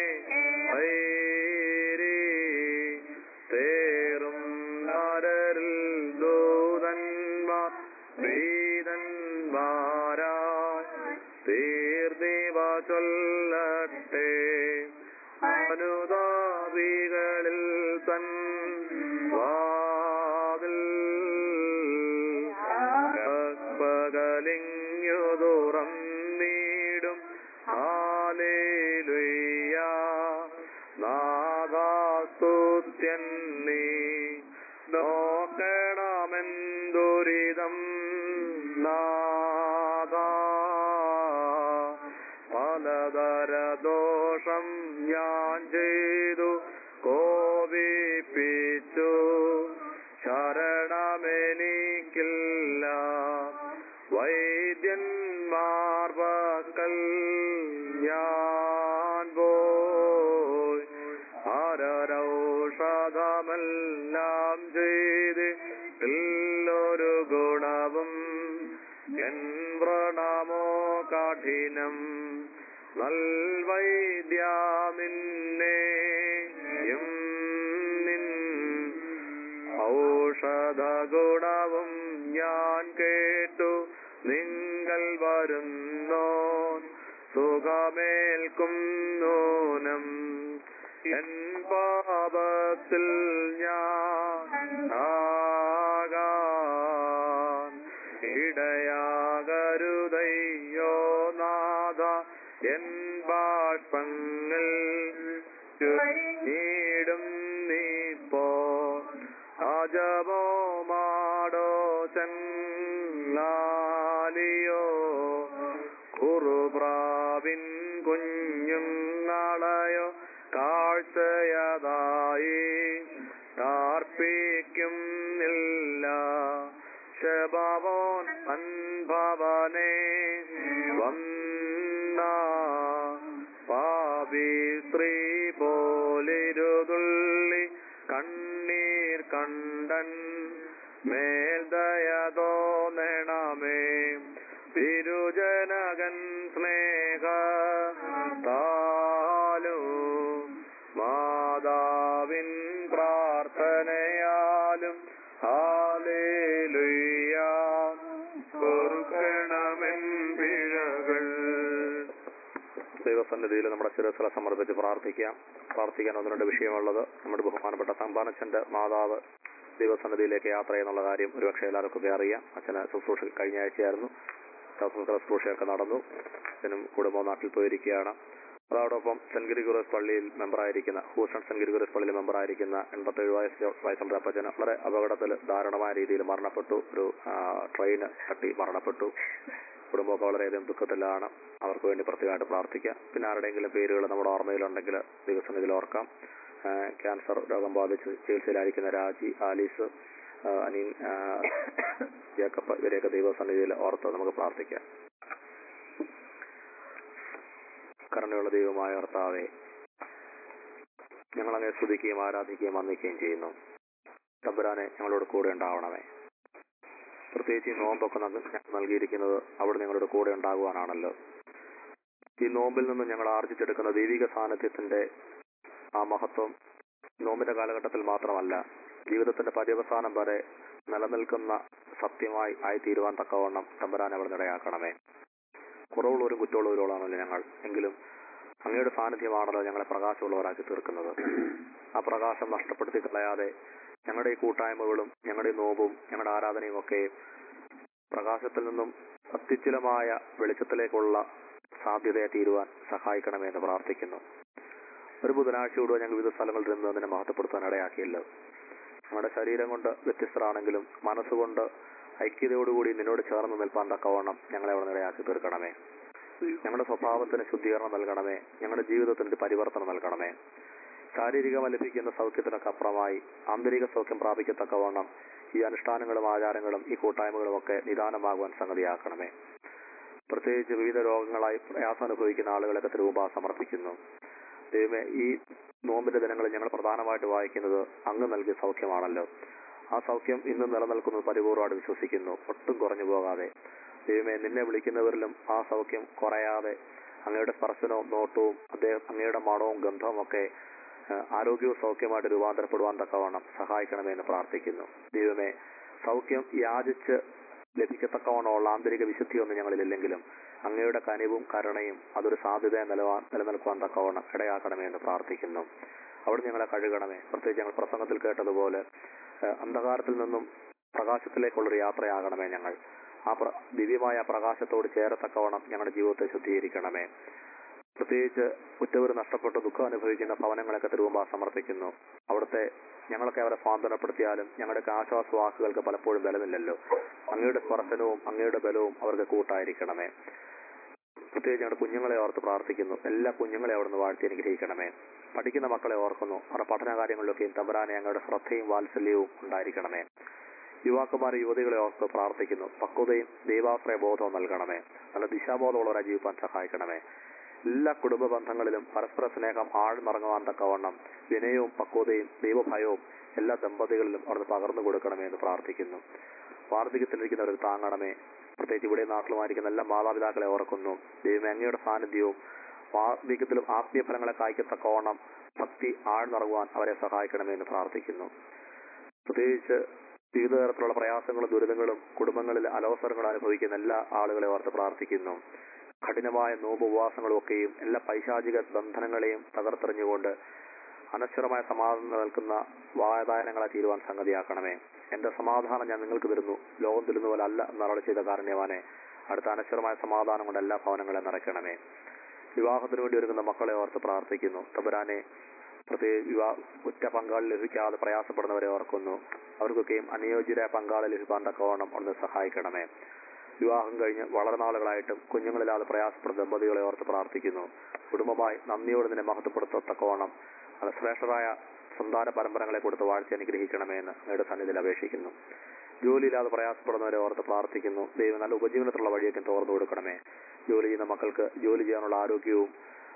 വൈരി തേറും നരരിൽ ദൂതന്മാർ വീരന്മാരായി തീർന്നിവ ചൊല്ലട്ടെ. അനുതാപികളിൽ തൻ വാതിൽ പകലിങ്ങു തുറന്നിടും. ഹല്ലേലൂയ നാഥാസ്തുത്യൻ നീ. നോക്കണമെന്തുരിതം നാഥാ, പലതര ദോഷം ഞാൻ ചെയ്തു കോപിപ്പിച്ചു. ശരണമെനിക്കില്ല വൈദ്യന്മാർ പക്കൽ ഞാൻ പോയി. ഹരരൗഷധമെല്ലാം ചെയ്ത് ഇല്ലൊരു ഗുണവും. എൻ വ്രണമോ കഠിനം നൽവൈദ്യാമിന്നെയും നിൻ ഔഷധ ഗുണവും ഞാൻ കേട്ടു. നിങ്ങൾ വരുന്നോ സുഖമേൽക്കും നൂനം. എൻ പാപത്തിൽ ഞാൻ ആകാൻ ഇടയാകരുതയ്യോ നാഥ. എൻ ബാഷ്പങ്ങൾ നീടും നീപ്പോ അജമോ മാടോ ചെന്നാലിയോ കുറുപ്രാവിൻ കുഞ്ഞുങ്ങളയോ കാഴ്ചയതായി അർപ്പിക്കുന്നില്ല. ശബവോൻ അൻഭവനെ വന്ന പാപി സ്ത്രീ പോലിരുതുള്ളി കണ്ണീർ കണ്ടൻ മേൽദയതോ നേണമേ. തിരുജനകൻ സ്നേഹ താലു മാതാവിൻ പ്രാർത്ഥനയാലും ഹല്ലേലൂയ പൊറുക്കണമെൻ പിഴകൾ. ദൈവസന്നിധിയിൽ നമ്മുടെ ശിരസ്സുകളെ സമർപ്പിച്ച് പ്രാർത്ഥിക്കാൻ ഒന്ന് രണ്ട് വിഷയമുള്ളത്. നമ്മുടെ ബഹുമാനപ്പെട്ട സംഭാനച്ചന്റെ മാതാവ് ദൈവസന്നിധിയിലേക്ക് യാത്ര ചെയ്യുന്നുള്ള കാര്യം ഒരുപക്ഷെ എല്ലാവർക്കും അറിയാം. അച്ഛന് ശുശ്രൂഷ കഴിഞ്ഞ ആഴ്ചയായിരുന്നു. ശുശ്രൂഷയൊക്കെ നടന്നു. അച്ഛനും കുടുംബവും നാട്ടിൽ പോയിരിക്കുകയാണ്. അതോടൊപ്പം സെന്റ് ഗ്രിഗോറിയസ് പള്ളിയിൽ മെമ്പറായിരിക്കുന്ന ഹൂസ്റ്റൺ സെന്റ് ഗ്രിഗോറിയസ് പള്ളിയിൽ മെമ്പറായിരിക്കുന്ന 87 വയസ്സുള്ള അപ്പച്ചന് വളരെ അപകടത്തിൽ ദാരുണമായ രീതിയിൽ മരണപ്പെട്ടു. ഒരു ട്രെയിന് തട്ടി മരണപ്പെട്ടു. കുടുംബമൊക്കെ വളരെയധികം ദുഃഖത്തിലാണ്. അവർക്ക് വേണ്ടി പ്രത്യേകമായിട്ട് പ്രാർത്ഥിക്കാം. പിന്നെ ആരുടെയെങ്കിലും പേരുകൾ നമ്മുടെ ഓർമ്മയിലുണ്ടെങ്കിൽ ദിവസത്തിൽ ഓർക്കാം. ക്യാൻസർ രോഗം ബാധിച്ച് ചികിത്സയിലായിരിക്കുന്ന രാജി, ആലീസ്, അനീൻ, ജേക്കബ് ഇവരെയൊക്കെ ദൈവസന്നിധിയിൽ ഓർത്ത് നമുക്ക് പ്രാർത്ഥിക്കാം. കരുണയുള്ള ദൈവമായ കർത്താവേ, ഞങ്ങളങ്ങെ സ്തുതിക്കുകയും ആരാധിക്കുകയും വന്ദിക്കുകയും ചെയ്യുന്നു. തമ്പുരാനെ ഞങ്ങളോട് കൂടെ ഉണ്ടാവണമേ. പ്രത്യേകിച്ച് ഈ നോമ്പൊക്കെ നൽകിയിരിക്കുന്നത് അവിടെ ഞങ്ങളുടെ കൂടെ ഉണ്ടാകുവാനാണല്ലോ. ഈ നോമ്പിൽ നിന്ന് ഞങ്ങൾ ആർജിച്ചെടുക്കുന്ന ദൈവിക സാന്നിധ്യത്തിന്റെ ആ മഹത്വം നോമ്പിന്റെ കാലഘട്ടത്തിൽ മാത്രമല്ല, ജീവിതത്തിന്റെ പര്യവസാനം വരെ നിലനിൽക്കുന്ന സത്യമായി ആയിത്തീരുവാൻ തക്കവണ്ണം തമ്പുരാനെ അവിടെ ഇടയാക്കണമേ. കുറവുള്ളവരും കുറ്റമുള്ളവരോളാണല്ലോ ഞങ്ങൾ. എങ്കിലും അങ്ങയുടെ സാന്നിധ്യമാണല്ലോ ഞങ്ങളെ പ്രകാശമുള്ളവരാക്കി തീർക്കുന്നത്. ആ പ്രകാശം നഷ്ടപ്പെടുത്തി കളയാതെ ഞങ്ങളുടെ ഈ കൂട്ടായ്മകളും ഞങ്ങളുടെ നോമ്പും ഞങ്ങളുടെ ആരാധനയും ഒക്കെ പ്രകാശത്തിൽ നിന്നും അത്യുജ്വലമായ വെളിച്ചത്തിലേക്കുള്ള സാധ്യതയെ തീരുവാൻ സഹായിക്കണമേ എന്ന് പ്രാർത്ഥിക്കുന്നു. ഒരു ബുധനാഴ്ചയോടെ ഞങ്ങൾ വിവിധ സ്ഥലങ്ങളിൽ നിന്ന് അതിനെ മഹത്വപ്പെടുത്താൻ ഇടയാക്കിയല്ലോ. ഞങ്ങളുടെ ശരീരം കൊണ്ട് വ്യത്യസ്തരാണെങ്കിലും മനസ്സുകൊണ്ട് ഐക്യതയോടുകൂടി നിന്നോട് ചേർന്ന് നിൽപ്പാൻ തക്കവണ്ണം ഞങ്ങളെ അവിടെ ഇടയാക്കി തീർക്കണമേ. ഞങ്ങളുടെ സ്വഭാവത്തിന് ശുദ്ധീകരണം നൽകണമേ. ഞങ്ങളുടെ ജീവിതത്തിന് പരിവർത്തനം നൽകണമേ. ശാരീരികം ലഭിക്കുന്ന സൗഖ്യത്തിനൊക്കെ അപ്പുറമായി ആന്തരിക സൗഖ്യം പ്രാപിക്കത്തക്കവണ്ണം ഈ അനുഷ്ഠാനങ്ങളും ആചാരങ്ങളും ഈ കൂട്ടായ്മകളും ഒക്കെ നിദാനമാകുവാൻ സംഗതിയാക്കണമേ. പ്രത്യേകിച്ച് വിവിധ രോഗങ്ങളായി പ്രയാസം അനുഭവിക്കുന്ന ആളുകളൊക്കെ തിരുമുമ്പാ സമർപ്പിക്കുന്നു. ദൈവമേ, ഈ നോമ്പിന്റെ ദിനങ്ങളിൽ ഞങ്ങൾ പ്രധാനമായിട്ട് വായിക്കുന്നത് അങ്ങ് നൽകിയ സൗഖ്യമാണല്ലോ. ആ സൗഖ്യം ഇന്നും നിലനിൽക്കുന്നത് പരിപൂർവ്വമായിട്ട് വിശ്വസിക്കുന്നു, ഒട്ടും കുറഞ്ഞു പോകാതെ. ദൈവമേ, നിന്നെ വിളിക്കുന്നവരിലും ആ സൗഖ്യം കുറയാതെ അങ്ങയുടെ സ്പർശനവും നോട്ടവും അങ്ങയുടെ മണവും ഗന്ധവും ഒക്കെ ആരോഗ്യവും സൗഖ്യമായിട്ട് രൂപാന്തരപ്പെടുവാൻ തക്കവണ്ണം സഹായിക്കണമേ എന്ന് പ്രാർത്ഥിക്കുന്നു. ദൈവമേ, സൗഖ്യം യാചിച്ച് ലഭിക്കത്തക്കവണ്ണമുള്ള ആന്തരിക വിശുദ്ധിയൊന്നും ഞങ്ങളിലില്ലെങ്കിലും അങ്ങയുടെ കനിവും കരുണയും അതൊരു സാധ്യതയെ നിലനിൽക്കുവാൻ തക്കവണ്ണം ഇടയാക്കണമേ എന്ന് പ്രാർത്ഥിക്കുന്നു. അവിടെ ഞങ്ങളെ കഴുകണമേ. പ്രത്യേകിച്ച് ഞങ്ങൾ പ്രസംഗത്തിൽ കേട്ടതുപോലെ അന്ധകാരത്തിൽ നിന്നും പ്രകാശത്തിലേക്കുള്ളൊരു യാത്രയാകണമേ. ഞങ്ങൾ ആ ദിവ്യമായ പ്രകാശത്തോട് ചേരത്തക്കവണ്ണം ഞങ്ങളുടെ ജീവിതത്തെ ശുദ്ധീകരിക്കണമേ. പ്രത്യേകിച്ച് ഉറ്റവർ നഷ്ടപ്പെട്ട് ദുഃഖം അനുഭവിക്കുന്ന ഭവനങ്ങളൊക്കെ തിരുവമ്പാ സമർപ്പിക്കുന്നു. അവിടുത്തെ ഞങ്ങളൊക്കെ അവരെ സ്വാന്തനപ്പെടുത്തിയാലും ഞങ്ങളുടെ ആശ്വാസവാക്കുകൾക്ക് പലപ്പോഴും ബലമില്ലല്ലോ. അങ്ങയുടെ സ്പർശനവും അങ്ങയുടെ ബലവും അവർക്ക് കൂട്ടായിരിക്കണമേ. പ്രത്യേകിച്ച് ഞങ്ങളുടെ കുഞ്ഞുങ്ങളെ ഓർത്ത് പ്രാർത്ഥിക്കുന്നു. എല്ലാ കുഞ്ഞുങ്ങളെ അവിടുന്ന് വാഴ്ത്തി അനുഗ്രഹിക്കണമേ. പഠിക്കുന്ന മക്കളെ ഓർക്കുന്നു. അവരുടെ പഠനകാര്യങ്ങളിലൊക്കെയും തമ്പുരാനെ ഞങ്ങളുടെ ശ്രദ്ധയും വാത്സല്യവും ഉണ്ടായിരിക്കണമേ. യുവാക്കന്മാരെ യുവതികളെ ഓർത്ത് പ്രാർത്ഥിക്കുന്നു. പക്വതയും ദൈവാശ്രയ ബോധവും നൽകണമേ. നല്ല ദിശാബോധമുള്ളവരെ ജീവിക്കാൻ സഹായിക്കണമേ. എല്ലാ കുടുംബ ബന്ധങ്ങളിലും പരസ്പര സ്നേഹം ആഴ്ന്നിറങ്ങുവാൻ തക്കവണ്ണം വിനയവും പക്വതയും ദൈവഭയവും എല്ലാ ദമ്പതികളിലും അവിടുന്ന് പകർന്നു കൊടുക്കണമേ എന്ന് പ്രാർത്ഥിക്കുന്നു. വാർദ്ധക്യത്തിലിരിക്കുന്നവർ താങ്ങണമേ. പ്രത്യേകിച്ച് ഇവിടെ നാട്ടിലുമായിരിക്കുന്ന എല്ലാ മാതാപിതാക്കളെ ഓർക്കുന്നു. ദൈവമേ, അങ്ങയുടെ സാന്നിധ്യവും വാർദ്ധക്യത്തിലും ആത്മീയ ഫലങ്ങളെ കായ്ക്കത്തക്കവണ്ണം ഭക്തി ആഴ്ന്നിറങ്ങുവാൻ അവരെ സഹായിക്കണമേ എന്ന് പ്രാർത്ഥിക്കുന്നു. പ്രത്യേകിച്ച് വിവിധ തരത്തിലുള്ള പ്രയാസങ്ങളും ദുരിതങ്ങളും കുടുംബങ്ങളിൽ അലോസരങ്ങളും അനുഭവിക്കുന്ന എല്ലാ ആളുകളെ ഓർത്ത് പ്രാർത്ഥിക്കുന്നു. കഠിനമായ നോമ്പ് ഉപവാസങ്ങളും ഒക്കെയും എല്ലാ പൈശാചിക ബന്ധനങ്ങളെയും തകർത്തെറിഞ്ഞുകൊണ്ട് അനശ്വരമായ സമാധാനം നിൽക്കുന്ന വായതായനങ്ങളെ തീരുവാൻ സംഗതിയാക്കണമേ. എന്റെ സമാധാനം ഞാൻ നിങ്ങൾക്ക് തരുന്നു, ലോകം തരുന്ന പോലെ അല്ല എന്നരുളി ചെയ്ത കാരുണ്യവാനെ, അടുത്ത അനശ്വരമായ സമാധാനം കൊണ്ട് എല്ലാ ഭവനങ്ങളെ നിറയ്ക്കണമേ. വിവാഹത്തിനു വേണ്ടി ഒരുങ്ങുന്ന മക്കളെ ഓർത്ത് പ്രാർത്ഥിക്കുന്നു. തമ്പുരാനെ, പ്രത്യേക ഉറ്റ പങ്കാളി ലഭിക്കാതെ പ്രയാസപ്പെടുന്നവരെ ഓർക്കുന്നു. അവർക്കൊക്കെയും അനുയോജ്യരായ പങ്കാളി ലഭിക്കാൻ തക്കവണ്ണം ഒന്ന് സഹായിക്കണമേ. വിവാഹം കഴിഞ്ഞ് വളരെ നാളുകളായിട്ടും കുഞ്ഞുങ്ങളില്ലാതെ പ്രയാസപ്പെടുന്ന ദമ്പതികളെ ഓർത്ത് പ്രാർത്ഥിക്കുന്നു. കുടുംബമായി നന്ദിയോട് നിന്നെ മഹത്വപ്പെടുത്തത്തക്കവണ്ണം അത് ശ്രേഷ്ഠരായ സന്താന പരമ്പരകളെ കൊടുത്ത് വാഴ്ച അനുഗ്രഹിക്കണമേ എന്ന് അങ്ങയുടെ സന്നിധിയിൽ അപേക്ഷിക്കുന്നു. ജോലിയില്ലാതെ പ്രയാസപ്പെടുന്നവരെ ഓർത്ത് പ്രാർത്ഥിക്കുന്നു. ദൈവം നല്ല ഉപജീവനത്തിലുള്ള വഴിയൊക്കെ തുറന്നു കൊടുക്കണമേ. ജോലി ചെയ്യുന്ന മക്കൾക്ക് ജോലി ചെയ്യാനുള്ള ആരോഗ്യവും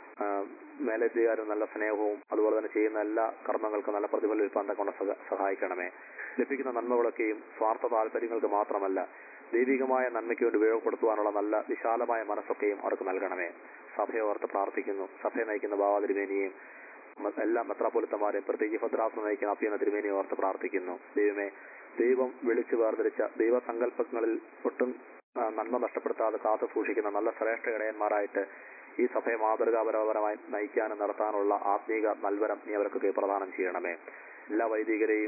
മേലെത്തിയാലും നല്ല സ്നേഹവും അതുപോലെ തന്നെ ചെയ്യുന്ന എല്ലാ കർമ്മങ്ങൾക്കും നല്ല പ്രതിഫലം ലഭിക്കാൻ കൊണ്ട് സഹായിക്കണമേ. ലഭിക്കുന്ന നന്മകളൊക്കെയും സ്വാർത്ഥ താല്പര്യങ്ങൾക്ക് മാത്രമല്ല, ദൈവികമായ നന്മയ്ക്ക് വേണ്ടി ഉപയോഗപ്പെടുത്തുവാനുള്ള നല്ല വിശാലമായ മനസ്സൊക്കെയും അവർക്ക് നൽകണമേ. സഭയെ ഓർത്ത് പ്രാർത്ഥിക്കുന്നു. സഭയെ നയിക്കുന്ന ബാവ തിരുമേനിയെയും എല്ലാ മെത്രാപ്പൊലിത്തമാരെയും പ്രത്യേകിച്ച് ഭദ്രാസനം നയിക്കുന്ന അപ്പിയെന്ന തിരുമേനിയെ ഓർത്ത് പ്രാർത്ഥിക്കുന്നു. ദൈവമേ, ദൈവം വിളിച്ചു വേർതിരിച്ച ദൈവസങ്കല്പങ്ങളിൽ ഒട്ടും നന്മ നഷ്ടപ്പെടുത്താതെ കാത്തു സൂക്ഷിക്കുന്ന നല്ല ശ്രേഷ്ഠ ഇടയന്മാരായിട്ട് ഈ സഭയെ മാതൃകാപരപരമായി നയിക്കാനും നടത്താനുള്ള ആത്മീക നൽവരം നീ അവർക്കൊക്കെ പ്രദാനം ചെയ്യണമേ. എല്ലാ വൈദികരെയും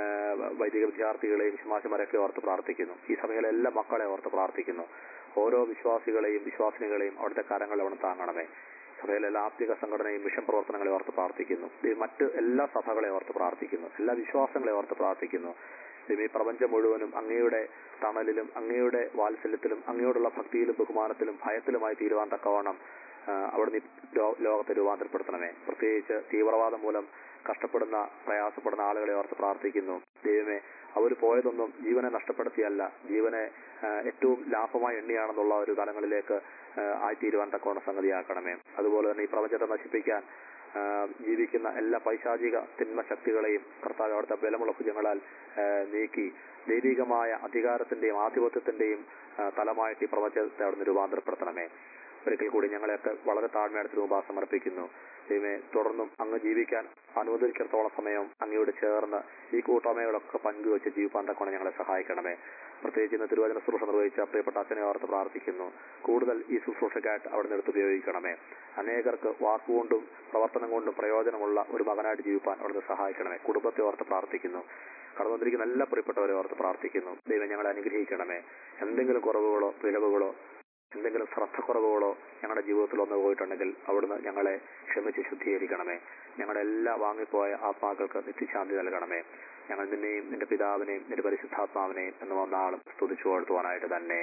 വൈദിക വിദ്യാർത്ഥികളെയും വിശ്വാസിമാരെയൊക്കെ ഓർത്ത് പ്രാർത്ഥിക്കുന്നു. ഈ സഭയിലെ എല്ലാ മക്കളെ ഓർത്ത് പ്രാർത്ഥിക്കുന്നു. ഓരോ വിശ്വാസികളെയും വിശ്വാസിനികളെയും അവിടുത്തെ കരങ്ങൾ അവിടെ താങ്ങണമേ. സഭയിലെ എല്ലാ ആത്മിക സംഘടനയും മിഷൻ പ്രവർത്തനങ്ങളെ ഓർത്ത് പ്രാർത്ഥിക്കുന്നു. മറ്റ് എല്ലാ സഭകളെ ഓർത്ത് പ്രാർത്ഥിക്കുന്നു. എല്ലാ വിശ്വാസങ്ങളെ ഓർത്ത് പ്രാർത്ഥിക്കുന്നു. ഈ പ്രപഞ്ചം മുഴുവനും അങ്ങയുടെ തണലിലും അങ്ങയുടെ വാത്സല്യത്തിലും അങ്ങയോടുള്ള ഭക്തിയിലും ബഹുമാനത്തിലും ഭയത്തിലുമായി തീരുവാൻ തക്കവണ്ണം അവിടുന്ന് ലോകത്തെ രൂപാന്തരപ്പെടുത്തണമേ. പ്രത്യേകിച്ച് തീവ്രവാദം മൂലം കഷ്ടപ്പെടുന്ന പ്രയാസപ്പെടുന്ന ആളുകളെ ഓർത്ത് പ്രാർത്ഥിക്കുന്നു. ദൈവമേ, അവർ പോയതൊന്നും ജീവനെ നഷ്ടപ്പെടുത്തിയല്ല, ജീവനെ ഏറ്റവും ലാഭമായി എണ്ണിയാണെന്നുള്ള ഒരു തലങ്ങളിലേക്ക് ആയിത്തീരുവാൻ തക്കവണ്ണം സംഗതിയാക്കണമേ. അതുപോലെ തന്നെ ഈ പ്രപഞ്ചത്തെ നശിപ്പിക്കാൻ ജീവിക്കുന്ന എല്ലാ പൈശാചിക തിന്മ ശക്തികളെയും കർത്താവ് അവിടുത്തെ ബലമുള്ള ഭുജങ്ങളാൽ നീക്കി ദൈവികമായ അധികാരത്തിന്റെയും ആധിപത്യത്തിന്റെയും തലമായിട്ട് ഈ പ്രപഞ്ചത്തെ അവിടുന്ന് രൂപാന്തരപ്പെടുത്തണമേ. ഒരിക്കൽ കൂടി ഞങ്ങളെയൊക്കെ വളരെ താഴ്മയുടെ രൂപ സമർപ്പിക്കുന്നു. ദൈവമേ, തുടർന്നും അങ്ങ് ജീവിക്കാൻ അനുവദിച്ചിടത്തോളം സമയം അങ്ങയോട് ചേർന്ന് ഈ കൂട്ടായ്മകളൊക്കെ പങ്കുവെച്ച് ജീവിക്കാൻ തക്കവണ്ണം ഞങ്ങളെ സഹായിക്കണമേ. പ്രത്യേകിച്ച് ഇന്ന് തിരുവചന ശുശ്രൂഷ നിർവഹിച്ച പ്രിയപ്പെട്ട അച്ഛനെ ഓർത്ത് പ്രാർത്ഥിക്കുന്നു. കൂടുതൽ ഈ ശുശ്രൂഷയ്ക്കായിട്ട് അവിടെ നിന്ന് ഉപയോഗിക്കണമേ. അനേകർക്ക് വാക്കുകൊണ്ടും പ്രവർത്തനം കൊണ്ടും പ്രയോജനമുള്ള ഒരു മകനായിട്ട് ജീവിക്കാൻ അവിടുന്ന് സഹായിക്കണമേ. കുടുംബത്തെ ഓർത്ത് പ്രാർത്ഥിക്കുന്നു. കടന്നുവന്നിരിക്കുന്ന എല്ലാ പ്രിയപ്പെട്ടവരെ ഓർത്ത് പ്രാർത്ഥിക്കുന്നു. ദൈവം ഞങ്ങളെ അനുഗ്രഹിക്കണമേ. എന്തെങ്കിലും കുറവുകളോ പിഴവുകളോ എന്തെങ്കിലും ശ്രദ്ധക്കുറവുകളോ ഞങ്ങളുടെ ജീവിതത്തിൽ വന്നു പോയിട്ടുണ്ടെങ്കിൽ അവിടുന്ന് ഞങ്ങളെ ക്ഷമിച്ച് ശുദ്ധീകരിക്കണമേ. ഞങ്ങളുടെ എല്ലാ വാങ്ങിപ്പോയ ആത്മാക്കൾക്ക് നിത്യശാന്തി നൽകണമേ. ഞങ്ങൾ നിന്നെയും നിന്റെ പിതാവിനെയും നിന്റെ പരിശുദ്ധാത്മാവിനെയും എന്ന് വന്നാളും സ്തുതിച്ചു വാഴ്ത്തുവാനായിട്ട് തന്നെ.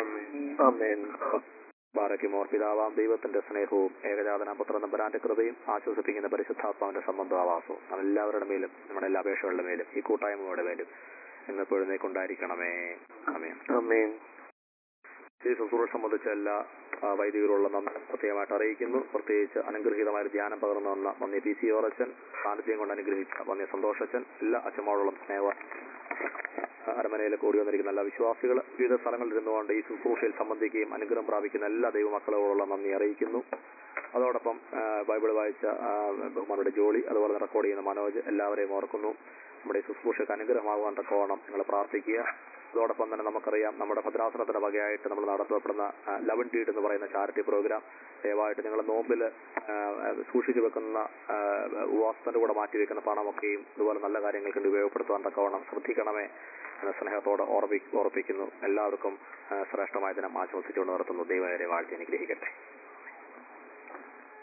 ബാറയ്ക്കുമോർ പിതാവാം ദൈവത്തിന്റെ സ്നേഹവും ഏകജാതനാം പുത്രൻ തമ്പുരാന്റെ കൃപയും ആശ്വസിപ്പിക്കുന്ന പരിശുദ്ധാത്മാവിന്റെ സംബന്ധവാസവും നമ്മളെല്ലാവരുടെ മേലും നമ്മുടെ എല്ലാ അപേക്ഷകളുടെ മേലും ഈ കൂട്ടായ്മയുടെ മേലും എന്നെപ്പോഴുന്നേക്കുണ്ടായിരിക്കണമേ. ആമേൻ. ഈ ശുശ്രൂഷ സംബന്ധിച്ച എല്ലാ വൈദികരുള്ള നന്ദി പ്രത്യേകമായിട്ട് അറിയിക്കുന്നു. പ്രത്യേകിച്ച് അനുഗ്രഹീതമായ ധ്യാനം പകർന്നു വന്ന വന്യ PC ഓറച്ചൻ, സാന്നിധ്യം കൊണ്ട് അനുഗ്രഹിച്ച വന്യ സന്തോഷച്ചൻ, എല്ലാ അച്ഛന്മാരോടുള്ള സ്നേഹ അരമനയിൽ കൂടി വന്നിരിക്കുന്ന എല്ലാ വിശ്വാസികൾ വിവിധ സ്ഥലങ്ങളിൽ ഇരുന്നുകൊണ്ട് ഈ ശുശ്രൂഷയിൽ സംബന്ധിക്കുകയും അനുഗ്രഹം പ്രാപിക്കുന്ന എല്ലാ ദൈവമക്കളോടുള്ള നന്ദി അറിയിക്കുന്നു. അതോടൊപ്പം ബൈബിൾ വായിച്ച ബഹുമാനയുടെ ജോളി, അതുപോലെ തന്നെ റെക്കോർഡ് ചെയ്യുന്ന മനോജ്, എല്ലാവരെയും ഓർക്കുന്നു. നമ്മുടെ ഈ ശുശ്രൂഷയ്ക്ക് അനുഗ്രഹമാകുവാൻ തക്കവണ്ണം നിങ്ങൾ പ്രാർത്ഥിക്കുക. അതോടൊപ്പം തന്നെ നമുക്കറിയാം നമ്മുടെ ഭദ്രാസനത്തിന്റെ വകയായിട്ട് നമ്മൾ നടത്തപ്പെടുന്ന ലവൻ ഡീഡ് എന്ന് പറയുന്ന ചാരിറ്റി പ്രോഗ്രാം ദയവായിട്ട് നിങ്ങൾ നോമ്പിൽ സൂക്ഷിച്ചു വെക്കുന്ന ഉപവാസത്തിന്റെ കൂടെ മാറ്റിവെക്കുന്ന പണമൊക്കെയും ഇതുപോലെ നല്ല കാര്യങ്ങൾക്ക് വേണ്ടി ഉപയോഗപ്പെടുത്താൻ തക്കവണ്ണം ശ്രദ്ധിക്കണമേ എന്ന സ്നേഹത്തോടെ ഓർപ്പിക്കുന്നു. എല്ലാവർക്കും ശ്രേഷ്ഠമായ ദിനം ആശംസിച്ചുകൊണ്ട് നിർത്തുന്നു. ദൈവം വാഴ്ത്തി അനുഗ്രഹിക്കട്ടെ.